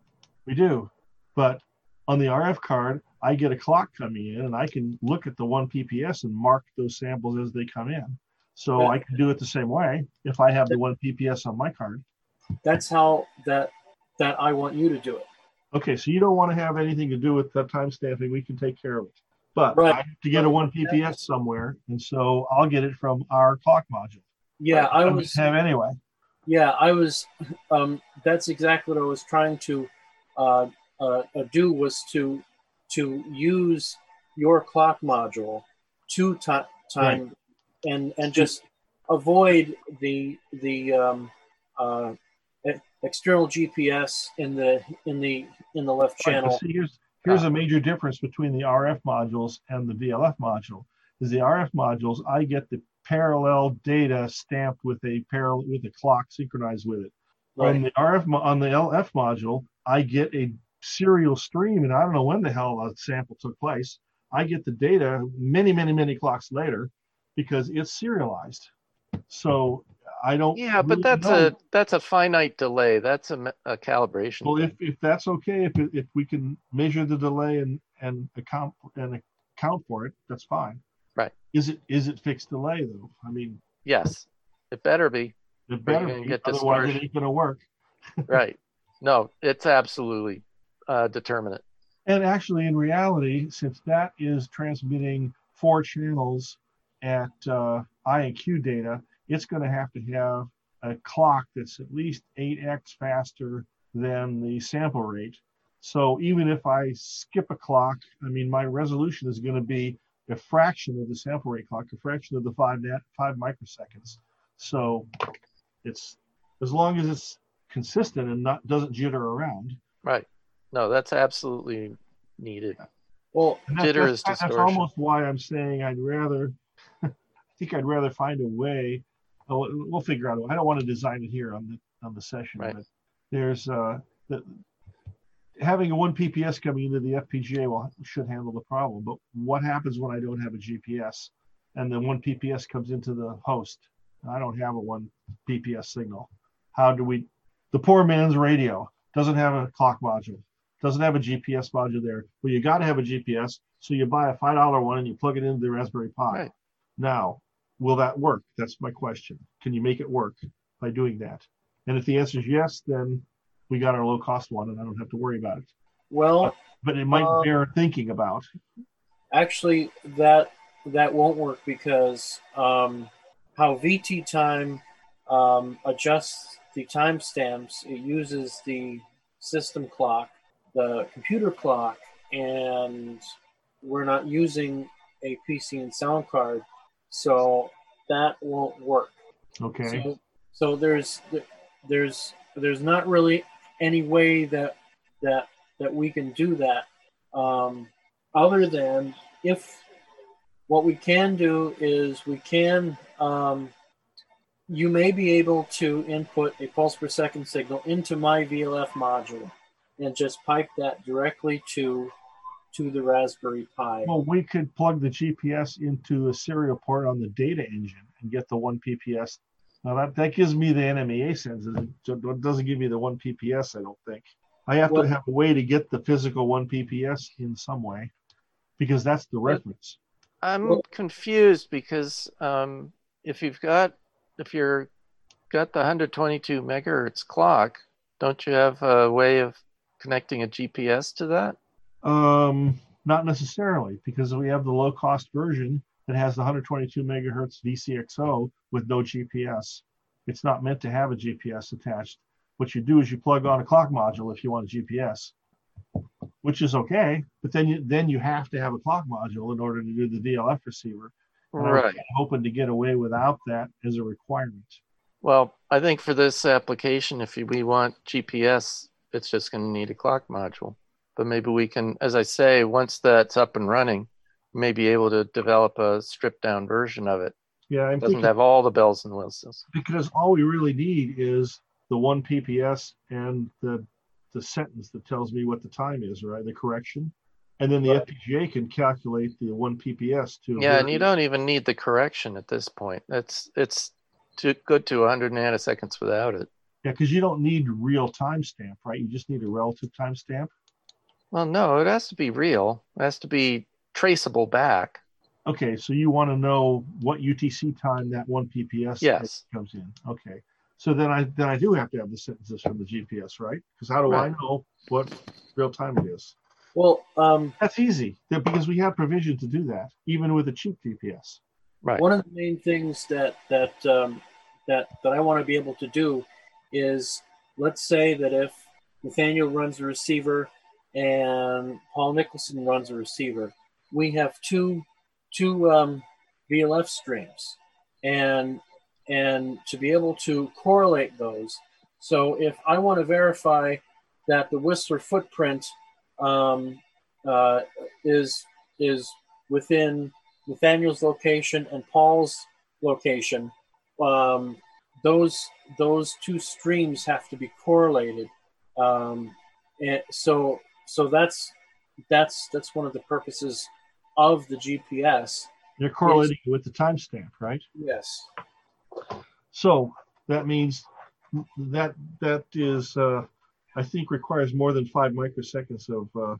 we do. But on the R F card, I get a clock coming in and I can look at the one P P S and mark those samples as they come in. So
Yeah.
I can do it the same way if I have the one P P S on my card.
That's how that that I want you to do it.
Okay, so you don't want to have anything to do with that timestamping. We can take care of it. But
Right.
I have to get a one P P S somewhere, and so I'll get it from our clock module.
Yeah, I
I
was.
have anyway.
Yeah, I was. Um, that's exactly what I was trying to uh, uh, uh, do was to to use your clock module to ti- time and and just avoid the the um, uh, e- external G P S in the in the in the left
Right, but
channel.
see, here's here's a major difference between the R F modules and the V L F module. Is the R F modules, I get the parallel data stamped with a parallel with a clock synchronized with it.
Right.
On the R F mo- on the L F module, I get a serial stream, and I don't know when the hell a sample took place. I get the data many, many, many clocks later because it's serialized. So I don't.
Yeah, but
really
that's
know.
a that's a finite delay. That's a, me- a calibration.
Well,
thing.
if, if that's okay, if it, if we can measure the delay and and account and account for it, that's fine.
Right.
Is it is it fixed delay though? I mean,
Yes, it better be.
it
or
better
you're gonna
be,
get
otherwise it
distortion.
ain't gonna work.
Right. No, it's absolutely uh, determinate.
And actually, in reality, since that is transmitting four channels at uh, I and Q data, it's going to have to have a clock that's at least eight x faster than the sample rate. So even if I skip a clock, I mean, my resolution is going to be a fraction of the sample rate clock, a fraction of the five net, five microseconds. So it's as long as it's consistent and not doesn't jitter around.
Right. No, that's absolutely needed.
Well,
And that's,
jitter
that's,
is
that's
distortion.
almost why I'm saying I'd rather, I think I'd rather find a way. Oh, we'll figure out. I don't want to design it here on the on the session,
Right.
but there's uh, the, having a one P P S coming into the F P G A will should handle the problem. But what happens when I don't have a G P S and then one P P S comes into the host? I don't have a one P P S signal. How do we? The poor man's radio doesn't have a clock module, doesn't have a G P S module there. Well, you got to have a G P S, so you buy a five dollar one and you plug it into the Raspberry Pi.
Right.
Now, will that work? That's my question. Can you make it work by doing that? And if the answer is yes, then we got our low cost one and I don't have to worry about it.
Well,
but, but it might
um,
bear thinking about.
Actually, that that won't work because um, how V T time um, adjusts the timestamps, it uses the system clock, the computer clock, and we're not using a P C and sound card, so that won't work.
Okay.
So, so there's there's there's not really any way that that that we can do that, um, other than if what we can do is we can um, you may be able to input a pulse per second signal into my V L F module and just pipe that directly to to the Raspberry Pi.
Well, we could plug the G P S into a serial port on the data engine and get the one P P S. Now that, that gives me the N M E A sensors. It doesn't give me the one P P S, I don't think. I have
Well,
to have a way to get the physical one P P S in some way because that's the reference.
I'm
Well-
confused because um, if you've got if you're got the one hundred twenty-two megahertz clock, don't you have a way of connecting a G P S to that?
Um, not necessarily, because we have the low cost version that has the one hundred twenty-two megahertz V C X O with no G P S. It's not meant to have a G P S attached. What you do is you plug on a clock module if you want a G P S, which is okay, but then you then you have to have a clock module in order to do the V L F receiver. And
Right.
I'm hoping to get away without that as a requirement.
Well, I think for this application, if we want G P S, it's just going to need a clock module. But maybe we can, as I say, once that's up and running, we may be able to develop a stripped down version of it.
Yeah, I'm
It doesn't
thinking
have all the bells and whistles.
because all we really need is the one P P S and the the sentence that tells me what the time is, right? The correction. And then the F P G A can calculate the one P P S to
Yeah, and you don't even need the correction at this point. It's it's too good to one hundred nanoseconds without it.
Yeah, because you don't need real timestamp, right? You just need a relative timestamp.
Well, no, it has to be real. It has to be traceable back.
Okay, so you want to know what U T C time that one P P S
Yes.
comes in. Okay, so then I then I do have to have the sentences from the G P S, right? Because how do I
Right.
know what real time it is?
Well, um,
That's easy th- because we have provision to do that, even with a cheap G P S.
Right.
One of the main things that that um, that that I want to be able to do is, let's say that if Nathaniel runs a receiver and Paul Nicholson runs a receiver, we have two two um, V L F streams, and and to be able to correlate those. So if I want to verify that the Whistler footprint um, uh, is is within Nathaniel's location and Paul's location, um, those those two streams have to be correlated, um, and so so that's that's that's one of the purposes of the G P S.
They're correlating with the timestamp, right?
Yes.
So that means that that is, uh, I think, requires more than five microseconds of. Uh,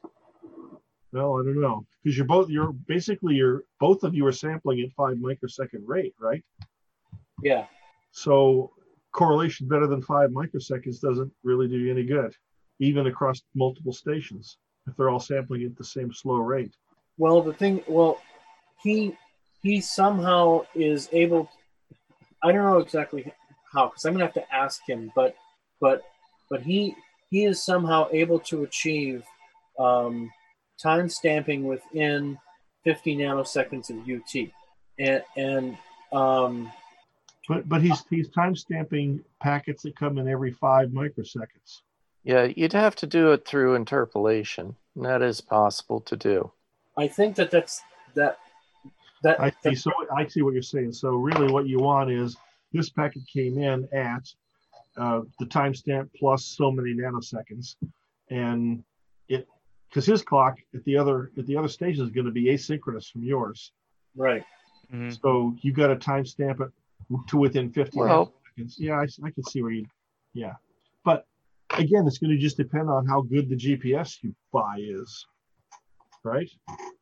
well, I don't know, because you're both you're basically you're both of you are sampling at five microsecond rate, right?
Yeah.
So correlation better than five microseconds doesn't really do you any good, even across multiple stations if they're all sampling at the same slow rate.
Well, the thing, well, he he somehow is able. I don't know exactly how, because I'm gonna have to ask him. But but but he he is somehow able to achieve um, time stamping within fifty nanoseconds of U T, and and um,
But but he's he's time stamping packets that come in every five microseconds.
Yeah, you'd have to do it through interpolation. And that is possible to do.
I think that that's that that.
I see. So I see what you're saying. So really, what you want is this packet came in at uh, the timestamp plus so many nanoseconds, and it because his clock at the other at the other station is going to be asynchronous from yours.
Right.
Mm-hmm.
So you got to timestamp it to within fifty
Well,
seconds. Yeah, I, I can see where you. Yeah, but again, it's going to just depend on how good the G P S you buy is, right?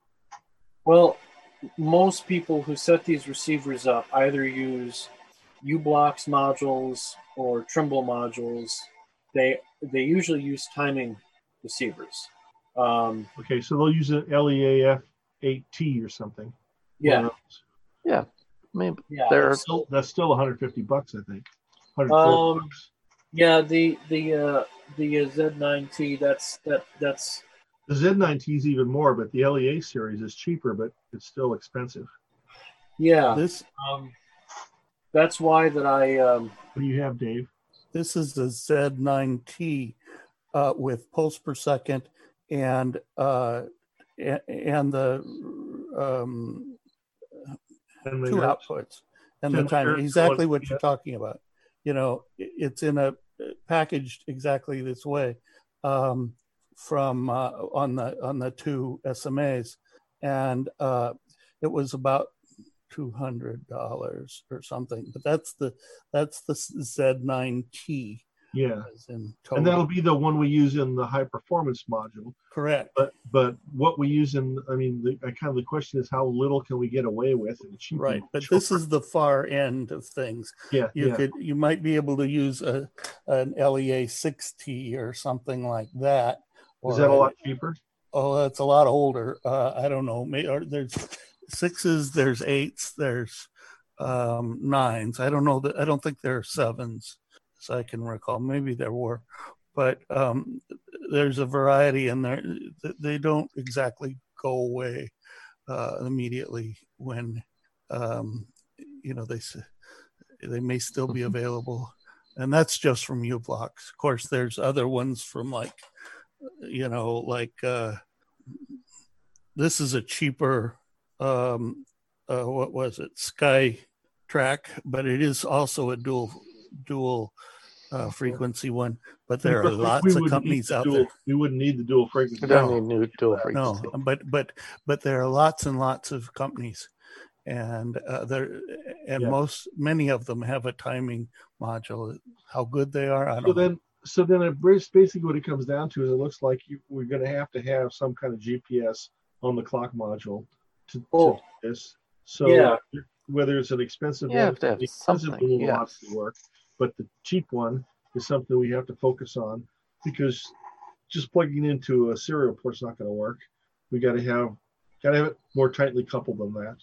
Well, most people who set these receivers up either use U-Blocks modules or Trimble modules. They they usually use timing receivers. Um,
Okay, so they'll use an L E A F eight T or something.
Yeah.
Yeah. I mean,
Yeah,
they're
That's still, that's still one hundred fifty bucks, I think. one hundred forty
um, yeah, the the uh, the uh, Z nine T. That's that that's
The Z nine T is even more, but the L E A series is cheaper, but it's still expensive.
yeah.
This
Um, that's why that I. Um,
what do you have, Dave?
This is the Z nine T uh, with pulse per second and uh, a- and the um,
ten
two
megahertz.
outputs and the
ten
timing.
megahertz,
Exactly
one-
what you're talking about. You know, it- it's in a packaged exactly this way um, from uh, on the on the two S M As, and uh, it was about two hundred dollars or something. But that's the that's the Z nine T.
Yeah,
as in
and
total.
that'll be the one we use in the high performance module.
Correct.
But but what we use in, I mean, the kind of the question is how little can we get away with and cheap.
Right, but this is the far end of things.
Yeah,
you
yeah.
could you might be able to use a an L E A six T or something like that.
Is that a
or
lot cheaper?
Oh, that's a lot older. Uh, I don't know. May, or there's sixes, there's eights, there's um, nines. I don't know that. I don't think there are sevens, as I can recall. Maybe there were, but um, there's a variety in there. They don't exactly go away uh, immediately when um, you know they s- they may still be available, and that's just from U-Blocks. Of course, there's other ones from like you know like uh, this is a cheaper um, uh, what was it Sky Track, but it is also a dual dual uh, frequency one. But there are
We- we
lots of
wouldn't need
companies
the
out
dual-
there.
We wouldn't need the dual frequency.
We don't need new dual frequency.
No, but but but there are lots and lots of companies, and uh, there and
Yeah.
most many of them have a timing module. How good they are, I
So
don't know.
then, so then, it bas- basically, what it comes down to is, it looks like you, we're going to have to have some kind of G P S on the clock module to,
Oh.
to do this. So
Yeah.
whether it's an expensive
You
one,
have to have
the expensive
something,
one will
yeah.
obviously work, but the cheap one is something we have to focus on, because just plugging into a serial port's not going to work. We got to have got to have it more tightly coupled than that.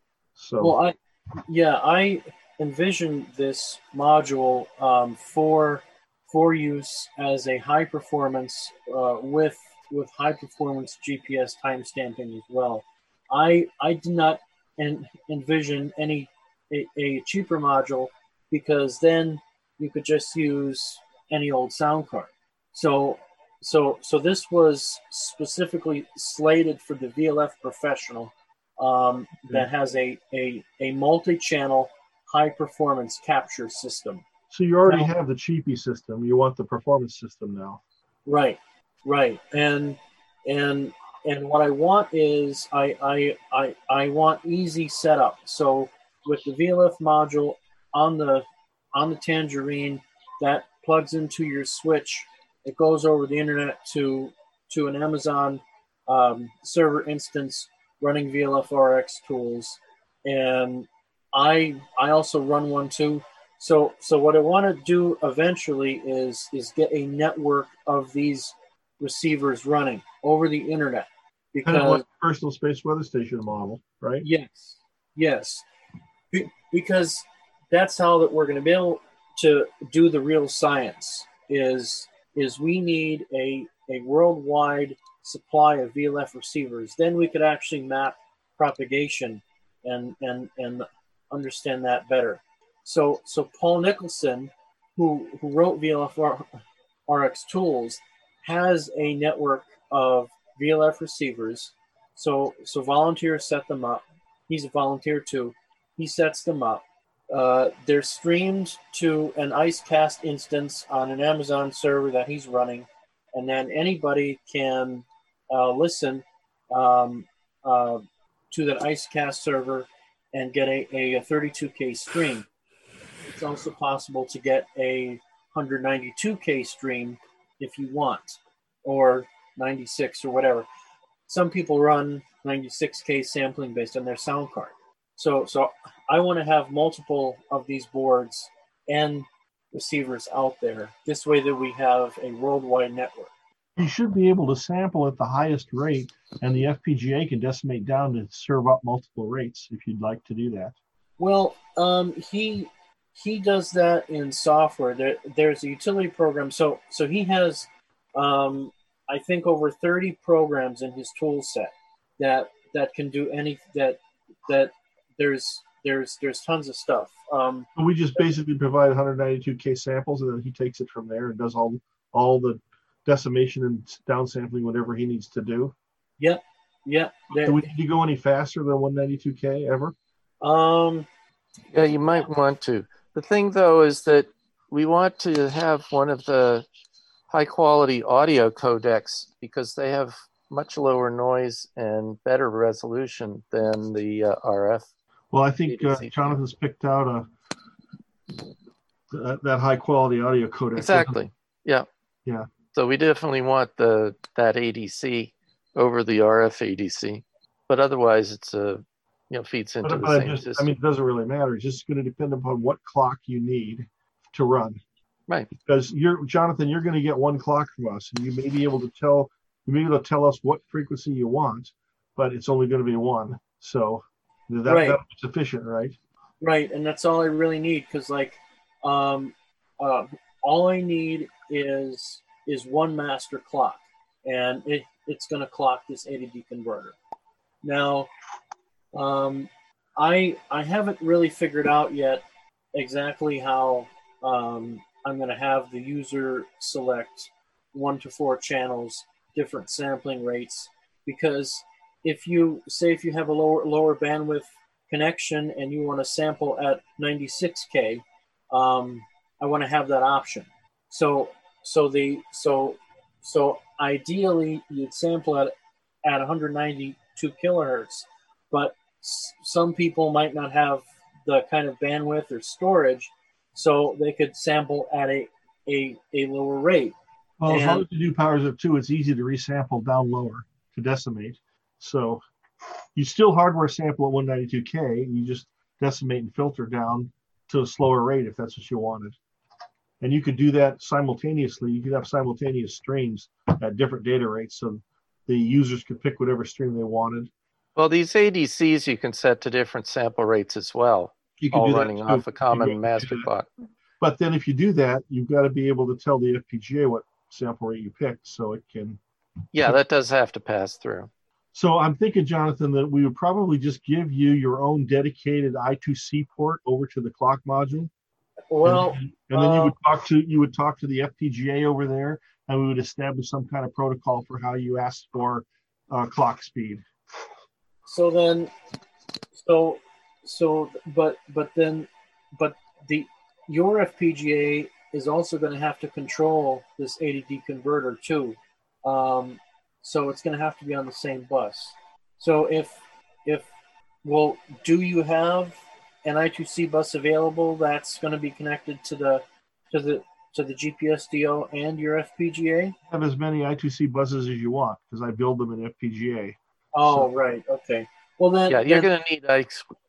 So
Well, I yeah, I envision this module um, for for use as a high performance uh, with with high performance G P S timestamping as well. I I did not en- envision any a, a cheaper module, because then you could just use any old sound card. So so so this was specifically slated for the V L F Professional, um, that has a, a, a multi-channel high-performance capture system.
so you already
Now-
have the cheapy system. You want the performance system now.
Right, right, and and and what I want is I I I, I want easy setup. So with the V L F module on the on the Tangerine, that plugs into your switch. It goes over the internet to to an Amazon um, server instance running V L F R X tools, and I I also run one too. So so what I want to do eventually is is get a network of these receivers running over the internet,
Kind of
because
like personal space weather station model, right?
yes, yes, Be- because that's how that we're going to be able to do the real science. Is is we need a a worldwide supply of V L F receivers. Then we could actually map propagation and and and understand that better. So so Paul Nicholson, who who wrote V L F R X tools, has a network of V L F receivers. So so volunteers set them up. He's a volunteer too. He sets them up. Uh, they're streamed to an IceCast instance on an Amazon server that he's running, and then anybody can uh, listen um, uh, to that IceCast server and get a, a thirty-two K stream. It's also possible to get a one ninety-two K stream if you want, or ninety-six or whatever. Some people run ninety-six K sampling based on their sound card. So, so I want to have multiple of these boards and receivers out there. This way that we have a worldwide network.
You should be able to sample at the highest rate, and the F P G A can decimate down to serve up multiple rates if you'd like to do that.
Well, um, he he does that in software. There, there's a utility program. So, so he has, um, I think, over thirty programs in his tool set that that can do any that that there's there's there's tons of stuff. Um,
we just basically provide one ninety-two K samples, and then he takes it from there and does all all the decimation and downsampling, whatever he needs to do.
Yep, yep.
Do we need to go any faster than one ninety-two K ever?
Um,
yeah, you might want to. The thing, though, is that we want to have one of the high-quality audio codecs because they have much lower noise and better resolution than the uh, R F.
Well, I think uh, Jonathan's picked out a that, that high-quality audio codec.
Exactly. Yeah.
Yeah.
So we definitely want the that A D C over the R F A D C, but otherwise it's a you know feeds into
but,
the
but
same
just,
system.
I mean, it doesn't really matter. It's just going to depend upon what clock you need to run.
Right.
Because you're Jonathan, you're going to get one clock from us, and you may be able to tell you may be able to tell us what frequency you want, but it's only going to be one. So that
right.
that's sufficient, right?
Right, and that's all I really need because like, um, uh, all I need is. is one master clock, and it, it's going to clock this A to D converter. Now, um, I I haven't really figured out yet exactly how um, I'm going to have the user select one to four channels, different sampling rates, because if you say if you have a lower lower bandwidth connection and you want to sample at ninety-six K, um, I want to have that option. So So the so so ideally you'd sample at at one ninety-two kilohertz, but s- some people might not have the kind of bandwidth or storage, so they could sample at a a, a lower rate.
Well,
and,
as long as you do powers up two, it's easy to resample down lower to decimate. So you still hardware sample at one ninety-two K, you just decimate and filter down to a slower rate if that's what you wanted. And you could do that simultaneously. You could have simultaneous streams at different data rates, so the users could pick whatever stream they wanted.
Well, these A D Cs you can set to different sample rates as well,
you could
all
do that
running
too.
off a common master clock.
But then if you do that, you've got to be able to tell the F P G A what sample rate you picked, so it can...
Yeah, that does have to pass through.
So I'm thinking, Jonathan, that we would probably just give you your own dedicated I two C port over to the clock module.
Well,
and, and then you
uh,
would talk to you would talk to the F P G A over there, and we would establish some kind of protocol for how you ask for uh, clock speed.
So then, so so but but then, but the your F P G A is also going to have to control this A to D converter too. Um, so it's going to have to be on the same bus. So if if well, do you have an I two C bus available that's going to be connected to the to the to the G P S D O and your F P G A?
Have as many I two C buses as you want because I build them in F P G A.
Oh,
so,
right. Okay. Well then,
yeah, you're
then,
going to need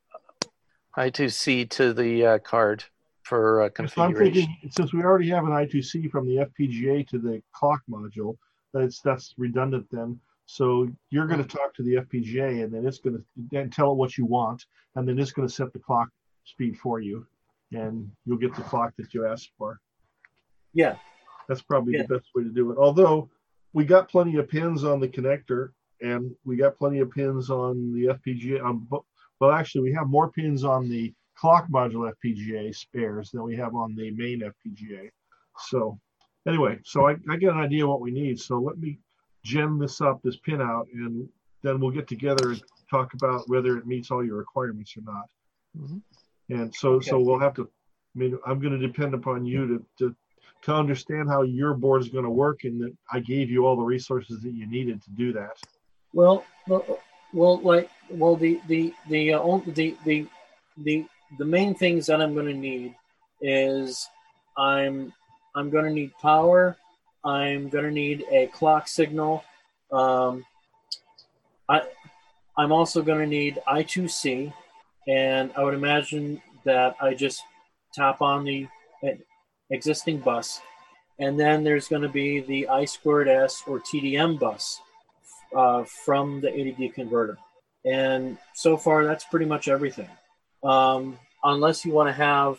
I two C to the uh, card for uh, configuration.
So I'm thinking, since we already have an I two C from the F P G A to the clock module, that's that's redundant then. So you're going to talk to the F P G A, and then it's going to then tell it what you want, and then it's going to set the clock speed for you, and you'll get the clock that you asked for.
Yeah.
That's probably
yeah.
the best way to do it. Although we got plenty of pins on the connector, and we got plenty of pins on the F P G A. Um, well, actually, we have more pins on the clock module F P G A spares than we have on the main F P G A. So anyway, so I, I get an idea what we need. So let me gem this up, this pin out, and then we'll get together and talk about whether it meets all your requirements or not.
Mm-hmm.
And so,
Okay.
so we'll have to. I mean, I'm going to depend upon you to, to to understand how your board is going to work, and that I gave you all the resources that you needed to do that.
Well, well, well like, well, the the the uh, on- the the the the main things that I'm going to need is I'm I'm going to need power. I'm going to need a clock signal. Um, I I'm also going to need I two C, and I would imagine that I just tap on the existing bus, and then there's going to be the I squared S or T D M bus uh, from the A D D converter. And so far, that's pretty much everything. Um, unless you want to have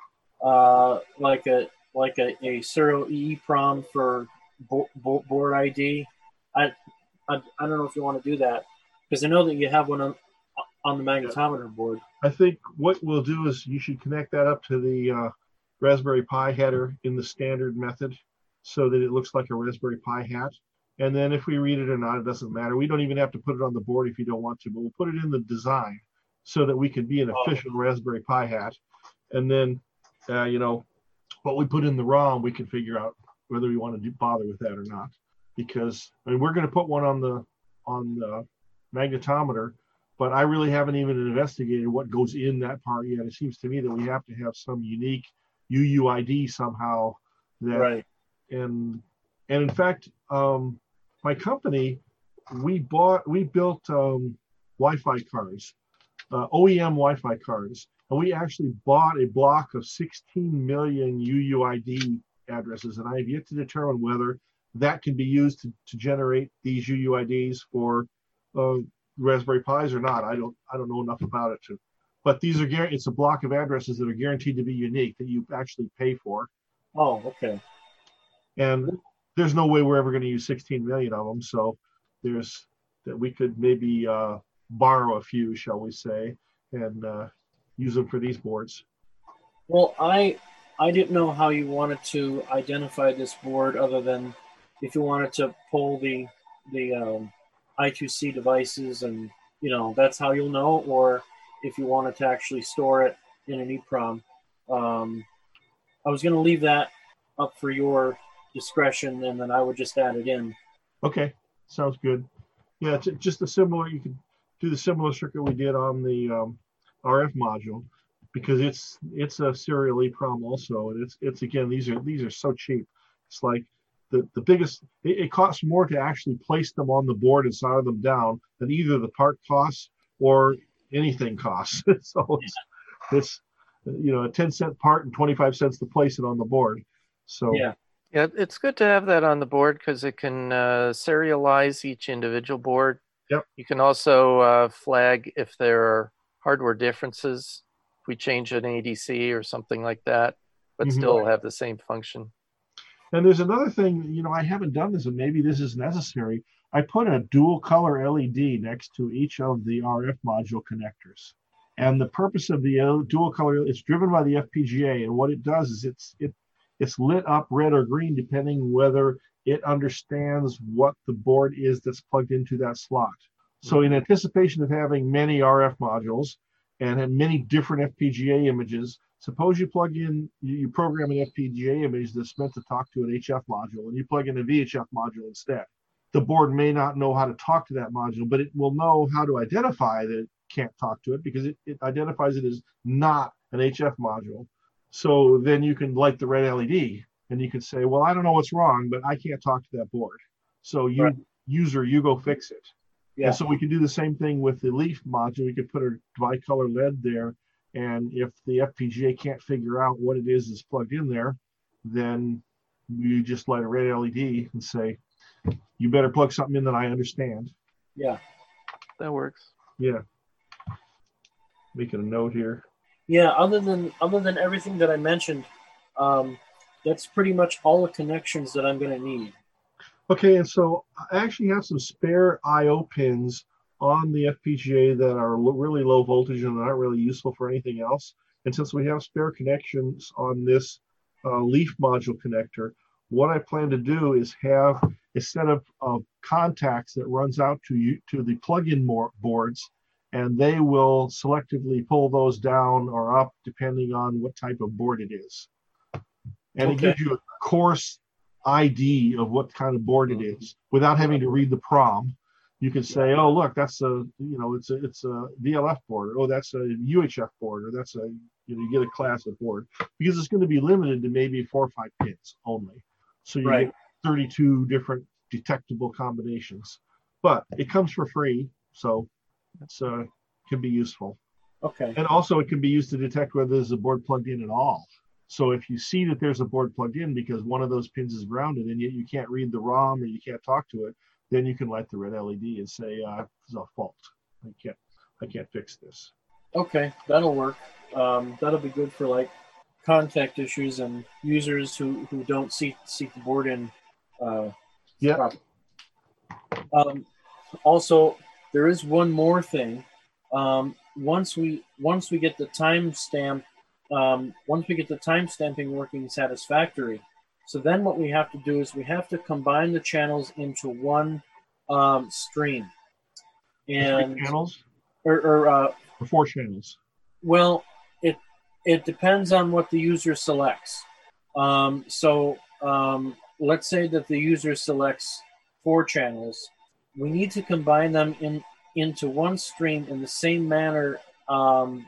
uh, like a like a, a serial EEPROM for bo- bo- board I D. I, I I don't know if you want to do that, because I know that you have one on on the magnetometer board.
I think what we'll do is you should connect that up to the uh, Raspberry Pi header in the standard method, so that it looks like a Raspberry Pi hat. And then if we read it or not, it doesn't matter. We don't even have to put it on the board if you don't want to, but we'll put it in the design so that we can be an official Raspberry Pi hat. And then, uh, you know, what we put in the ROM, we can figure out whether we want to do, bother with that or not. Because I mean, we're going to put one on the on the magnetometer, but I really haven't even investigated what goes in that part yet. It seems to me that we have to have some unique U U I D somehow. That,
right.
And and in fact, um, my company, we bought, we built um, Wi-Fi cards, uh, O E M Wi-Fi cards, and we actually bought a block of sixteen million U U I D addresses, and I have yet to determine whether that can be used to, to generate these U U I Ds for uh, Raspberry Pis or not. I don't I don't know enough about it to, but these are it's a block of addresses that are guaranteed to be unique that you actually pay for.
Oh, okay.
And there's no way we're ever going to use sixteen million of them. So there's that we could maybe uh, borrow a few, shall we say, and uh, use them for these boards.
Well, I I didn't know how you wanted to identify this board, other than if you wanted to pull the the um, I two C devices, and you know that's how you'll know, or if you wanted to actually store it in an EEPROM. Um, I was going to leave that up for your discretion, and then I would just add it in.
Okay, sounds good. Yeah, it's just a similar. You can do the similar circuit we did on the um, R F module, because it's it's a serial EEPROM also, and it's it's again these are these are so cheap. It's like the the biggest. It, it costs more to actually place them on the board and solder them down than either the part costs or anything costs. So it's, it's you know a ten cent part and twenty-five cents to place it on the board. So
yeah.
Yeah, it's good to have that on the board because it can uh, serialize each individual board.
Yep.
You can also uh, flag if there are hardware differences, if we change an A D C or something like that, but
Mm-hmm.
still have the same function.
And there's another thing, you know, I haven't done this, and maybe this is necessary. I put a dual color L E D next to each of the R F module connectors. And the purpose of the L- dual color, it's driven by the F P G A. And what it does is it's it it's lit up red or green, depending whether it understands what the board is that's plugged into that slot. So in anticipation of having many R F modules and have many different F P G A images, suppose you plug in, you you program an F P G A image that's meant to talk to an H F module, and you plug in a V H F module instead. The board may not know how to talk to that module, but it will know how to identify that it can't talk to it because it, it identifies it as not an H F module. So then you can light the red L E D and you can say, well, I don't know what's wrong, but I can't talk to that board. So you,
Right.
user, you go fix it.
Yeah.
And so we can do the same thing with the leaf module. We could put a bicolor L E D there. And if the F P G A can't figure out what it is that's plugged in there, then you just light a red L E D and say, you better plug something in that I understand.
Yeah.
That works.
Yeah. Making a note here.
Yeah. Other than other than everything that I mentioned, um, that's pretty much all the connections that I'm going to need.
Okay, and so I actually have some spare I O pins on the F P G A that are lo- really low voltage and not really useful for anything else. And since we have spare connections on this uh, leaf module connector, what I plan to do is have a set of, of contacts that runs out to you to the plug-in more boards, and they will selectively pull those down or up depending on what type of board it is. and it
Okay.
gives you a course I D of what kind of board it is without having to read the prom. You can say, oh, look, that's a, you know, it's a, it's a V L F board. Or, oh, that's a U H F board, or that's a, you know, you get a classic board, because it's going to be limited to maybe four or five pins only. So you
Right.
get thirty-two different detectable combinations, but it comes for free. So it's, uh, can be useful.
Okay.
And also it can be used to detect whether there's a board plugged in at all. So if you see that there's a board plugged in because one of those pins is grounded and yet you can't read the ROM or you can't talk to it, then you can light the red L E D and say, uh, there's a fault. I can't, I can't fix this.
Okay, that'll work. Um, that'll be good for like contact issues and users who, who don't see see the board in. Uh,
yeah.
properly. Um, also, there is one more thing. Um, once we once we get the timestamp, um, once we get the timestamping working satisfactory, so then what we have to do is we have to combine the channels into one um, stream. And
Three channels
or, or uh,
or four channels.
Well, it it depends on what the user selects. Um, so um, let's say that the user selects four channels. We need to combine them in into one stream in the same manner um,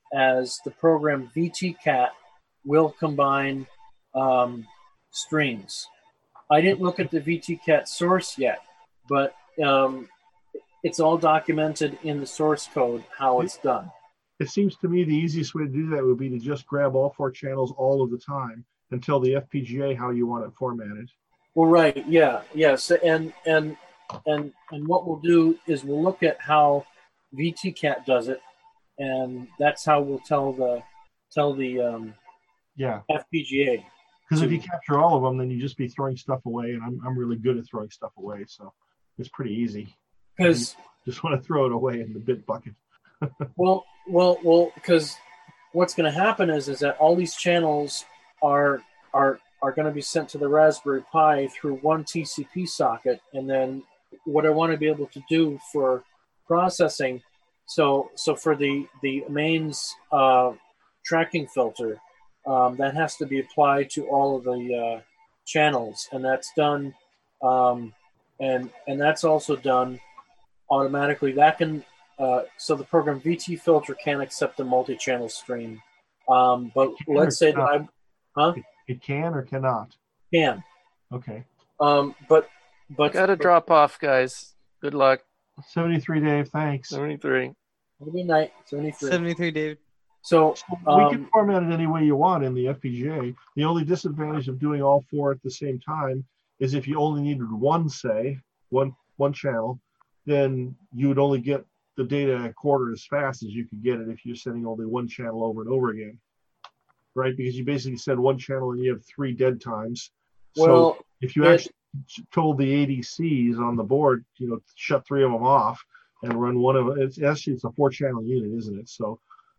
as the program V T cat will combine um, streams. I didn't look at the V T cat source yet, but um, it's all documented in the source code how it's done.
It seems to me the easiest way to do that would be to just grab all four channels all of the time and tell the F P G A how you want it formatted.
Well, right, yeah, yes, and and and and what we'll do is we'll look at how V T cat does it, and that's how we'll tell the tell the um,
Yeah.
F P G A.
Because if you capture all of them, then you just be throwing stuff away, and I'm I'm really good at throwing stuff away, so it's pretty easy.
Because
just want to throw it away in the bit bucket.
well, well, well, because what's going to happen is is that all these channels are are are going to be sent to the Raspberry Pi through one T C P socket, and then what I want to be able to do for processing, so so for the the mains uh, tracking filter, um, that has to be applied to all of the uh, channels, and that's done, um, and and that's also done automatically. That can uh, so the program V T filter can accept a multi-channel stream, um, but let's say that I'm, huh?
It can or cannot?
Can.
Okay.
Um, but but
Gotta drop off, guys. Good luck.
seventy-three, Dave. Thanks.
seventy-three.
Have a good night. seventy-three.
seventy-three, David.
So
we
um,
can format it any way you want in the F P G A. The only disadvantage of doing all four at the same time is if you only needed one, say, one one channel, then you would only get the data a quarter as fast as you could get it if you're sending only one channel over and over again. Right? Because you basically send one channel and you have three dead times.
Well,
so if you
it,
actually told the A D Cs on the board, you know, shut three of them off and run one of it's actually it's a four channel unit, isn't it? So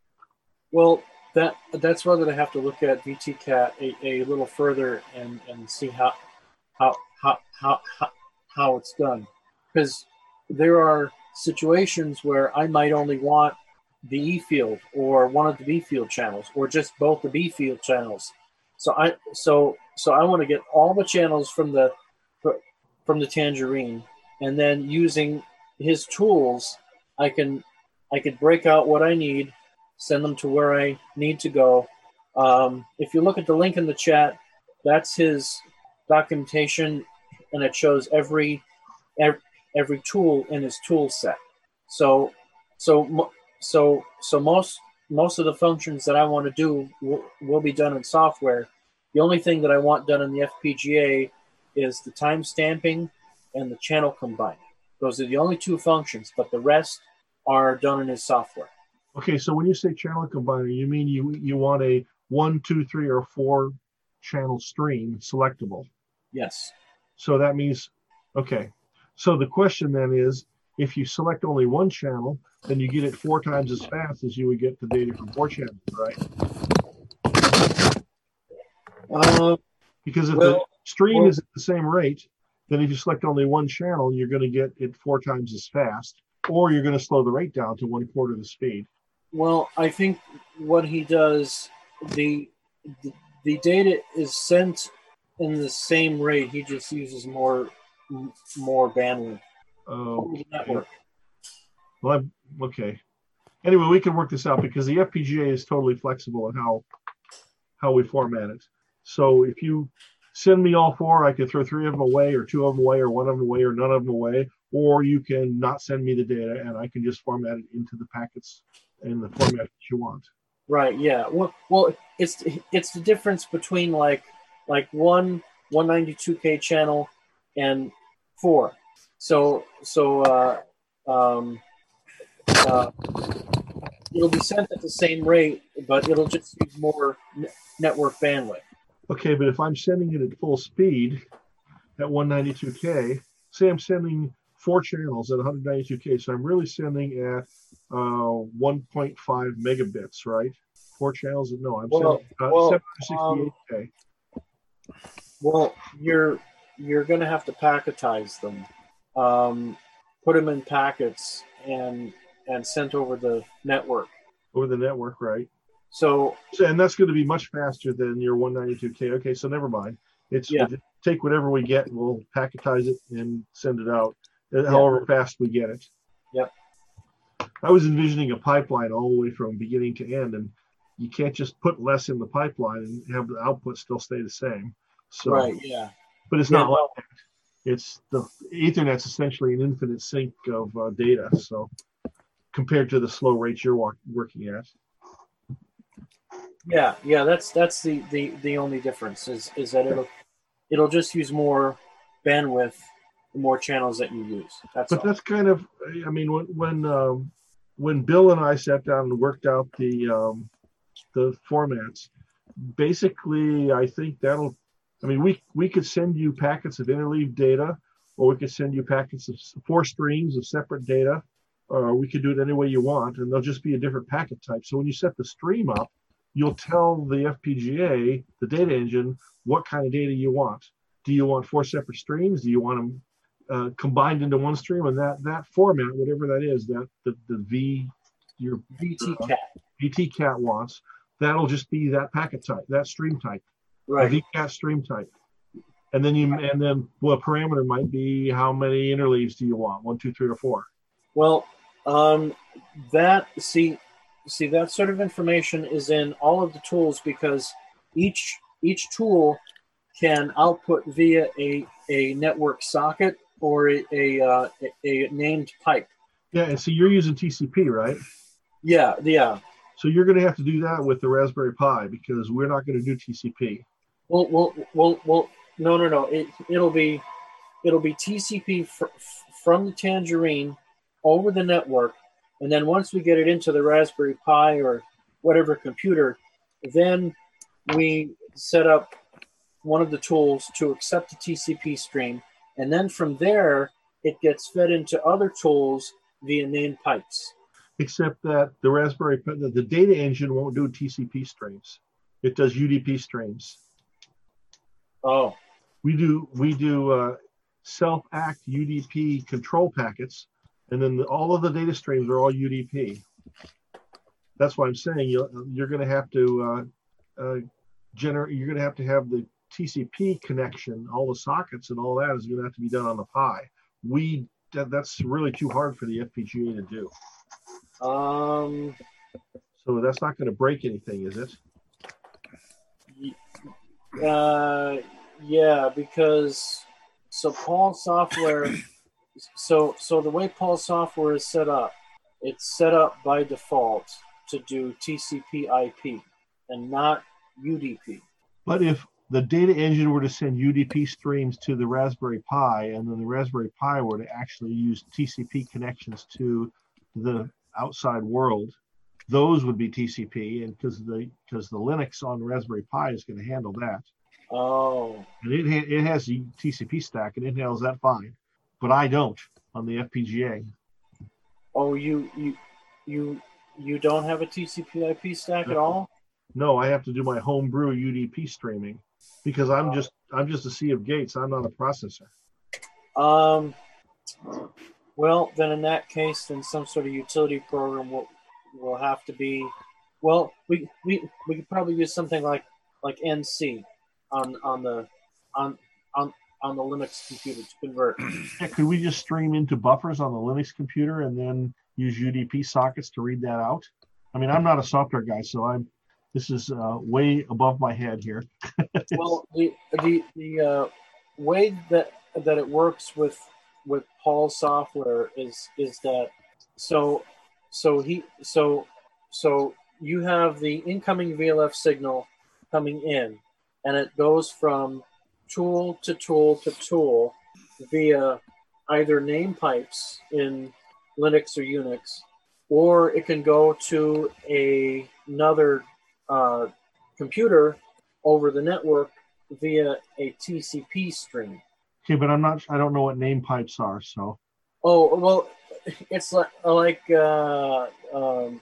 well, that that's why that I have to look at V T cat a, a little further and, and see how how how how how, how it's done, because there are situations where I might only want the E field or one of the B field channels or just both the B field channels. So I so so I want to get all the channels from the from the Tangerine, and then using his tools, I can I could break out what I need, send them to where I need to go. Um, if you look at the link in the chat, that's his documentation, and it shows every every, every tool in his tool set. So so so so most most of the functions that I want to do will, will be done in software. The only thing that I want done in the F P G A is the time stamping and the channel combining. Those are the only two functions, but the rest are done in his software.
Okay, so when you say channel combiner, you mean you you want a one, two, three, or four channel stream selectable?
Yes.
So that means, okay. So the question then is, if you select only one channel, then you get it four times as fast as you would get the data from four channels, right?
Uh,
because if
well,
the stream
well,
is at the same rate, then if you select only one channel, you're going to get it four times as fast, or you're going to slow the rate down to one quarter the speed.
Well, I think what he does, the the, the data is sent in the same rate. He just uses more more bandwidth.
Oh,
over the network.
Well, I'm, okay. Anyway, we can work this out because the F P G A is totally flexible in how how we format it. So if you send me all four, I can throw three of them away, or two of them away, or one of them away, or none of them away. Or you can not send me the data, and I can just format it into the packets in the format that you want.
Right. Yeah. Well, well, it's it's the difference between like like one one ninety-two K channel and four. So so uh, um, uh, it'll be sent at the same rate, but it'll just use more n- network bandwidth.
Okay, but if I'm sending it at full speed at one ninety-two K, say I'm sending four channels at one ninety-two K, so I'm really sending at uh, one point five megabits, right? Four channels? No, I'm
Well,
sending uh,
well,
seven sixty-eight K.
Well, you're you're going to have to packetize them, um, put them in packets, and and sent over the network.
Over the network, right?
So,
so and that's going to be much faster than your one ninety-two K. Okay, so never mind. It's
Yeah.
we'll just take whatever we get, we'll packetize it and send it out, uh,
Yeah.
however fast we get it.
Yep.
I was envisioning a pipeline all the way from beginning to end, and you can't just put less in the pipeline and have the output still stay the same. So,
Right, yeah.
But it's
Yeah,
not
no.
like that. It's the Ethernet's essentially an infinite sync of uh, data. So compared to the slow rates you're walk, working at.
yeah, yeah, that's that's the, the, the only difference is is that it'll it'll just use more bandwidth the more channels that you use. That's
But
all.
that's kind of, I mean, when when um, when Bill and I sat down and worked out the um, the formats, basically, I think that'll. I mean, we we could send you packets of interleaved data, or we could send you packets of s- four streams of separate data, or we could do it any way you want, and they'll just be a different packet type. So when you set the stream up, you'll tell the F P G A, the data engine, what kind of data you want. Do you want four separate streams? Do you want them uh, combined into one stream? And that that format, whatever that is, that the, the V your
V T
uh,
cat.
V T cat wants, that'll just be that packet type, that stream type,
Right.
a V cat stream type. And then you and then well, a parameter might be how many interleaves do you want? One, two, three, or four.
Well, um, that see see that sort of information is in all of the tools because each each tool can output via a, a network socket or a a, uh, a a named pipe.
Yeah, and so you're using T C P, right?
Yeah, yeah.
So you're going to have to do that with the Raspberry Pi because we're not going to do T C P.
Well, well, well, well. No, no, no. It it'll be it'll be T C P fr- from the Tangerine over the network, and then once we get it into the Raspberry Pi or whatever computer, then we set up one of the tools to accept the T C P stream, and then from there it gets fed into other tools via named pipes.
Except that the Raspberry Pi, the, the data engine won't do T C P streams. It does U D P streams.
Oh.
We do we do uh, self-act U D P control packets, and then the, all of the data streams are all U D P. That's why I'm saying you're, you're going to have to uh, uh, generate. You're going to have to have the T C P connection, all the sockets and all that is going to have to be done on the Pi. We that, that's really too hard for the F P G A to do.
Um.
So that's not going to break anything, is it?
Uh, yeah, because so Paul software, so so the way Paul software is set up, it's set up by default to do T C P I P and not U D P.
But if the data engine were to send U D P streams to the Raspberry Pi, and then the Raspberry Pi were to actually use T C P connections to the outside world, those would be T C P, and because the because the Linux on Raspberry Pi is going to handle that.
Oh.
And it ha- it has a T C P stack, and it handles that fine. But I don't on the F P G A.
Oh, you you you you don't have a T C P I P stack at all?
No, I have to do my homebrew U D P streaming because I'm just I'm just a sea of gates. I'm not a processor.
Um. Well, then in that case, then some sort of utility program will will have to be. Well, we we we could probably use something like like N C on on the on on on the Linux computer to convert.
Yeah, could we just stream into buffers on the Linux computer and then use U D P sockets to read that out? I mean, I'm not a software guy, so I'm. This is uh, way above my head here.
Well, the the the uh, way that that it works with with Paul's software is is that so so he so so you have the incoming V L F signal coming in, and it goes from tool to tool to tool via either name pipes in Linux or Unix, or it can go to a, another uh, computer over the network via a T C P stream.
Okay, but I'm not. I don't know what name pipes are. So.
Oh well, it's like like uh, um,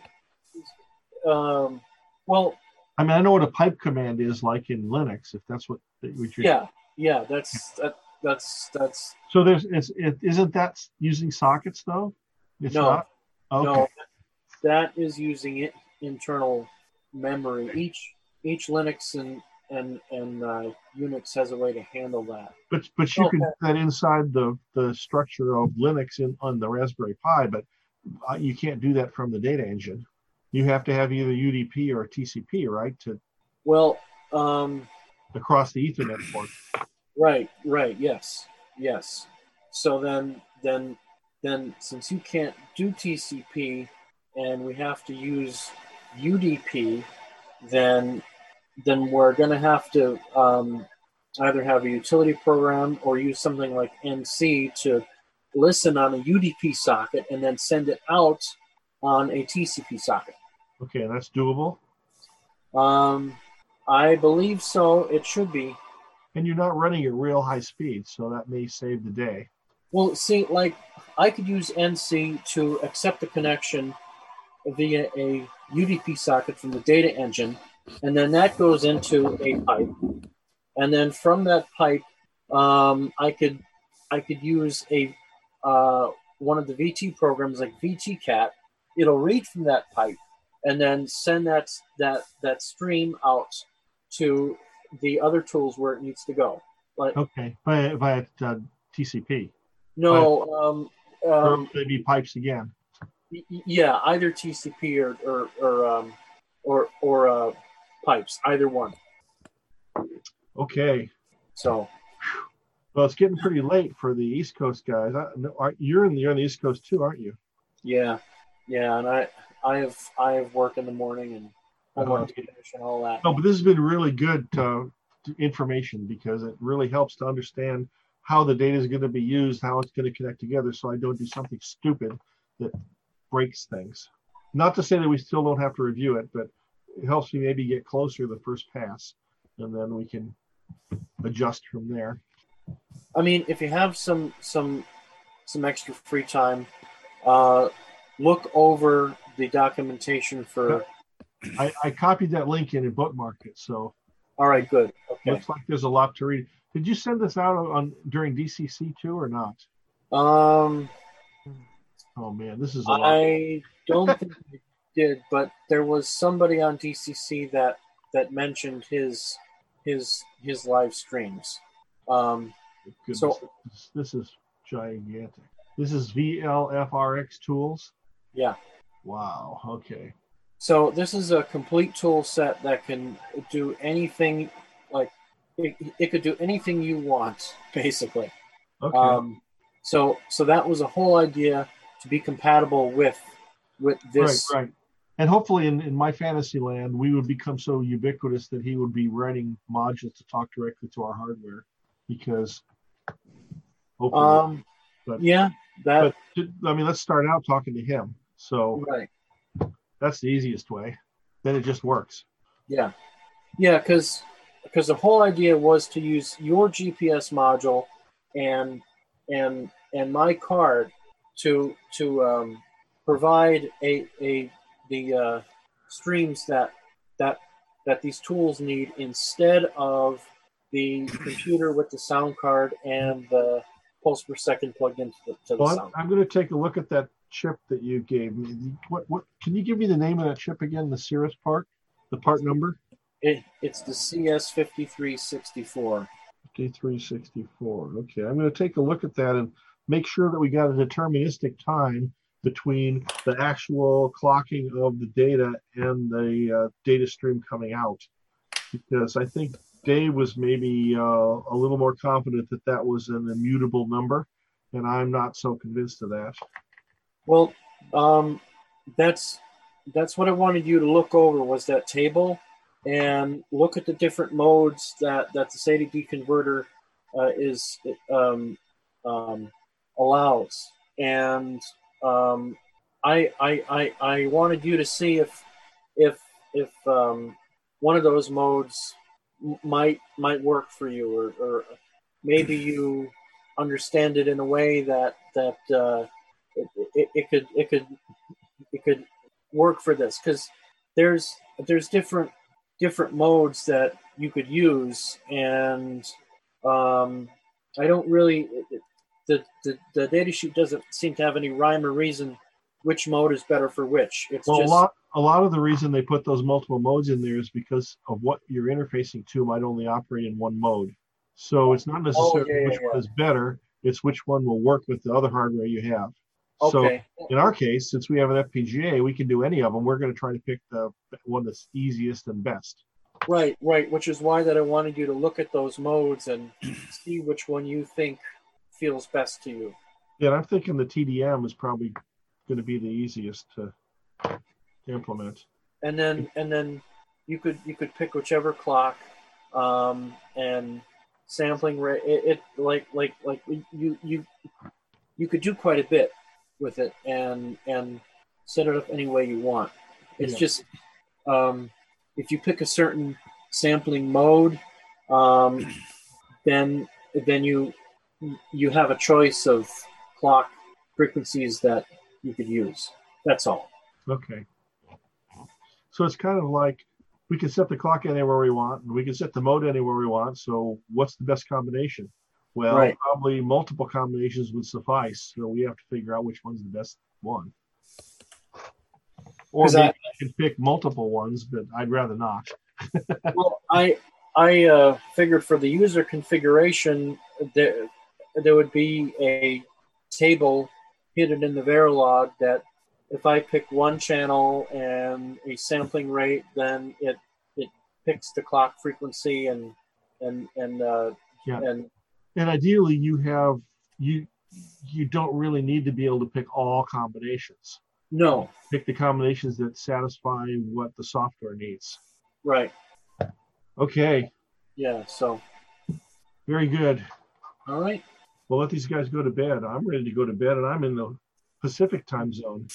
um, well.
I mean, I know what a pipe command is like in Linux, if that's what, what you're.
Yeah, yeah, that's that, that's that's.
So there's is it isn't that using sockets though? It's
no,
not? Okay.
no, that is using it internal memory. Each each Linux and and and uh, Unix has a way to handle that.
But but you
Okay.
can do that inside the the structure of Linux in on the Raspberry Pi, but uh, you can't do that from the data engine. You have to have either U D P or T C P, right, to
Well, um,
across the Ethernet port.
right, right, yes, yes. So then then then since you can't do T C P and we have to use U D P, then then we're going to have to um, either have a utility program or use something like N C to listen on a U D P socket and then send it out on a T C P socket.
Okay, that's doable.
Um, I believe so. It should be.
And you're not running at real high speed, so that may save the day.
Well, see, like I could use N C to accept the connection via a U D P socket from the data engine, and then that goes into a pipe, and then from that pipe, um, I could I could use a uh, one of the V T programs like V T cat. It'll read from that pipe and then send that that that stream out to the other tools where it needs to go. Like
Okay, via via uh, T C P.
no, um,
Or
um,
maybe pipes again.
y- y- yeah, either T C P or or or um, or, or uh, pipes, either one.
Okay.
So.
Well, it's getting pretty late for the East Coast guys. I, no, are, you're in the you're on the East Coast too, aren't you?
Yeah, yeah, and I, I have, I have work in the morning and homework
Okay.
to finish and all that.
No, but this has been really good uh, information because it really helps to understand how the data is going to be used, how it's going to connect together, so I don't do something stupid that breaks things. Not to say that we still don't have to review it, but it helps me maybe get closer the first pass, and then we can adjust from there.
I mean, if you have some, some, some extra free time, uh, look over the documentation for.
I, I copied that link in and bookmarked it, so.
All right, good. Okay.
Looks like there's a lot to read. Did you send this out on during D C C too, or not?
Um,
Oh man, this is a lot.
I don't think I did, but there was somebody on D C C that that mentioned his his his live streams. Um,
Goodness,
so
this, this is gigantic. This is V L F R X tools.
yeah.
Wow. Okay.
So this is a complete tool set that can do anything, like it, it could do anything you want, basically.
Okay.
Um, so so that was a whole idea to be compatible with with this.
Right. Right. And hopefully, in, in my fantasy land, we would become so ubiquitous that he would be writing modules to talk directly to our hardware, because. Hopefully,
Um,
but,
yeah, that.
But I mean, let's start out talking to him. So
Right.
that's the easiest way. Then it just works.
Yeah, yeah, because because the whole idea was to use your G P S module and and and my card to to um, provide a a the uh, streams that that that these tools need instead of the computer with the sound card and the pulse per second plugged into the, to the
Well,
sound.
I'm, I'm going to take a look at that chip that you gave me. What what? Can you give me the name of that chip again? The Cirrus part, the part number.
It, it's the C S fifty-three sixty-four.
fifty-three sixty-four. Okay, I'm going to take a look at that and make sure that we got a deterministic time between the actual clocking of the data and the uh, data stream coming out. Because I think Dave was maybe uh, a little more confident that that was an immutable number, and I'm not so convinced of that.
Well, um, that's that's what I wanted you to look over, was that table, and look at the different modes that, that the SATA deconverter uh, is um, um, allows. And um, I, I I I wanted you to see if if if um, one of those modes might might work for you, or, or maybe you understand it in a way that that uh, it, it, it could it could it could work for this, because there's there's different different modes that you could use, and um, I don't really the, the the data sheet doesn't seem to have any rhyme or reason which mode is better for which. It's
well,
just
a lot a lot of the reason they put those multiple modes in there is because of what you're interfacing to might only operate in one mode. So it's not necessarily
Oh, yeah,
which
yeah,
one is better, it's which one will work with the other hardware you have. So
Okay.
in our case, since we have an F P G A, we can do any of them. We're going to try to pick the one that's easiest and best.
Right, right, which is why that I wanted you to look at those modes and see which one you think feels best to you.
Yeah, and I'm thinking the T D M is probably going to be the easiest to, to implement.
And then and then you could you could pick whichever clock, um, and sampling rate. It, it like like like you you you could do quite a bit with it, and and set it up any way you want. It's
Yeah.
just um, if you pick a certain sampling mode, um, then then you you have a choice of clock frequencies that you could use. That's all.
Okay. So it's kind of like we can set the clock anywhere we want, and we can set the mode anywhere we want. So what's the best combination? Well,
Right.
probably multiple combinations would suffice. So we have to figure out which one's the best one. Or
'Cause
maybe
I-
I can pick multiple ones, but I'd rather not.
Well, I I uh, figured for the user configuration, there there would be a table hidden in the Verilog that if I pick one channel and a sampling rate, then it it picks the clock frequency and and and uh,
Yeah.
and
And ideally, you have you you don't really need to be able to pick all combinations.
No.
Pick the combinations that satisfy what the software needs.
right,
Okay,
yeah. So
very good.
all right.
We'll let these guys go to bed. I'm ready to go to bed, and I'm in the Pacific time zone.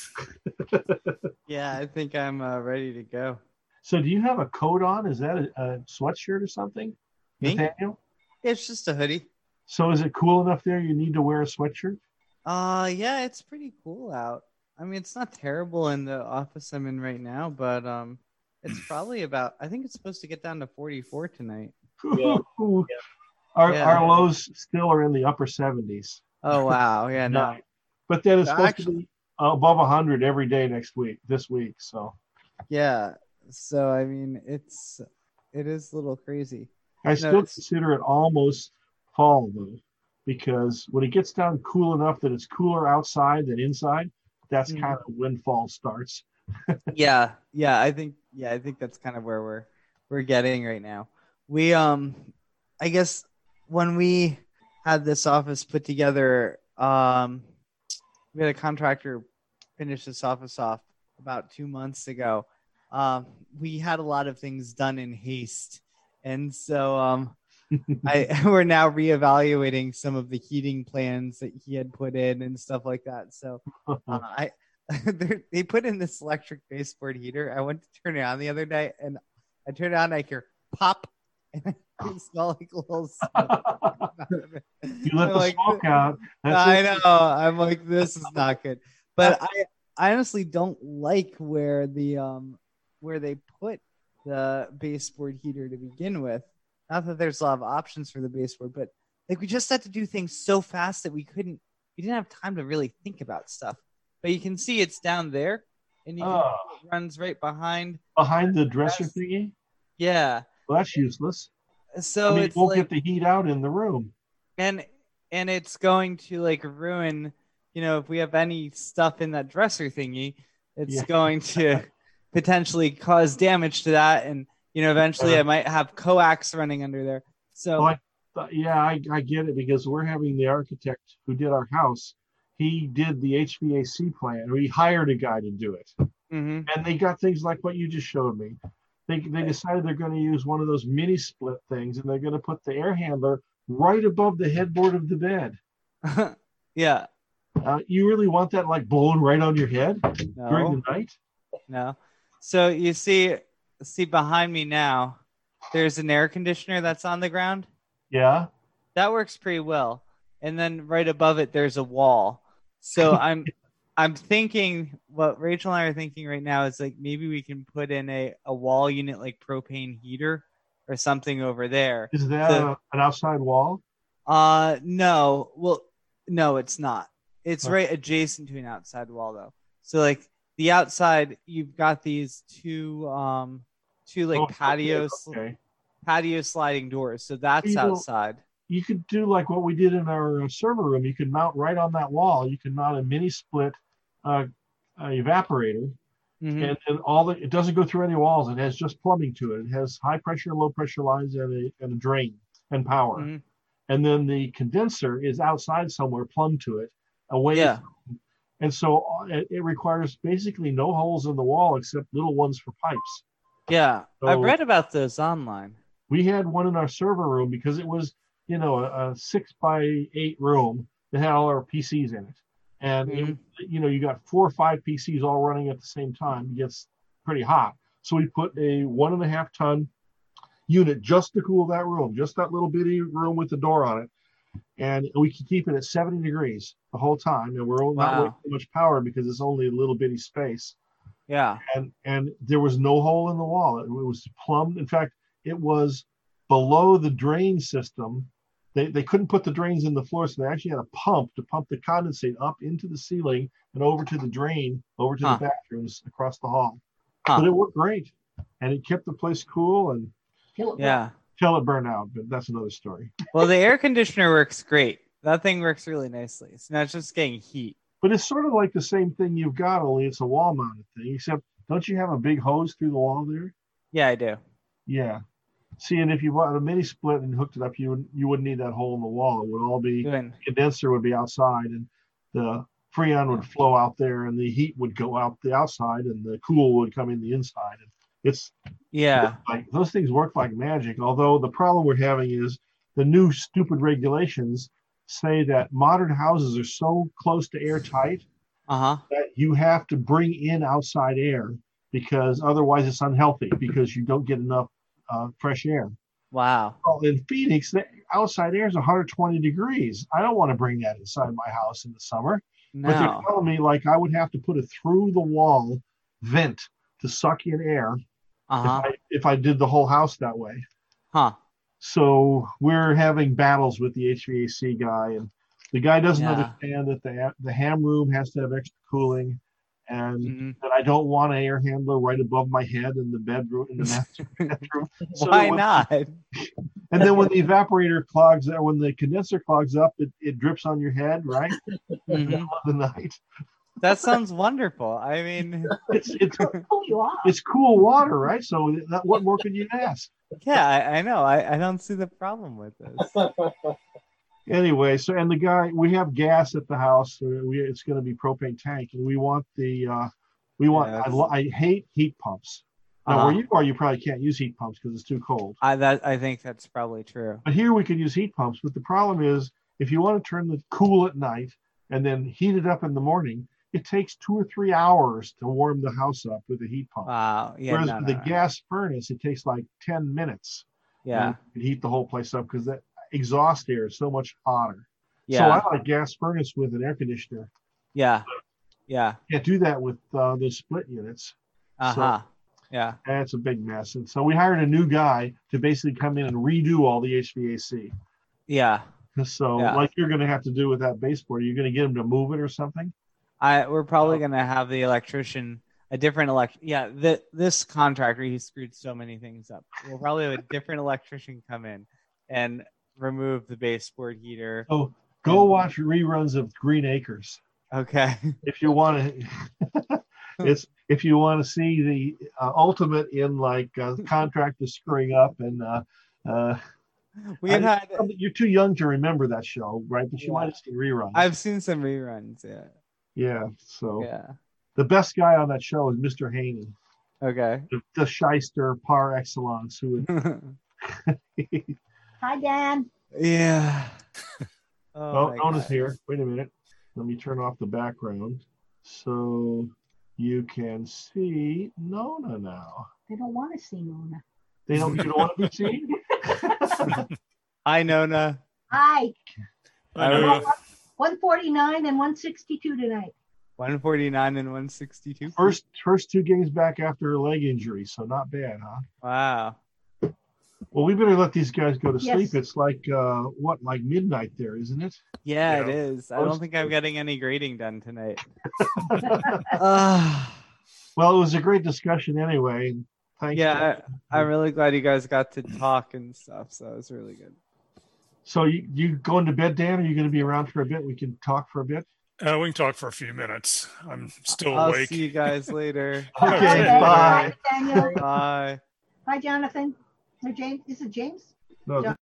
Yeah, I think I'm uh, ready to go.
So, do you have a coat on? Is that a, a sweatshirt or something,
Me?
Nathaniel?
It's just a hoodie.
So, is it cool enough there? You need to wear a sweatshirt?
Uh, yeah, it's pretty cool out. I mean, it's not terrible in the office I'm in right now, but um, it's probably about. I think it's supposed to get down to forty-four tonight.
Ooh. Our,
Yeah.
our lows still are in the upper seventies.
Oh wow, yeah, no.
But then it's
No,
supposed
actually-
to be above one hundred every day next week, this week. So
Yeah. So I mean, it's it is a little crazy.
I
No,
still
it's-
consider it almost fall, though, because when it gets down cool enough that it's cooler outside than inside, that's
Mhm.
kind of when fall starts.
yeah, yeah. I think yeah, I think that's kind of where we're we're getting right now. We um, I guess when we had this office put together, um, we had a contractor finish this office off about two months ago. Um, we had a lot of things done in haste, and so um, I we're now reevaluating some of the heating plans that he had put in and stuff like that. So uh, I they're- they put in this electric baseboard heater. I went to turn it on the other day, and I turned it on. And I hear pop, and I can smell like a little smoke out of it.
You let
I'm
the
like,
smoke out. That's
I
it.
know. I'm like, this is not good. But I, I honestly don't like where the um where they put the baseboard heater to begin with. Not that there's a lot of options for the baseboard, but like we just had to do things so fast that we couldn't we didn't have time to really think about stuff. But you can see it's down there, and you can
Oh.
see it runs right behind
Behind the dresser thingy?
Yeah.
Well, that's useless.
So
I mean,
it's
it won't
like,
get the heat out in the room.
and and it's going to like ruin, you know, if we have any stuff in that dresser thingy, it's
Yeah.
going to potentially cause damage to that, and you know, eventually
Uh,
I might have coax running under there. So
Well, I, yeah, I, I get it because we're having the architect who did our house. He did the H V A C plan, or he hired a guy to do it.
Mhm.
And they got things like what you just showed me. They, they decided they're going to use one of those mini split things, and they're going to put the air handler right above the headboard of the bed.
yeah,
Uh, you really want that like blowing right on your head during
No.
the night?
no. So you see, see behind me now, there's an air conditioner that's on the ground.
Yeah.
That works pretty well. And then right above it, there's a wall. So I'm, I'm thinking what Rachel and I are thinking right now is like maybe we can put in a, a wall unit like propane heater or something over there.
Is that
So-
a, an outside wall?
Uh, no. Well, no, it's not. It's
Oh.
right adjacent to an outside wall, though. So, like the outside, you've got these two, um, two like
Oh, okay,
patio, sl-
okay.
patio sliding doors. So that's
You know,
outside.
You could do like what we did in our uh, server room. You could mount right on that wall. You can mount a mini split uh, uh, evaporator,
Mhm.
and, and all the it doesn't go through any walls. It has just plumbing to it. It has high pressure and low pressure lines and a, and a drain and power.
Mhm.
And then the condenser is outside somewhere, plumbed to it, away.
Yeah.
From, and so uh, it, it requires basically no holes in the wall except little ones for pipes.
Yeah, I
So-
read about those online.
We had one in our server room because it was, you know, a, a six by eight room that had all our P Cs in it. And, it, you know, you got four or five P Cs all running at the same time. It gets pretty hot. So we put a one and a half ton unit just to cool that room, just that little bitty room with the door on it. And we can keep it at seventy degrees the whole time. And we're not
Wow.
wasting much power because it's only a little bitty space.
Yeah.
And and there was no hole in the wall. It, it was plumbed. In fact, it was below the drain system. They, they couldn't put the drains in the floor, so they actually had a pump to pump the condensate up into the ceiling and over to the drain, over to
Huh.
the bathrooms across the hall.
Huh.
But it worked great, and it kept the place cool and
Yeah.
till it burned out. But that's another story.
Well, the air conditioner works great. That thing works really nicely. So now it's just getting heat.
But it's sort of like the same thing you've got, only it's a wall-mounted thing. Except, don't you have a big hose through the wall there?
Yeah, I do.
Yeah. See, and if you bought a mini split and hooked it up, you would you wouldn't need that hole in the wall. It would all be
Good.
condenser would be outside, and the freon would flow out there, and the heat would go out the outside, and the cool would come in the inside. And it's
Yeah.
like those things work like magic. Although the problem we're having is the new stupid regulations say that modern houses are so close to airtight
Uh huh.
that you have to bring in outside air because otherwise it's unhealthy because you don't get enough uh, fresh air.
Wow.
Well, in Phoenix, the outside air is one hundred twenty degrees. I don't want to bring that inside my house in the summer. But they're
No.
telling me like I would have to put a through the wall vent to suck in air
Uh huh.
if, I, if I did the whole house that way.
Huh.
So we're having battles with the H V A C guy, and the guy doesn't
Yeah.
understand that the the ham room has to have extra cooling, and
Mm-hmm.
that I don't want an air handler right above my head in the bedroom in the master bedroom. So
Why
when-
not?
And then when the evaporator clogs, or when the condenser clogs up, it, it drips on your head, right? In the
Mhm.
middle of the night.
That sounds wonderful. I mean,
It's it's it's cool water, right? So that, what more could you ask?
yeah, I, I know. I, I don't see the problem with this.
Anyway, so and the guy, we have gas at the house. So we it's going to be propane tank, and we want the uh, we want.
Yeah,
I, lo- I hate heat pumps. Now
Uh-huh.
where you are, you probably can't use heat pumps because it's too cold.
I that I think that's probably true.
But here we could use heat pumps. But the problem is, if you want to turn the cool at night and then heat it up in the morning, it takes two or three hours to warm the house up with a heat pump.
Wow. Yeah.
Whereas
no,
with
no,
the
no.
gas furnace, it takes like ten minutes.
Yeah.
And you can heat the whole place up because that exhaust air is so much hotter. So
Yeah.
I like gas furnace with an air conditioner.
Yeah. Yeah.
Can't do that with uh, those split units.
Uh huh. Yeah.
That's a big mess. And so we hired a new guy to basically come in and redo all the H V A C.
Yeah.
So
Yeah.
like you're going to have to do with that baseboard, are you going to get him to move it or something?
I we're probably gonna have the electrician a different elect. Yeah, the, this contractor, he screwed so many things up. We'll probably have a different electrician come in and remove the baseboard heater.
So go watch reruns of Green Acres.
Okay.
If you want to, it's if you want to see the uh, ultimate in like uh, contractors screwing up and. Uh, uh,
We have
I,
had.
You're too young to remember that show, right? But you
Yeah.
might have seen reruns.
I've seen some reruns. Yeah.
Yeah. So
Yeah.
the best guy on that show is Mister Haney,
Okay.
the, the shyster par excellence. Who would...
Hi, Dan.
Yeah.
Oh,
Oh, my
Nona's
God.
here. Wait a minute. Let me turn off the background so you can see Nona now.
They don't want to see Mona.
They don't. You don't want to be seen.
Hi, Nona.
Hi.
I don't know.
one forty-nine and one sixty-two tonight.
one forty-nine and one sixty-two.
First, first two games back after a leg injury, so not bad, huh?
Wow.
Well, we better let these guys go to
Yes.
sleep. It's like uh, what, like midnight there, isn't it?
Yeah, it is. I don't think I'm getting any grading done tonight. Ah.
Well, it was a great discussion anyway. Thanks.
Yeah, I, I'm really glad you guys got to talk and stuff. So it was really good.
So you, you going to bed, Dan? Are you going to be around for a bit? We can talk for a bit.
Uh, we can talk for a few minutes. I'm still
I'll
awake.
see you guys later.
Okay,
Bye,
bye.
Daniel.
Bye.
Hi, Jonathan. Or James. Is it James?
No,